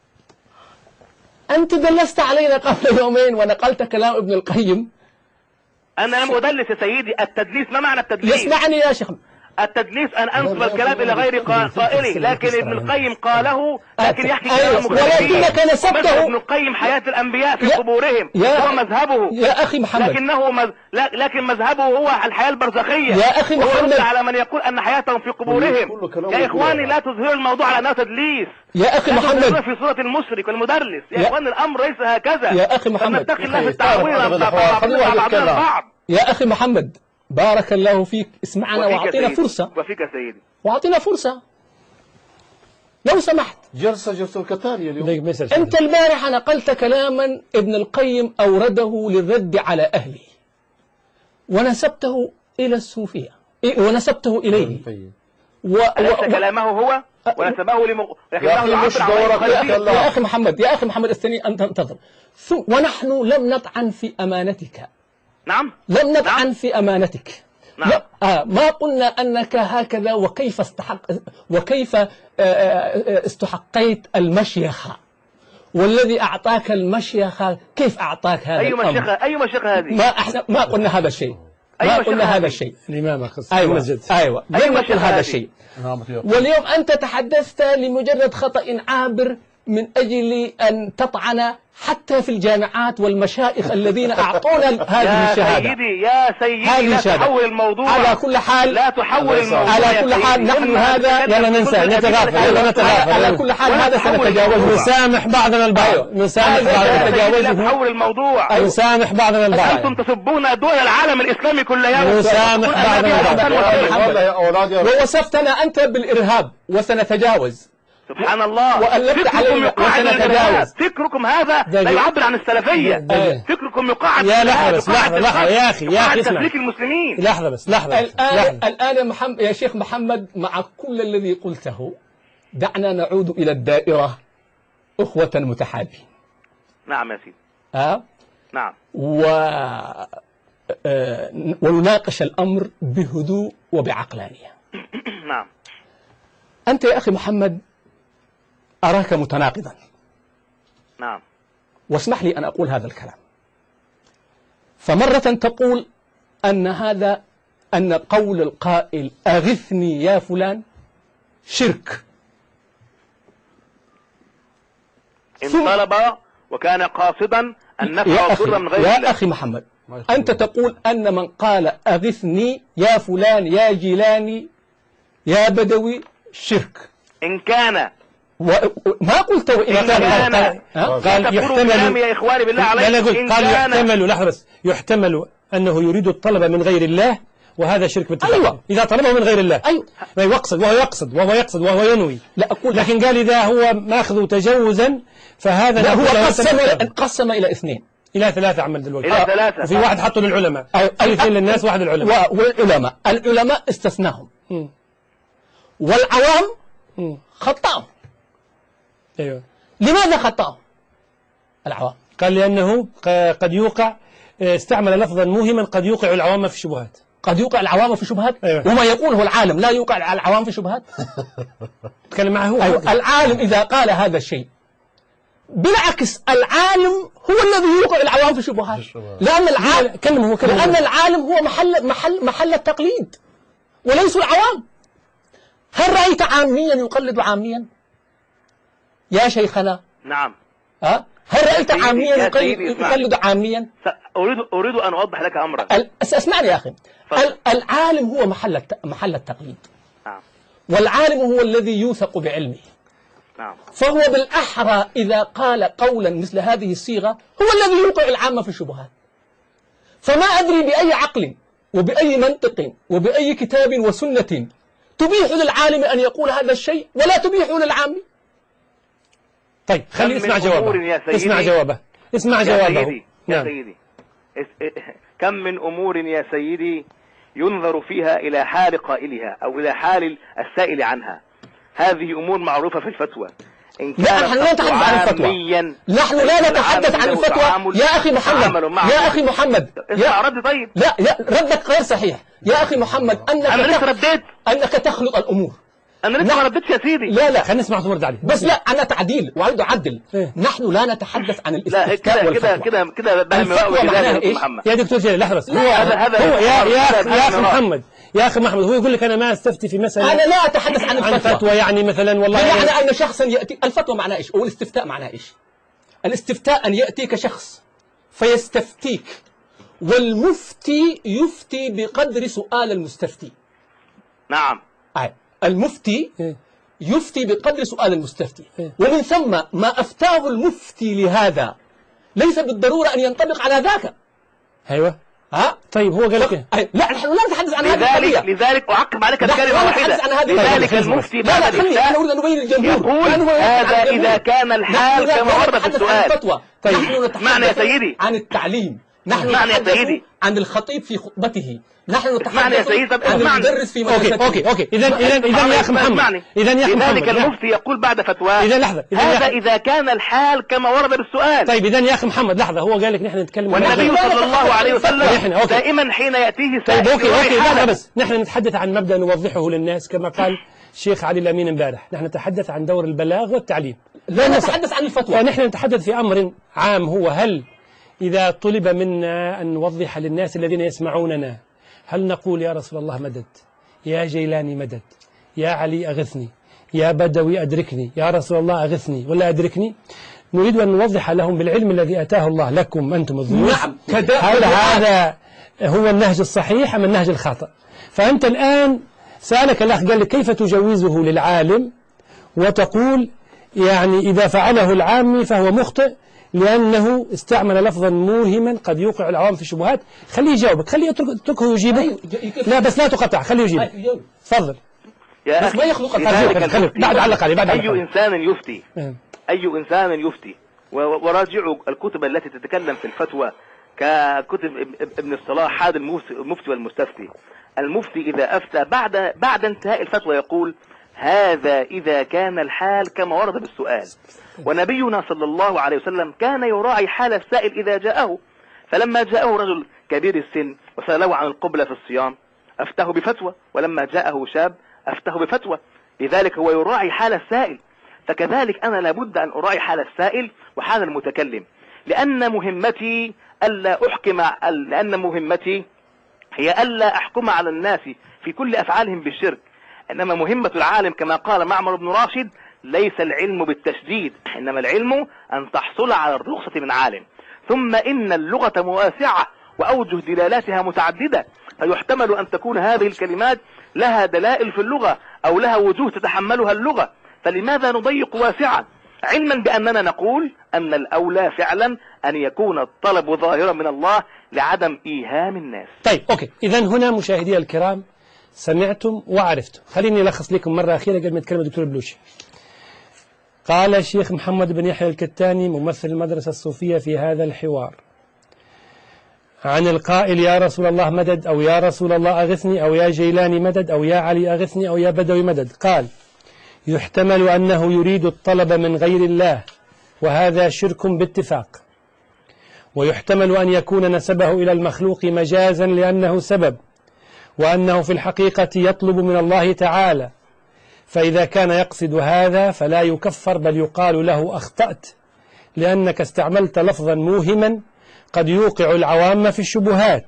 أنت دلست علينا قبل يومين ونقلت كلام ابن القيم. أنا لم أدلس يا سيدي. التدليس ما معنى التدليس؟ يسمعني يا شيخ. التدليس أن أنسب الكلام إلى غير قائله، لكن ابن القيم قاله لكن يحكي كلام ولكنك نسبته. ابن القيم حياة الأنبياء في قبورهم هو مذهبه يا أخي محمد، لكنه مز... لكن مذهبه هو الحياة البرزخية. يا أخي محمد على من يقول أن حياتهم في قبورهم. يا إخواني لا تظهروا الموضوع على أنه تدليس. يا أخي محمد في صورة المشرك والمدرس. يا, يا إخواني الأمر ليس هكذا. يا أخي محمد فنتقي الله في التعويل بعض. يا أخي محمد بارك الله فيك، اسمعنا واعطينا فرصة. وفيك يا سيدي واعطينا فرصة لو سمحت. جلسة جلسة كتارية اليوم. أنت البارحة نقلت كلاما ابن القيم أورده للرد على أهله ونسبته إلى الصوفية ونسبته إليه و... و... كلامه هو ونسبه لمغ... يا أخي محمد يا أخي محمد استني أنت انتظر. ونحن لم نطعن في أمانتك. نعم لم نطعن نعم. في أمانتك. نعم. لا آه ما قلنا أنك هكذا وكيف استحق وكيف آه استحقيت المشيخة، والذي أعطاك المشيخة كيف أعطاك هذا أي الأمر؟ مشيخة أي مشيخة هذه؟ ما احنا ما قلنا هذا الشيء. ما قلنا هذا الشيء. الإمام أخص أيوة المسجد. أيوة لم نقل هذا الشيء. واليوم أنت تحدثت لمجرد خطأ عابر من أجل أن تطعن حتى في الجامعات والمشايخ الذين أعطونا هذه الشهادة. يا سيدي يا سيدي لا تحول الموضوع. على كل حال لا تحول الموضوع. على كل حال نحن هذا لا ننسى نتغافل لا نتغافل. على كل حال هذا سنتجاوزه. نسامح بعضنا البعض. نسامح بعضنا نتجاوزه. لا تحول الموضوع. نسامح بعضنا البعض. أنتم تسبون دول العالم الإسلامي كل يوم. نسامح بعضنا البعض. ووصفتنا أنت بالإرهاب وسنتجاوز. سبحان الله. وألفت علينا وسنتجاوز. فكركم هذا لا يعبر عن السلفية. فكركم يقعد. يا لحظة بس لحظة لحظة يا أخي يا أخي اسمع. تسليك المسلمين. لحظة بس لحظة. الآن الآن يا محمد يا شيخ محمد مع كل الذي قلته دعنا نعود إلى الدائرة أخوة متحابين. نعم يا سيدي. ها؟ نعم. و آه... ونناقش الأمر بهدوء وبعقلانية. نعم. أنت يا أخي محمد أراك متناقضا. نعم. واسمح لي أن أقول هذا الكلام. فمرة تقول أن هذا أن قول القائل أغثني يا فلان شرك. إن طلب وكان قاصدا أن نفع ضر من غير يا الله. أخي محمد أنت تقول أن من قال أغثني يا فلان يا جيلاني يا بدوي شرك. إن كان وما قلت وإن إن كان كان قال يحتمل يا إخواني بالله لا لا عليكم. قل قال يحتمل لحظة بس يحتمل أنه يريد الطلب من غير الله وهذا شرك باتفاق. أيوة. إذا طلبه من غير الله أيوة. ما يقصد وهو يقصد وهو يقصد وهو ينوي. لا أقول لكن قال إذا هو ماخذ تجوزا فهذا لا هو قسم قسم, قسم إلى اثنين إلى ثلاثة عمل دلوقتي. إلى ثلاثة. وفي واحد حطه للعلماء. أيوة. اثنين للناس واحد للعلماء. والعلماء العلماء استثناهم م. والعوام م. خطأهم. أيوة. لماذا خطأهم العوام؟ قال لأنه قد يوقع استعمل لفظا موهما قد يوقع العوام في الشبهات. قد يوقع العوام في شبهات. أيوة. وما يقوله العالم لا يوقع العوام في شبهات. تكلم معه هو. أيوة. العالم إذا قال هذا الشيء بالعكس العالم هو الذي يوقع العوام في شبهات. لأن العالم كلمه هو كلمه لأن العالم هو محل محل محل التقليد وليسوا العوام. هل رأيت عاميا يقلد عاميا يا شيخنا؟ نعم. ها؟ هل رأيت سيدي عاميا يا يقلد, سيدي يقلد عاميا؟ أريد أريد أن أوضح لك أمرا. ال- اسمعني يا أخي. فضل. العالم هو محل الت... محل التقليد. نعم. والعالم هو الذي يوثق بعلمه. نعم. فهو بالأحرى إذا قال قولا مثل هذه الصيغة هو الذي يوقع العامة في الشبهات. فما أدري بأي عقل وبأي منطق وبأي كتاب وسنة تبيح للعالم أن يقول هذا الشيء ولا تبيح للعام. طيب خلي اسمع جوابه. سيدي. اسمع جوابه. اسمع يا جوابه. سيدي. يا نعم. سيدي. كم من أمور يا سيدي ينظر فيها إلى حال قائلها أو إلى حال السائل عنها. هذه أمور معروفة في الفتوى. إن لا نحن لا نتحدث عن الفتوى. نحن لا نتحدث عن الفتوى يا أخي محمد. يا أخي محمد. اسمع رد طيب. لا لا ردك غير صحيح يا أخي محمد. أنك أنا لسه رديت. أنك تخلط الأمور. أنا لسه ما ردتش يا سيدي. لا لا خلينا نسمع تمرد عليه. بس لا أنا تعديل وأريد أعدل. إيه؟ نحن لا نتحدث عن لا الاستفتاء كده والفتوى. كده كده كده بهم الفتوى معناها إيش؟ محمد. يا دكتور جلال لحظة بس. هو هذا- هذا- هو يا هذا- يا هذا- يا أخي هذا- محمد يا أخي محمد هو يقول لك أنا ما أستفتي في مسألة أنا لا أتحدث عن عن الفتوى. فتوى يعني مثلا والله بمعنى يعني أن شخصا يأتي الفتوى معناه إيش؟ أو الاستفتاء معناه إيش؟ الاستفتاء أن يأتيك شخص فيستفتيك والمفتي يفتي بقدر سؤال المستفتي. نعم. آه. المفتي إيه؟ يفتي بقدر سؤال المستفتي. إيه. ومن ثم ما أفتاه المفتي لهذا ليس بالضرورة أن ينطبق على ذاك. أيوه. ها؟ طيب هو قال لك إيه؟ أي- لا نحن لا نتحدث عن هذه لذلك القضية. لذلك أعقب عليك نحن بكلمة لا واحدة. نتحدث عن هذه لذلك القضية. المفتي لا لا بعد خلي الإفتاء أنا أريد أن أبين للجمهور. يقول لا نبين عن هذا الجمهور. إذا كان الحال نحن لا كما ورد في نتحدث عن السؤال. الفتوى. طيب. نحن اسمعني يا نتحدث سيدي. عن التعليم. نحن اسمعني يا نتحدث سيدي. عن الخطيب في خطبته. نحن اسمعني يا نتحدث سيدي. طب عن اسمعني. المدرس في أوكي مدرسته. أوكي أوكي إذا إذا إذا يا أخي محمد اسمعني. إذا يا أخي محمد لذلك لا. المفتي يقول بعد فتوى إذا لحظة إذا يا هذا أخي- إذا كان الحال كما ورد بالسؤال. طيب إذا يا أخي محمد لحظة هو قال لك نحن نتكلم والنبي عن- صلى الله عليه نحن، وسلم أوكي. دائما حين يأتيه طيب سائل أوكي أوكي بغير لحظة حالة. بس نحن نتحدث عن مبدأ نوضحه للناس كما قال الشيخ علي الأمين امبارح. نحن نتحدث عن دور البلاغ والتعليم. لا نتحدث عن الفتوى. فنحن نتحدث في أمر عام هو هل إذا طلب منا أن نوضح للناس الذين يسمعوننا هل نقول يا رسول الله مدد، يا جيلاني مدد، يا علي أغثني، يا بدوي أدركني، يا رسول الله أغثني ولا أدركني، نريد أن نوضح لهم بالعلم الذي أتاه الله لكم أنتم الضيوف. نعم. هل هذا هو النهج الصحيح أم النهج الخاطئ؟ فأنت الآن سألك الأخ قال لك كيف تجوزه للعالم وتقول يعني إذا فعله العامي فهو مخطئ لأنه استعمل لفظا موهما قد يوقع العوام في الشبهات. خليه يجاوبك، خليه اتركه يجيبك. لا بس لا تقطع، خليه يجيبك. تفضل. يا بس ما يخلق الفرق. بعد علق عليه بعد أي إنسان يفتي أي إنسان يفتي وراجعوا الكتب التي تتكلم في الفتوى ككتب ابن الصلاح هذا المفتي والمستفتي. المفتي إذا أفتى بعد بعد انتهاء الفتوى يقول هذا إذا كان الحال كما ورد بالسؤال. ونبينا صلى الله عليه وسلم كان يراعي حال السائل إذا جاءه، فلما جاءه رجل كبير السن وسأله عن القبلة في الصيام أفتاه بفتوى، ولما جاءه شاب أفتاه بفتوى. لذلك هو يراعي حال السائل، فكذلك أنا لابد أن أراعي حال السائل وحال المتكلم، لأن مهمتي ألا أحكم لأن مهمتي هي ألا أحكم على الناس في كل أفعالهم بالشرك، إنما مهمة العالم كما قال معمر بن راشد ليس العلم بالتشديد، إنما العلم أن تحصل على الرخصة من عالم. ثم إن اللغة واسعة وأوجه دلالاتها متعددة، فيحتمل أن تكون هذه الكلمات لها دلائل في اللغة أو لها وجوه تتحملها اللغة، فلماذا نضيق واسعا؟ علما بأننا نقول أن الأولى فعلا أن يكون الطلب ظاهرا من الله لعدم إيهام الناس. طيب أوكي، إذا هنا مشاهدي الكرام سمعتم وعرفتم. خليني ألخص لكم مرة أخيرة قبل ما يتكلم الدكتور بلوشي. قال الشيخ محمد بن يحيى الكتاني ممثل المدرسة الصوفية في هذا الحوار عن القائل يا رسول الله مدد، أو يا رسول الله أغثني، أو يا جيلاني مدد، أو يا علي أغثني، أو يا بدوي مدد. قال يحتمل أنه يريد الطلب من غير الله وهذا شرك باتفاق، ويحتمل أن يكون نسبه إلى المخلوق مجازا لأنه سبب، وأنه في الحقيقة يطلب من الله تعالى، فإذا كان يقصد هذا فلا يكفر بل يقال له أخطأت لأنك استعملت لفظا موهما قد يوقع العوام في الشبهات.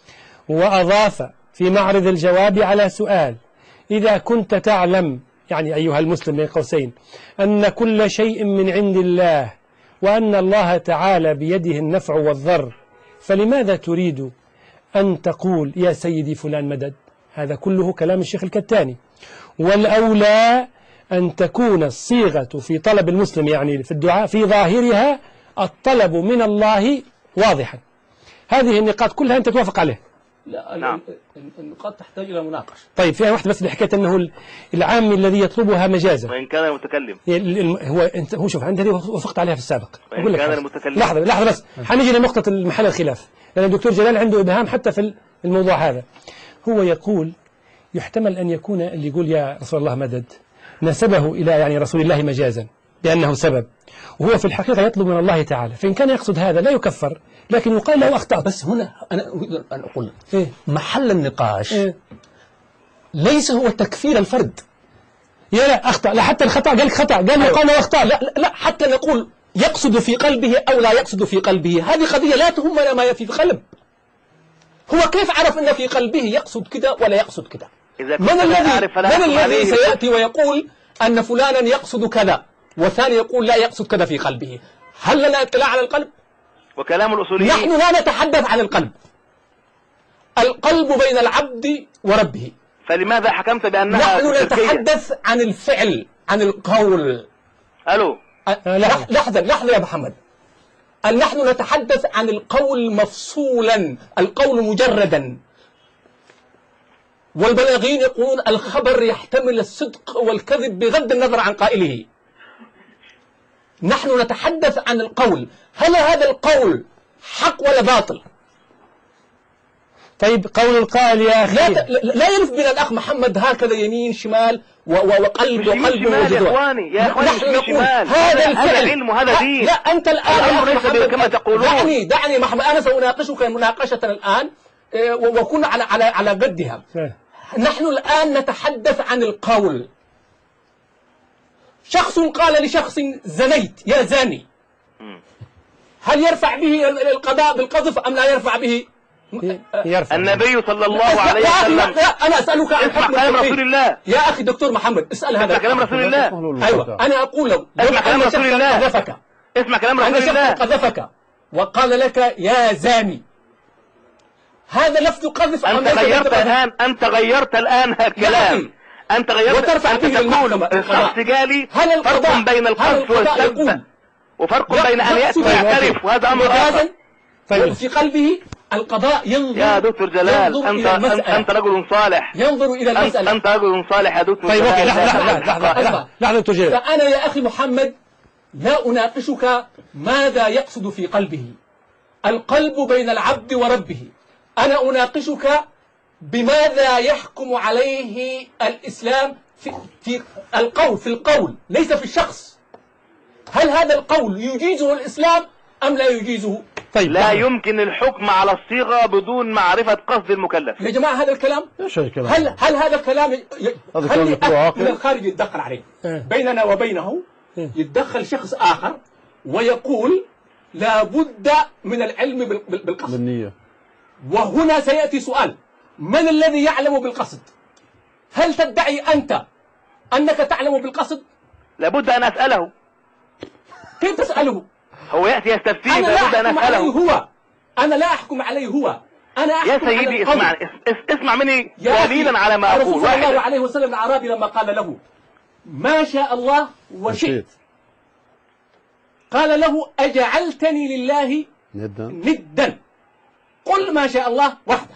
وأضاف في معرض الجواب على سؤال إذا كنت تعلم، يعني أيها المسلم بين قوسين، أن كل شيء من عند الله وأن الله تعالى بيده النفع والضر، فلماذا تريد أن تقول يا سيدي فلان مدد؟ هذا كله كلام الشيخ الكتاني. والأولى أن تكون الصيغة في طلب المسلم يعني في الدعاء في ظاهرها الطلب من الله واضحا. هذه النقاط كلها أنت توافق عليها؟ لا نعم. النقاط تحتاج إلى مناقشة. طيب فيها واحدة بس اللي حكيت أنه العامي الذي يطلبها مجازا وإن كان المتكلم هو أنت هو شوف أنت وافقت عليها في السابق. وإن كان المتكلم لحظة لحظة بس حنيجي لنقطة المحل الخلاف، لأن الدكتور جلال عنده إبهام حتى في الموضوع هذا. هو يقول يحتمل أن يكون اللي يقول يا رسول الله مدد نسبه إلى يعني رسول الله مجازا لأنه سبب، وهو في الحقيقة يطلب من الله تعالى، فإن كان يقصد هذا لا يكفر لكن يقال له أخطأت. بس هنا أنا أريد أن أقول إيه؟ محل النقاش إيه؟ ليس هو تكفير الفرد. يا لا أخطأ، لا حتى الخطأ قال خطأ، قال يقال له أخطأ. لا, لا, لا حتى نقول يقصد في قلبه أو لا يقصد في قلبه، هذه قضية لا تهمنا ما في القلب. هو كيف عرف أن في قلبه يقصد كده ولا يقصد كده؟ من الذي من الذي سيأتي ويقول أن فلانا يقصد كذا والثاني يقول لا يقصد كذا في قلبه؟ هل لنا اطلاع على القلب؟ وكلام الأصوليين نحن لا نتحدث عن القلب. القلب بين العبد وربه، فلماذا حكمت بأنها نحن نتحدث عن الفعل عن القول. ألو لحظة لحظة يا محمد، نحن نتحدث عن القول مفصولا، القول مجردا. والبلاغين يقولون الخبر يحتمل الصدق والكذب بغض النظر عن قائله. نحن نتحدث عن القول، هل هذا القول حق ولا باطل؟ طيب قول القائل يا أخي لا, لا يلف بنا الأخ محمد هكذا يمين شمال وقلب وقلب وجدوع. يا إخواني يا إخواني مش شمال، هذا الفعل علم وهذا دين. لا أنت الآن الأمر ليس كما تقولون. دعني دعني محمد، أنا سأناقشك مناقشة الآن وكن على على على قدها. نحن الآن نتحدث عن القول. شخص قال لشخص زنيت يا زاني، هل يرفع به القضاء بالقذف أم لا يرفع به؟ يرفع. النبي صلى الله عليه وسلم. أنا أسألك عن اسمع كلام رسول الله يا أخي دكتور محمد، اسأل هذا. اسمع كلام رسول الله. أيوة أنا أقول له اسمع كلام رسول الله. قذفك. اسمع كلام رسول الله. الله. قذفك وقال لك يا زاني، هذا لفظ قذف. أنت غيرت الآن أنت غيرت الآن الكلام. أنت غيرت. وترفع أنت تقول الشخص جالي فرق بين القذف والسب وفرق بين أن يأتي ويعترف، وهذا أمر آخر. طيب في قلبه القضاء ينظر. يا دكتور جلال أنت أنت رجل صالح. ينظر إلى المسألة. أنت رجل صالح يا دكتور. طيب أوكي لحظة لحظة لحظة لحظة لحظة دكتور جلال. فأنا يا أخي محمد لا أناقشك ماذا يقصد في قلبه. القلب بين العبد وربه. أنا أناقشك بماذا يحكم عليه الإسلام في, في القول في القول ليس في الشخص. هل هذا القول يجيزه الإسلام أم لا يجيزه؟ طيب لا يمكن الحكم على الصيغة بدون معرفة قصد المكلف. يا جماعة هذا الكلام هل هل هذا الكلام ي... هل من الخارج يتدخل عليه؟ بيننا وبينه يتدخل شخص آخر ويقول لا بد من العلم بالقصد بالنية. وهنا سيأتي سؤال: من الذي يعلم بالقصد؟ هل تدعي أنت أنك تعلم بالقصد؟ لابد أن أسأله. كيف تسأله؟ هو يأتي يستفتيه. أنا لا أحكم عليه هو. أنا لا أحكم عليه هو. أنا أحكم يا سيدي اسمع اسمع مني دليلا على ما أقول. صلى الله عليه وسلم الأعرابي لما قال له ما شاء الله وشئت قال له أجعلتني لله ندا ندا قل ما شاء الله وحده.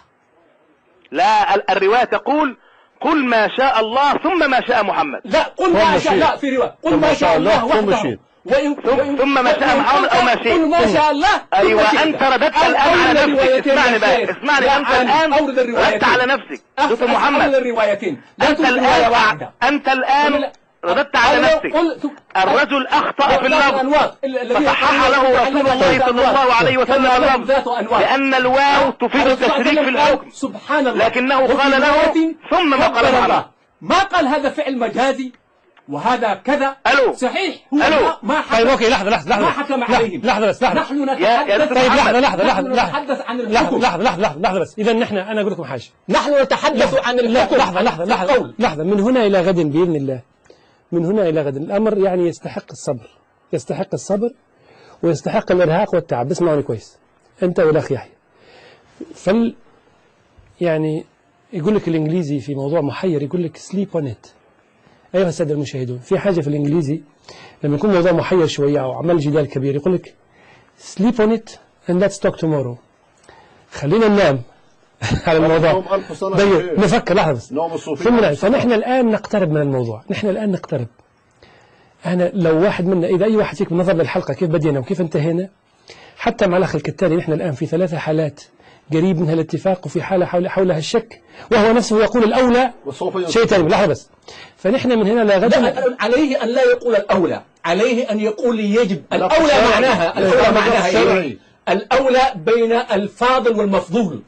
لا الرواية تقول قل ما شاء الله ثم ما شاء محمد. لا قل ما شاء. لا في رواية قل ما شاء الله وحده ثم ما شاء محمد أو ما شئت. قل ما شاء الله. أيوة أنت رددت الآن على نفسك. اسمعني بقى اسمعني أنت الآن رددت على نفسك دكتور محمد. الروايتين أنت الآن أنت الآن رددت على نفسك. الرجل أخطأ في اللفظ فصحح له رسول الله صلى الله عليه وسلم اللفظ لأن الواو تفيد التشريك في الحكم سبحان الله. لكنه قال له ثم ما قال الله. ما قال هذا فعل مجازي وهذا كذا. ألو. صحيح هو ألو. ما حكم. طيب اوكي لحظة لحظة لحظة ما حكم عليهم. لحظة بس لحظة. نحن نتحدث. طيب لحظة لحظة لحظة نتحدث عن الحكم. لحظة لحظة لحظة لحظة بس. إذا نحن أنا أقول لكم حاجة. نحن نتحدث عن الحكم. لحظة لحظة لحظة لحظة من هنا إلى غد بإذن الله. من هنا إلى غد الأمر يعني يستحق الصبر. يستحق الصبر ويستحق الإرهاق والتعب. اسمعوني كويس أنت والأخ يحيى. فل يعني يقول لك الإنجليزي في موضوع محير يقول لك sleep on it. أيها السادة المشاهدون في حاجة في الإنجليزي لما يكون موضوع محير شوية أو عمل جدال كبير يقول لك sleep on it and let's talk tomorrow. خلينا ننام على الموضوع. نفكر لحظة بس. ثم فنحن الآن نقترب من الموضوع. نحن الآن نقترب. أنا لو واحد منا إذا أي واحد فيكم نظر للحلقة كيف بدينا وكيف انتهينا حتى مع الأخ الكتاني نحن الآن في ثلاثة حالات قريب منها الاتفاق وفي حالة حول حولها الشك وهو نفسه يقول الأولى شيء ثاني. لحظة بس. فنحن من هنا لا غدا عليه أن لا يقول الأولى، عليه أن يقول يجب. الأولى معناها الأولى معناها إيه؟ الأولى بين الفاضل والمفضول.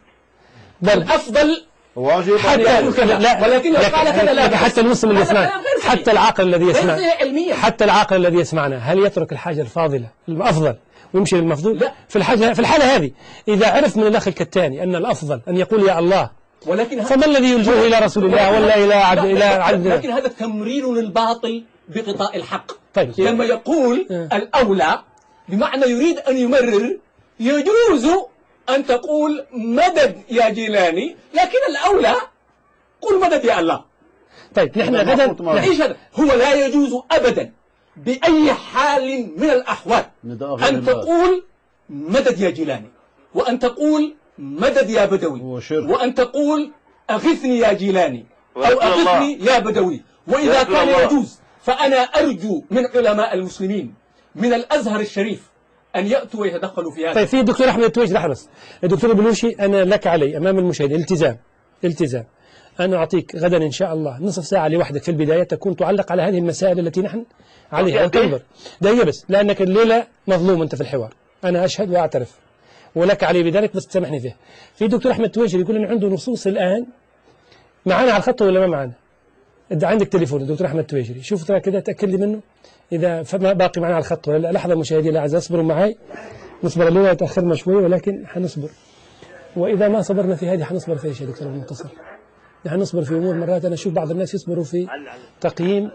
الأفضل واجب حتى لا ولكن لو قال كذا لا حتى المسلم اللي يسمع حتى العاقل الذي يسمع حتى العاقل الذي يسمعنا هل يترك الحاجة الفاضلة الأفضل ويمشي للمفضول؟ لا. في الحاجة في الحالة هذه إذا عرف من الأخ الكتاني أن الأفضل أن يقول يا الله ولكن فما الذي يلجوه إلى رسول الله ولا إلى عبد إلى عبد الله؟ لكن هذا تمرير للباطل بغطاء الحق. طيب لما يقول الأولى بمعنى يريد أن يمرر يجوز أن تقول مدد يا جيلاني لكن الأولى قل مدد يا الله. طيب نحن غدا نعيش هذا. هو لا يجوز أبدا بأي حال من الأحوال أن تقول مدد يا جيلاني وأن تقول مدد يا بدوي وأن تقول أغثني يا جيلاني أو أغثني يا بدوي. وإذا كان يجوز فأنا أرجو من علماء المسلمين من الأزهر الشريف أن يأتوا ويتدخلوا في هذا. طيب في الدكتور أحمد التويج لحظة بس. الدكتور بلوشي أنا لك علي أمام المشاهد التزام التزام أنا أعطيك غدا إن شاء الله نصف ساعة لوحدك في البداية تكون تعلق على هذه المسائل التي نحن عليها وتنظر دقيقة بس لأنك الليلة مظلوم أنت في الحوار. أنا أشهد وأعترف ولك علي بذلك بس تسامحني فيه. في دكتور أحمد التويج يقول إن عنده نصوص الآن معنا على الخط ولا ما معنا؟ عندك تليفون الدكتور أحمد التويجري شوف ترى كده تأكد لي منه إذا فما باقي معنا على الخط ولا لا. لحظة مشاهدي الأعزاء اصبروا معي نصبر الليلة تأخرنا شوي ولكن حنصبر. وإذا ما صبرنا في هذه حنصبر في ايش يا دكتور منتصر؟ نحن نصبر في أمور مرات أنا أشوف بعض الناس يصبروا في تقييم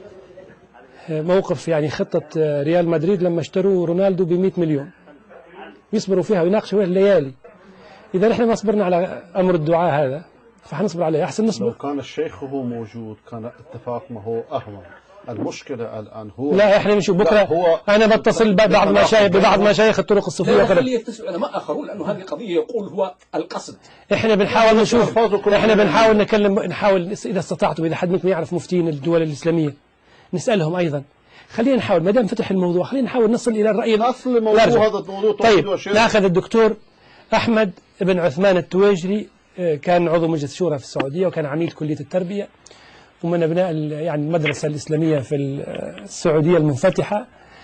موقف يعني خطة ريال مدريد لما اشتروا رونالدو ب مئة مليون، يصبروا فيها ويناقشوا الليالي. إذا نحن ما صبرنا على أمر الدعاء هذا فحنصبر عليه، أحسن نصبر. لو كان الشيخ هو موجود كان اتفاق ما هو أهون. المشكلة الآن هو لا احنا نشوف بكره هو انا بتصل ببعض مشايخ ببعض مشايخ الطرق الصوفيه. لا خليه يتصل علماء اخرون لانه هذه قضيه يقول هو القصد. احنا بنحاول نشوف احنا بنحاول نكلم نحاول اذا استطعتم اذا حد منكم يعرف مفتين الدول الاسلاميه نسالهم ايضا. خلينا نحاول ما دام فتح الموضوع خلينا نحاول نصل الى الراي اصل الموضوع هذا الموضوع. طيب ناخذ الدكتور احمد بن عثمان التويجري، كان عضو مجلس الشورى في السعوديه وكان عميد كليه التربيه ومن أبناء يعني المدرسة الإسلامية في السعودية المنفتحة،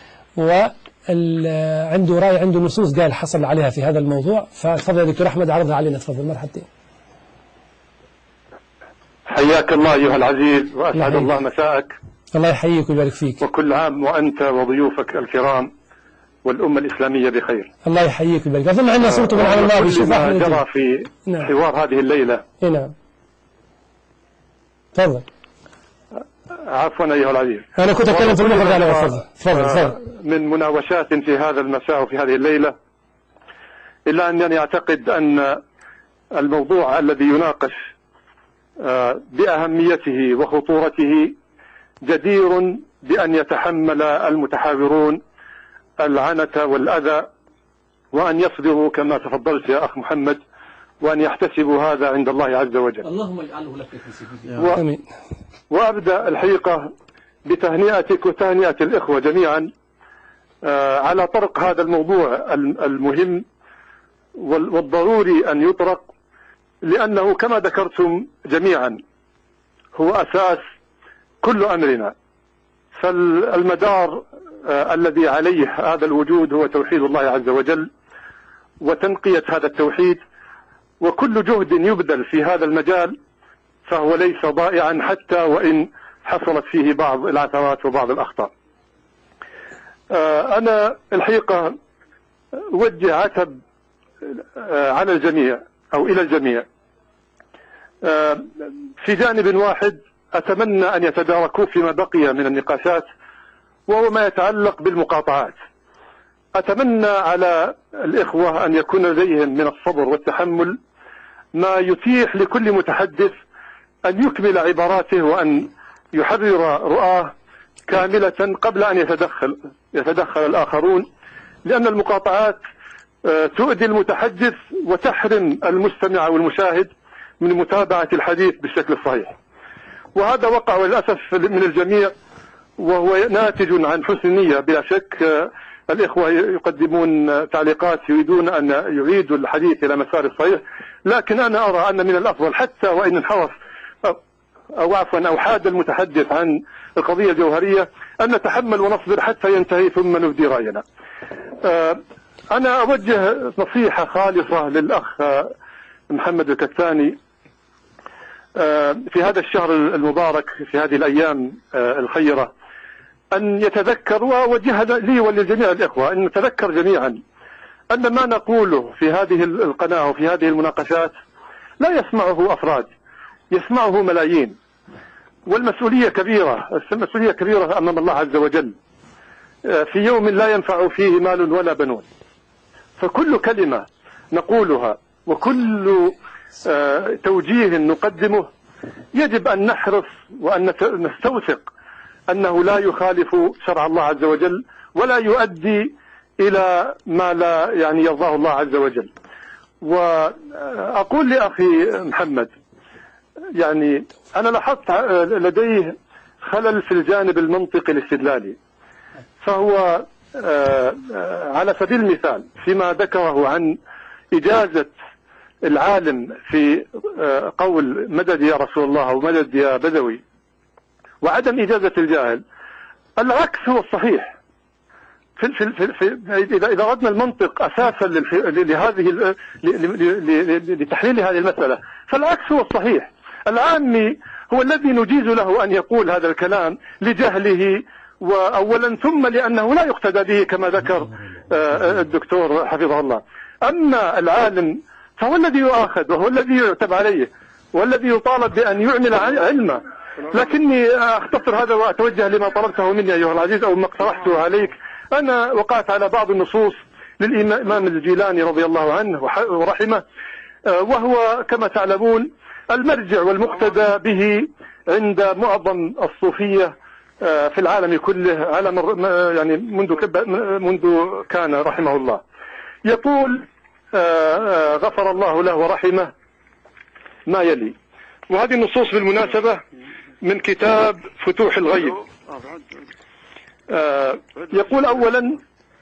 وعنده رأي عنده نصوص قال حصل عليها في هذا الموضوع. فتفضل يا دكتور أحمد عرضها علينا. تفضل. مرحبتين. حياك الله أيها العزيز وأسعد الله مساءك. الله يحييك ويبارك فيك. وكل عام وأنت وضيوفك الكرام والأمة الإسلامية بخير. الله يحييك ويبارك. أظن عندنا صوته بالعام الماضي. شوف ما جرى في نعم. حوار هذه الليلة. نعم. تفضل. عفوا أيها العزيز. أنا كنت أتكلم في المخرج على تفضل. تفضل. من مناوشات في هذا المساء وفي هذه الليلة، إلا أنني أعتقد أن الموضوع الذي يناقش بأهميته وخطورته جدير بأن يتحمل المتحاورون العنة والأذى، وأن يصبروا كما تفضلت يا أخ محمد، وأن يحتسبوا هذا عند الله عز وجل. اللهم اجعله لك في سبيله. آمين. وأبدأ الحقيقة بتهنئتك وتهنئة الإخوة جميعا على طرق هذا الموضوع المهم والضروري أن يطرق، لأنه كما ذكرتم جميعا هو أساس كل أمرنا. فالمدار الذي عليه هذا الوجود هو توحيد الله عز وجل وتنقية هذا التوحيد، وكل جهد يبذل في هذا المجال فهو ليس ضائعا حتى وإن حصلت فيه بعض العثرات وبعض الأخطاء. أنا الحقيقة أوجه عتب على الجميع أو إلى الجميع في جانب واحد أتمنى أن يتداركوه فيما بقي من النقاشات، وهو ما يتعلق بالمقاطعات. أتمنى على الإخوة أن يكون لديهم من الصبر والتحمل ما يتيح لكل متحدث أن يكمل عباراته وأن يحرر رؤاه كاملة قبل أن يتدخل يتدخل الآخرون، لأن المقاطعات تؤذي المتحدث وتحرم المستمع والمشاهد من متابعة الحديث بالشكل الصحيح. وهذا وقع للأسف من الجميع، وهو ناتج عن حسن نية بلا شك. الإخوة يقدمون تعليقات يريدون أن يعيدوا الحديث إلى مسار الصحيح، لكن أنا أرى أن من الأفضل حتى وإن انحرف أو عفوا أو حاد المتحدث عن القضية الجوهرية أن نتحمل ونصبر حتى ينتهي ثم نبدي رأينا. أنا أوجه نصيحة خالصة للأخ محمد الكتاني في هذا الشهر المبارك في هذه الأيام الخيرة، أن يتذكر، ووجهها لي ولجميع الإخوة، أن نتذكر جميعا أن ما نقوله في هذه القناة وفي هذه المناقشات لا يسمعه أفراد، يسمعه ملايين، والمسؤولية كبيرة، المسؤولية كبيرة أمام الله عز وجل في يوم لا ينفع فيه مال ولا بنون. فكل كلمة نقولها وكل توجيه نقدمه يجب أن نحرص وأن نستوثق أنه لا يخالف شرع الله عز وجل ولا يؤدي إلى ما لا يعني يرضاه الله عز وجل. وأقول لأخي محمد، يعني أنا لاحظت لديه خلل في الجانب المنطقي الاستدلالي، فهو على سبيل المثال فيما ذكره عن إجازة العالم في قول مدد يا رسول الله أو مدد يا بدوي وعدم إجازة الجاهل، العكس هو الصحيح. في في في في إذا إذا أردنا المنطق أساسا لهذه لتحليل هذه المسألة فالعكس هو الصحيح. العامي هو الذي نجيز له أن يقول هذا الكلام لجهله وأولا، ثم لأنه لا يقتدى به كما ذكر الدكتور حفظه الله. أما العالم فهو الذي يؤاخذ وهو الذي يعتب عليه والذي يطالب بأن يعمل علمه. لكني أختصر هذا وأتوجه لما طلبته مني أيها العزيز أو ما اقترحته عليك. أنا وقعت على بعض النصوص للإمام الجيلاني رضي الله عنه ورحمه، وهو كما تعلمون المرجع والمقتدى به عند معظم الصوفية في العالم كله على مر يعني منذ منذ كان رحمه الله. يقول غفر الله له ورحمه ما يلي، وهذه النصوص بالمناسبة من كتاب فتوح الغيب. يقول أولا،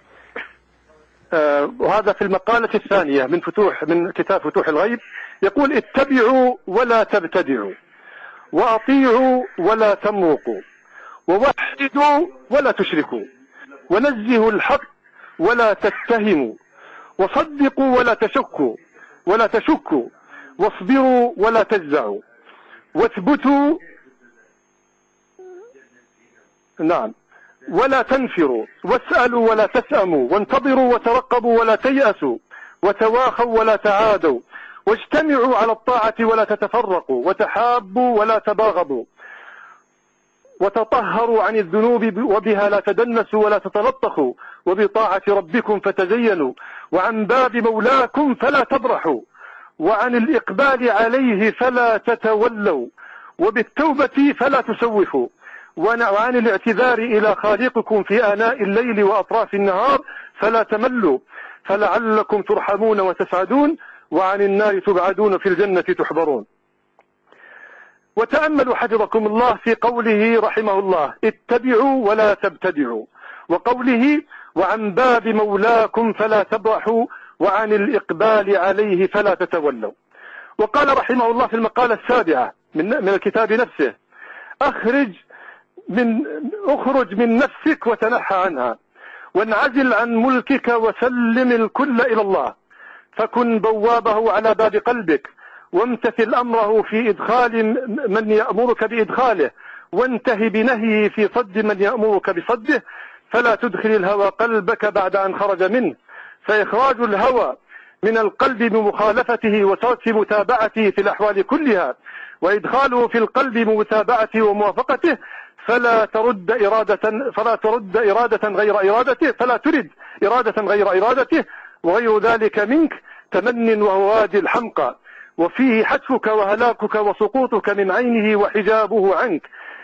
وهذا في المقالة الثانية من فتوح من كتاب فتوح الغيب، يقول اتبعوا ولا تبتدعوا، وأطيعوا ولا تمرقوا، ووحدوا ولا تشركوا، ونزهوا الحق ولا تتهموا، وصدقوا ولا تشكوا ولا تشكوا، واصبروا ولا تجزعوا، واثبتوا نعم ولا تنفروا، واسألوا ولا تسأموا، وانتظروا وترقبوا ولا تيأسوا، وتواخوا ولا تعادوا، واجتمعوا على الطاعة ولا تتفرقوا، وتحابوا ولا تباغضوا، وتطهروا عن الذنوب وبها لا تدنسوا ولا تتلطخوا، وبطاعة ربكم فتزينوا، وعن باب مولاكم فلا تبرحوا، وعن الإقبال عليه فلا تتولوا، وبالتوبة فلا تسوفوا، وعن الاعتذار إلى خالقكم في آناء الليل وأطراف النهار فلا تملوا، فلعلكم ترحمون وتسعدون، وعن النار تبعدون في الجنة تحبرون. وتأملوا حفظكم الله في قوله رحمه الله اتبعوا ولا تبتدعوا، وقوله وعن باب مولاكم فلا تبرحوا، وعن الإقبال عليه فلا تتولوا. وقال رحمه الله في المقالة السابعة من, من الكتاب نفسه أخرج من أخرج من نفسك وتنحى عنها، وانعزل عن ملكك وسلم الكل إلى الله، فكن بوابه على باب قلبك، وامتثل أمره في إدخال من يأمرك بإدخاله، وانتهي بنهيه في صد من يأمرك بصده، فلا تدخل الهوى قلبك بعد أن خرج منه، فإخراج الهوى من القلب بمخالفته وترك متابعته في الأحوال كلها، وإدخاله في القلب بمتابعته وموافقته، فلا ترد إرادة فلا ترد إرادة غير إرادته فلا ترد إرادة غير إرادته، وغير ذلك منك تمن وهو وادي الحمقى، وفيه حتفك وهلاكك وسقوطك من عينه وحجابه عنك.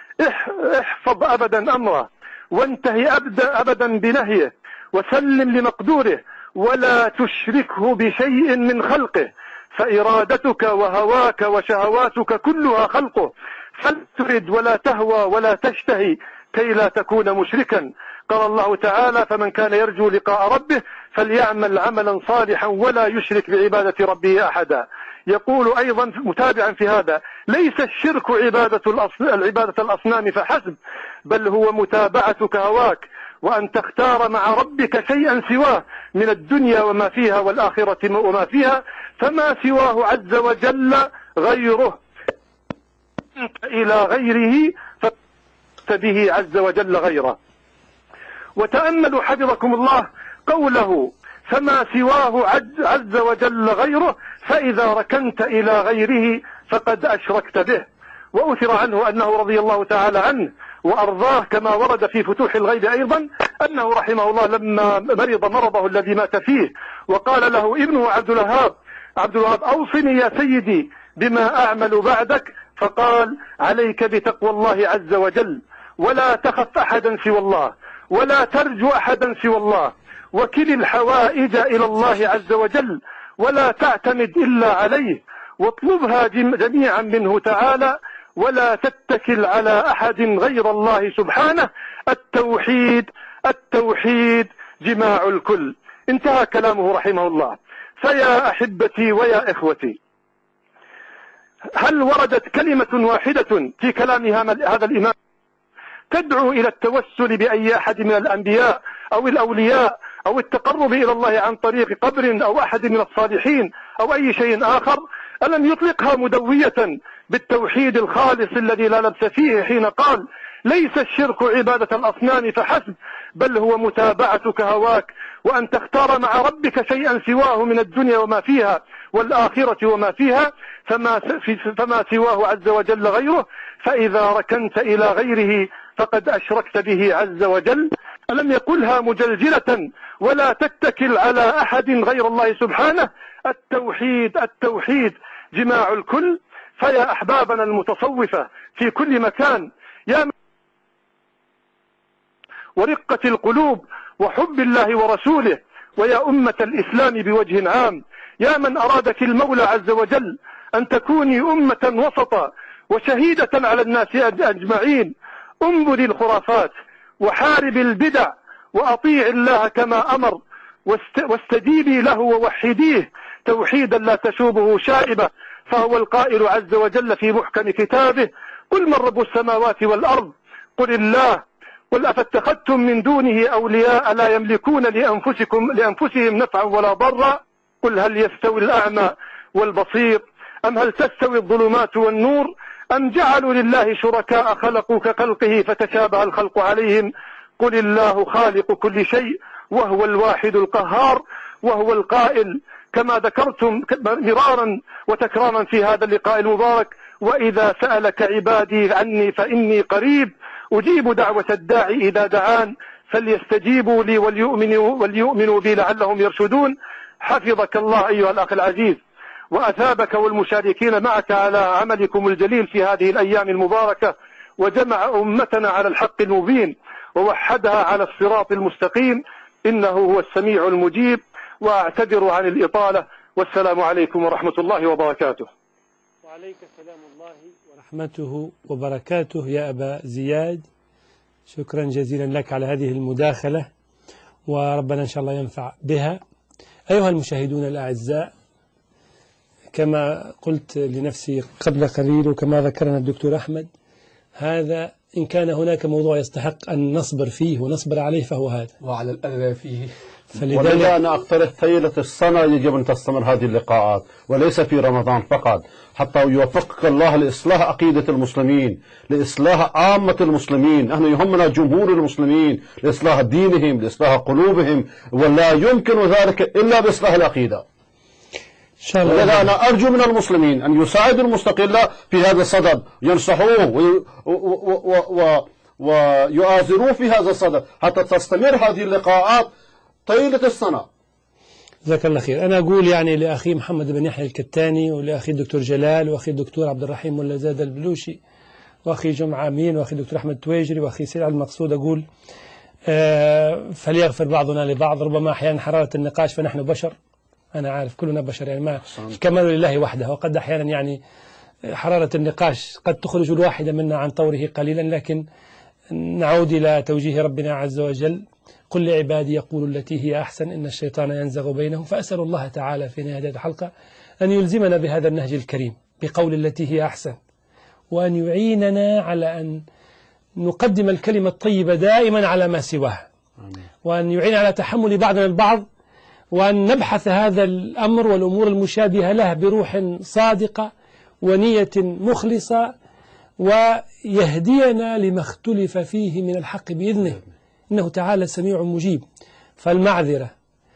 احفظ أبدا أمره، وانتهي أبدا, أبدا بنهيه، وسلم لمقدوره، ولا تشركه بشيء من خلقه، فإرادتك وهواك وشهواتك كلها خلقه، فلترد ولا تهوى ولا تشتهي كي لا تكون مشركا. قال الله تعالى فمن كان يرجو لقاء ربه فليعمل عملا صالحا ولا يشرك بعبادة ربه أحدا. يقول أيضا متابعا في هذا ليس الشرك عبادة العبادة الأصنام فحسب، بل هو متابعتك هواك، وأن تختار مع ربك شيئا سواه من الدنيا وما فيها والآخرة وما فيها، فما سواه عز وجل غيره إلى غيره فبه عز وجل غيره. وتأملوا حفظكم الله قوله فما سواه عز وجل غيره، فإذا ركنت إلى غيره فقد أشركت به. وأثر عنه أنه رضي الله تعالى عنه وأرضاه كما ورد في فتوح الغيب أيضا أنه رحمه الله لما مرض مرضه الذي مات فيه وقال له ابنه عبد الوهاب عبد الوهاب أوصني يا سيدي بما أعمل بعدك، فقال عليك بتقوى الله عز وجل، ولا تخف أحدا سوى الله، ولا ترجو أحدا سوى الله، وكل الحوائج إلى الله عز وجل، ولا تعتمد إلا عليه، واطلبها جميعا منه تعالى، ولا تتكل على أحد غير الله سبحانه. التوحيد التوحيد جماع الكل. انتهى كلامه رحمه الله. فيا أحبتي ويا إخوتي، هل وردت كلمة واحدة في كلام هذا الإمام تدعو إلى التوسل بأي أحد من الأنبياء أو الأولياء أو التقرب إلى الله عن طريق قبر أو أحد من الصالحين أو أي شيء آخر؟ ألم يطلقها مدوية بالتوحيد الخالص الذي لا لبس فيه حين قال ليس الشرك عبادة الأصنام فحسب، بل هو متابعتك هواك، وأن تختار مع ربك شيئا سواه من الدنيا وما فيها، والآخرة وما فيها، فما, فما سواه عز وجل غيره، فإذا ركنت إلى غيره فقد أشركت به عز وجل. ألم يقلها مجلجلة ولا تتكل على أحد غير الله سبحانه. التوحيد التوحيد جماع الكل. فيا أحبابنا المتصوفة في كل مكان، يا من ورقة القلوب وحب الله ورسوله، ويا أمة الإسلام بوجه عام، يا من أرادك المولى عز وجل أن تكوني أمة وسطا وشهيدة على الناس أجمعين، انبذي الخرافات وحارب البدع وأطيع الله كما أمر، واستجيبي له ووحديه توحيدا لا تشوبه شائبة، فهو القائل عز وجل في محكم كتابه: قل من رب السماوات والأرض قل الله قل أفاتخذتم من دونه أولياء لا يملكون لأنفسكم لأنفسهم نفعا ولا ضرا قل هل يستوي الأعمى والبصير أم هل تستوي الظلمات والنور أم جعلوا لله شركاء خلقوا كخلقه فتشابه الخلق عليهم قل الله خالق كل شيء وهو الواحد القهار. وهو القائل كما ذكرتم مرارا وتكرارا في هذا اللقاء المبارك: وإذا سألك عبادي عني فإني قريب أجيب دعوة الداعي إذا دعان فليستجيبوا لي وليؤمنوا, وليؤمنوا بي لعلهم يرشدون. حفظك الله أيها الأخ العزيز، وأثابك والمشاركين معك على عملكم الجليل في هذه الأيام المباركة، وجمع أمتنا على الحق المبين ووحدها على الصراط المستقيم، إنه هو السميع المجيب. وأعتذر عن الإطالة، والسلام عليكم ورحمة الله وبركاته. وعليك سلام الله ورحمته وبركاته يا أبا زياد، شكرا جزيلا لك على هذه المداخلة، وربنا إن شاء الله ينفع بها. أيها المشاهدون الأعزاء، كما قلت لنفسي قبل قليل وكما ذكرنا الدكتور أحمد، هذا إن كان هناك موضوع يستحق أن نصبر فيه ونصبر عليه فهو هذا، وعلى الأذى فيه. ولذلك أنا أقترح طيلة السنة يجب أن تستمر هذه اللقاءات، وليس في رمضان فقط، حتى يوفقك الله لإصلاح عقيدة المسلمين، لإصلاح عامة المسلمين. نحن يهمنا جمهور المسلمين، لإصلاح دينهم، لإصلاح قلوبهم، ولا يمكن ذلك إلا بإصلاح العقيدة. ولذا أنا أرجو من المسلمين أن يساعدوا المستقلة في هذا الصدد، ينصحوه ويؤازروه في هذا الصدد حتى تستمر هذه اللقاءات طيلة السنة. جزاك الله خير. أنا أقول يعني لأخي محمد بن يحيى الكتاني، ولأخي الدكتور جلال، وأخي الدكتور عبد الرحيم ملا زاد البلوشي، وأخي جمعة أمين، وأخي الدكتور أحمد تويجري، وأخي سيد علي المقصود، أقول آه فليغفر بعضنا لبعض. ربما أحيانا حرارة النقاش، فنحن بشر، أنا عارف كلنا بشر، يعني ما كمال لله وحده، وقد أحيانا يعني حرارة النقاش قد تخرج الواحد منا عن طوره قليلا، لكن نعود إلى توجيه ربنا عز وجل: قل لعبادي يقول التي هي أحسن إن الشيطان ينزغ بينهم. فأسأل الله تعالى في نهاية الحلقة أن يلزمنا بهذا النهج الكريم بقول التي هي أحسن، وأن يعيننا على أن نقدم الكلمة الطيبة دائما على ما سواها، وأن يعين على تحمل بعضنا البعض، وأن نبحث هذا الأمر والأمور المشابهة له بروح صادقة ونية مخلصة، ويهدينا لما اختلف فيه من الحق بإذنه، إنه تعالى سميع مجيب. فالمعذرة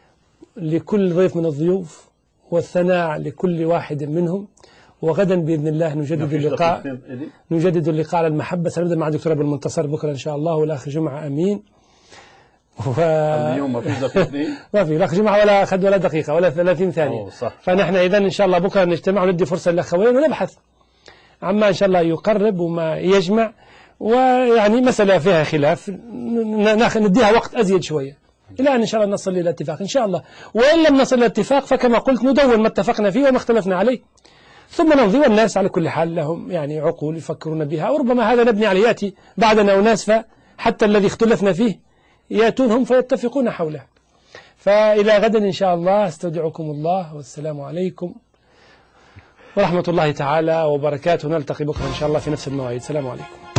لكل ضيف من الضيوف، والثناء لكل واحد منهم. وغدا بإذن الله نجدد اللقاء نجدد اللقاء على المحبة. سنبدأ مع الدكتور أبو المنتصر بكرة إن شاء الله، والأخ جمعة أمين. و... اليوم ما في دقيقتين ما في الأخ جمعة ولا أخذ ولا دقيقة ولا ثلاثين ثانية. فنحن إذا إن شاء الله بكرة نجتمع وندي فرصة للأخوين ونبحث عما إن شاء الله يقرب وما يجمع، ويعني مسألة فيها خلاف نديها وقت أزيد شوية إلى أن إن شاء الله نصل إلى اتفاق إن شاء الله. وإن لم نصل إلى اتفاق فكما قلت ندون ما اتفقنا فيه وما اختلفنا عليه، ثم نمضي. والناس على كل حال لهم يعني عقول يفكرون بها، وربما هذا نبني عليه. يأتي بعدنا أناس فحتى الذي اختلفنا فيه يأتونهم فيتفقون حوله. فإلى غدا إن شاء الله استودعكم الله، والسلام عليكم ورحمة الله تعالى وبركاته. نلتقي بكرة إن شاء الله في نفس المواعيد. السلام عليكم.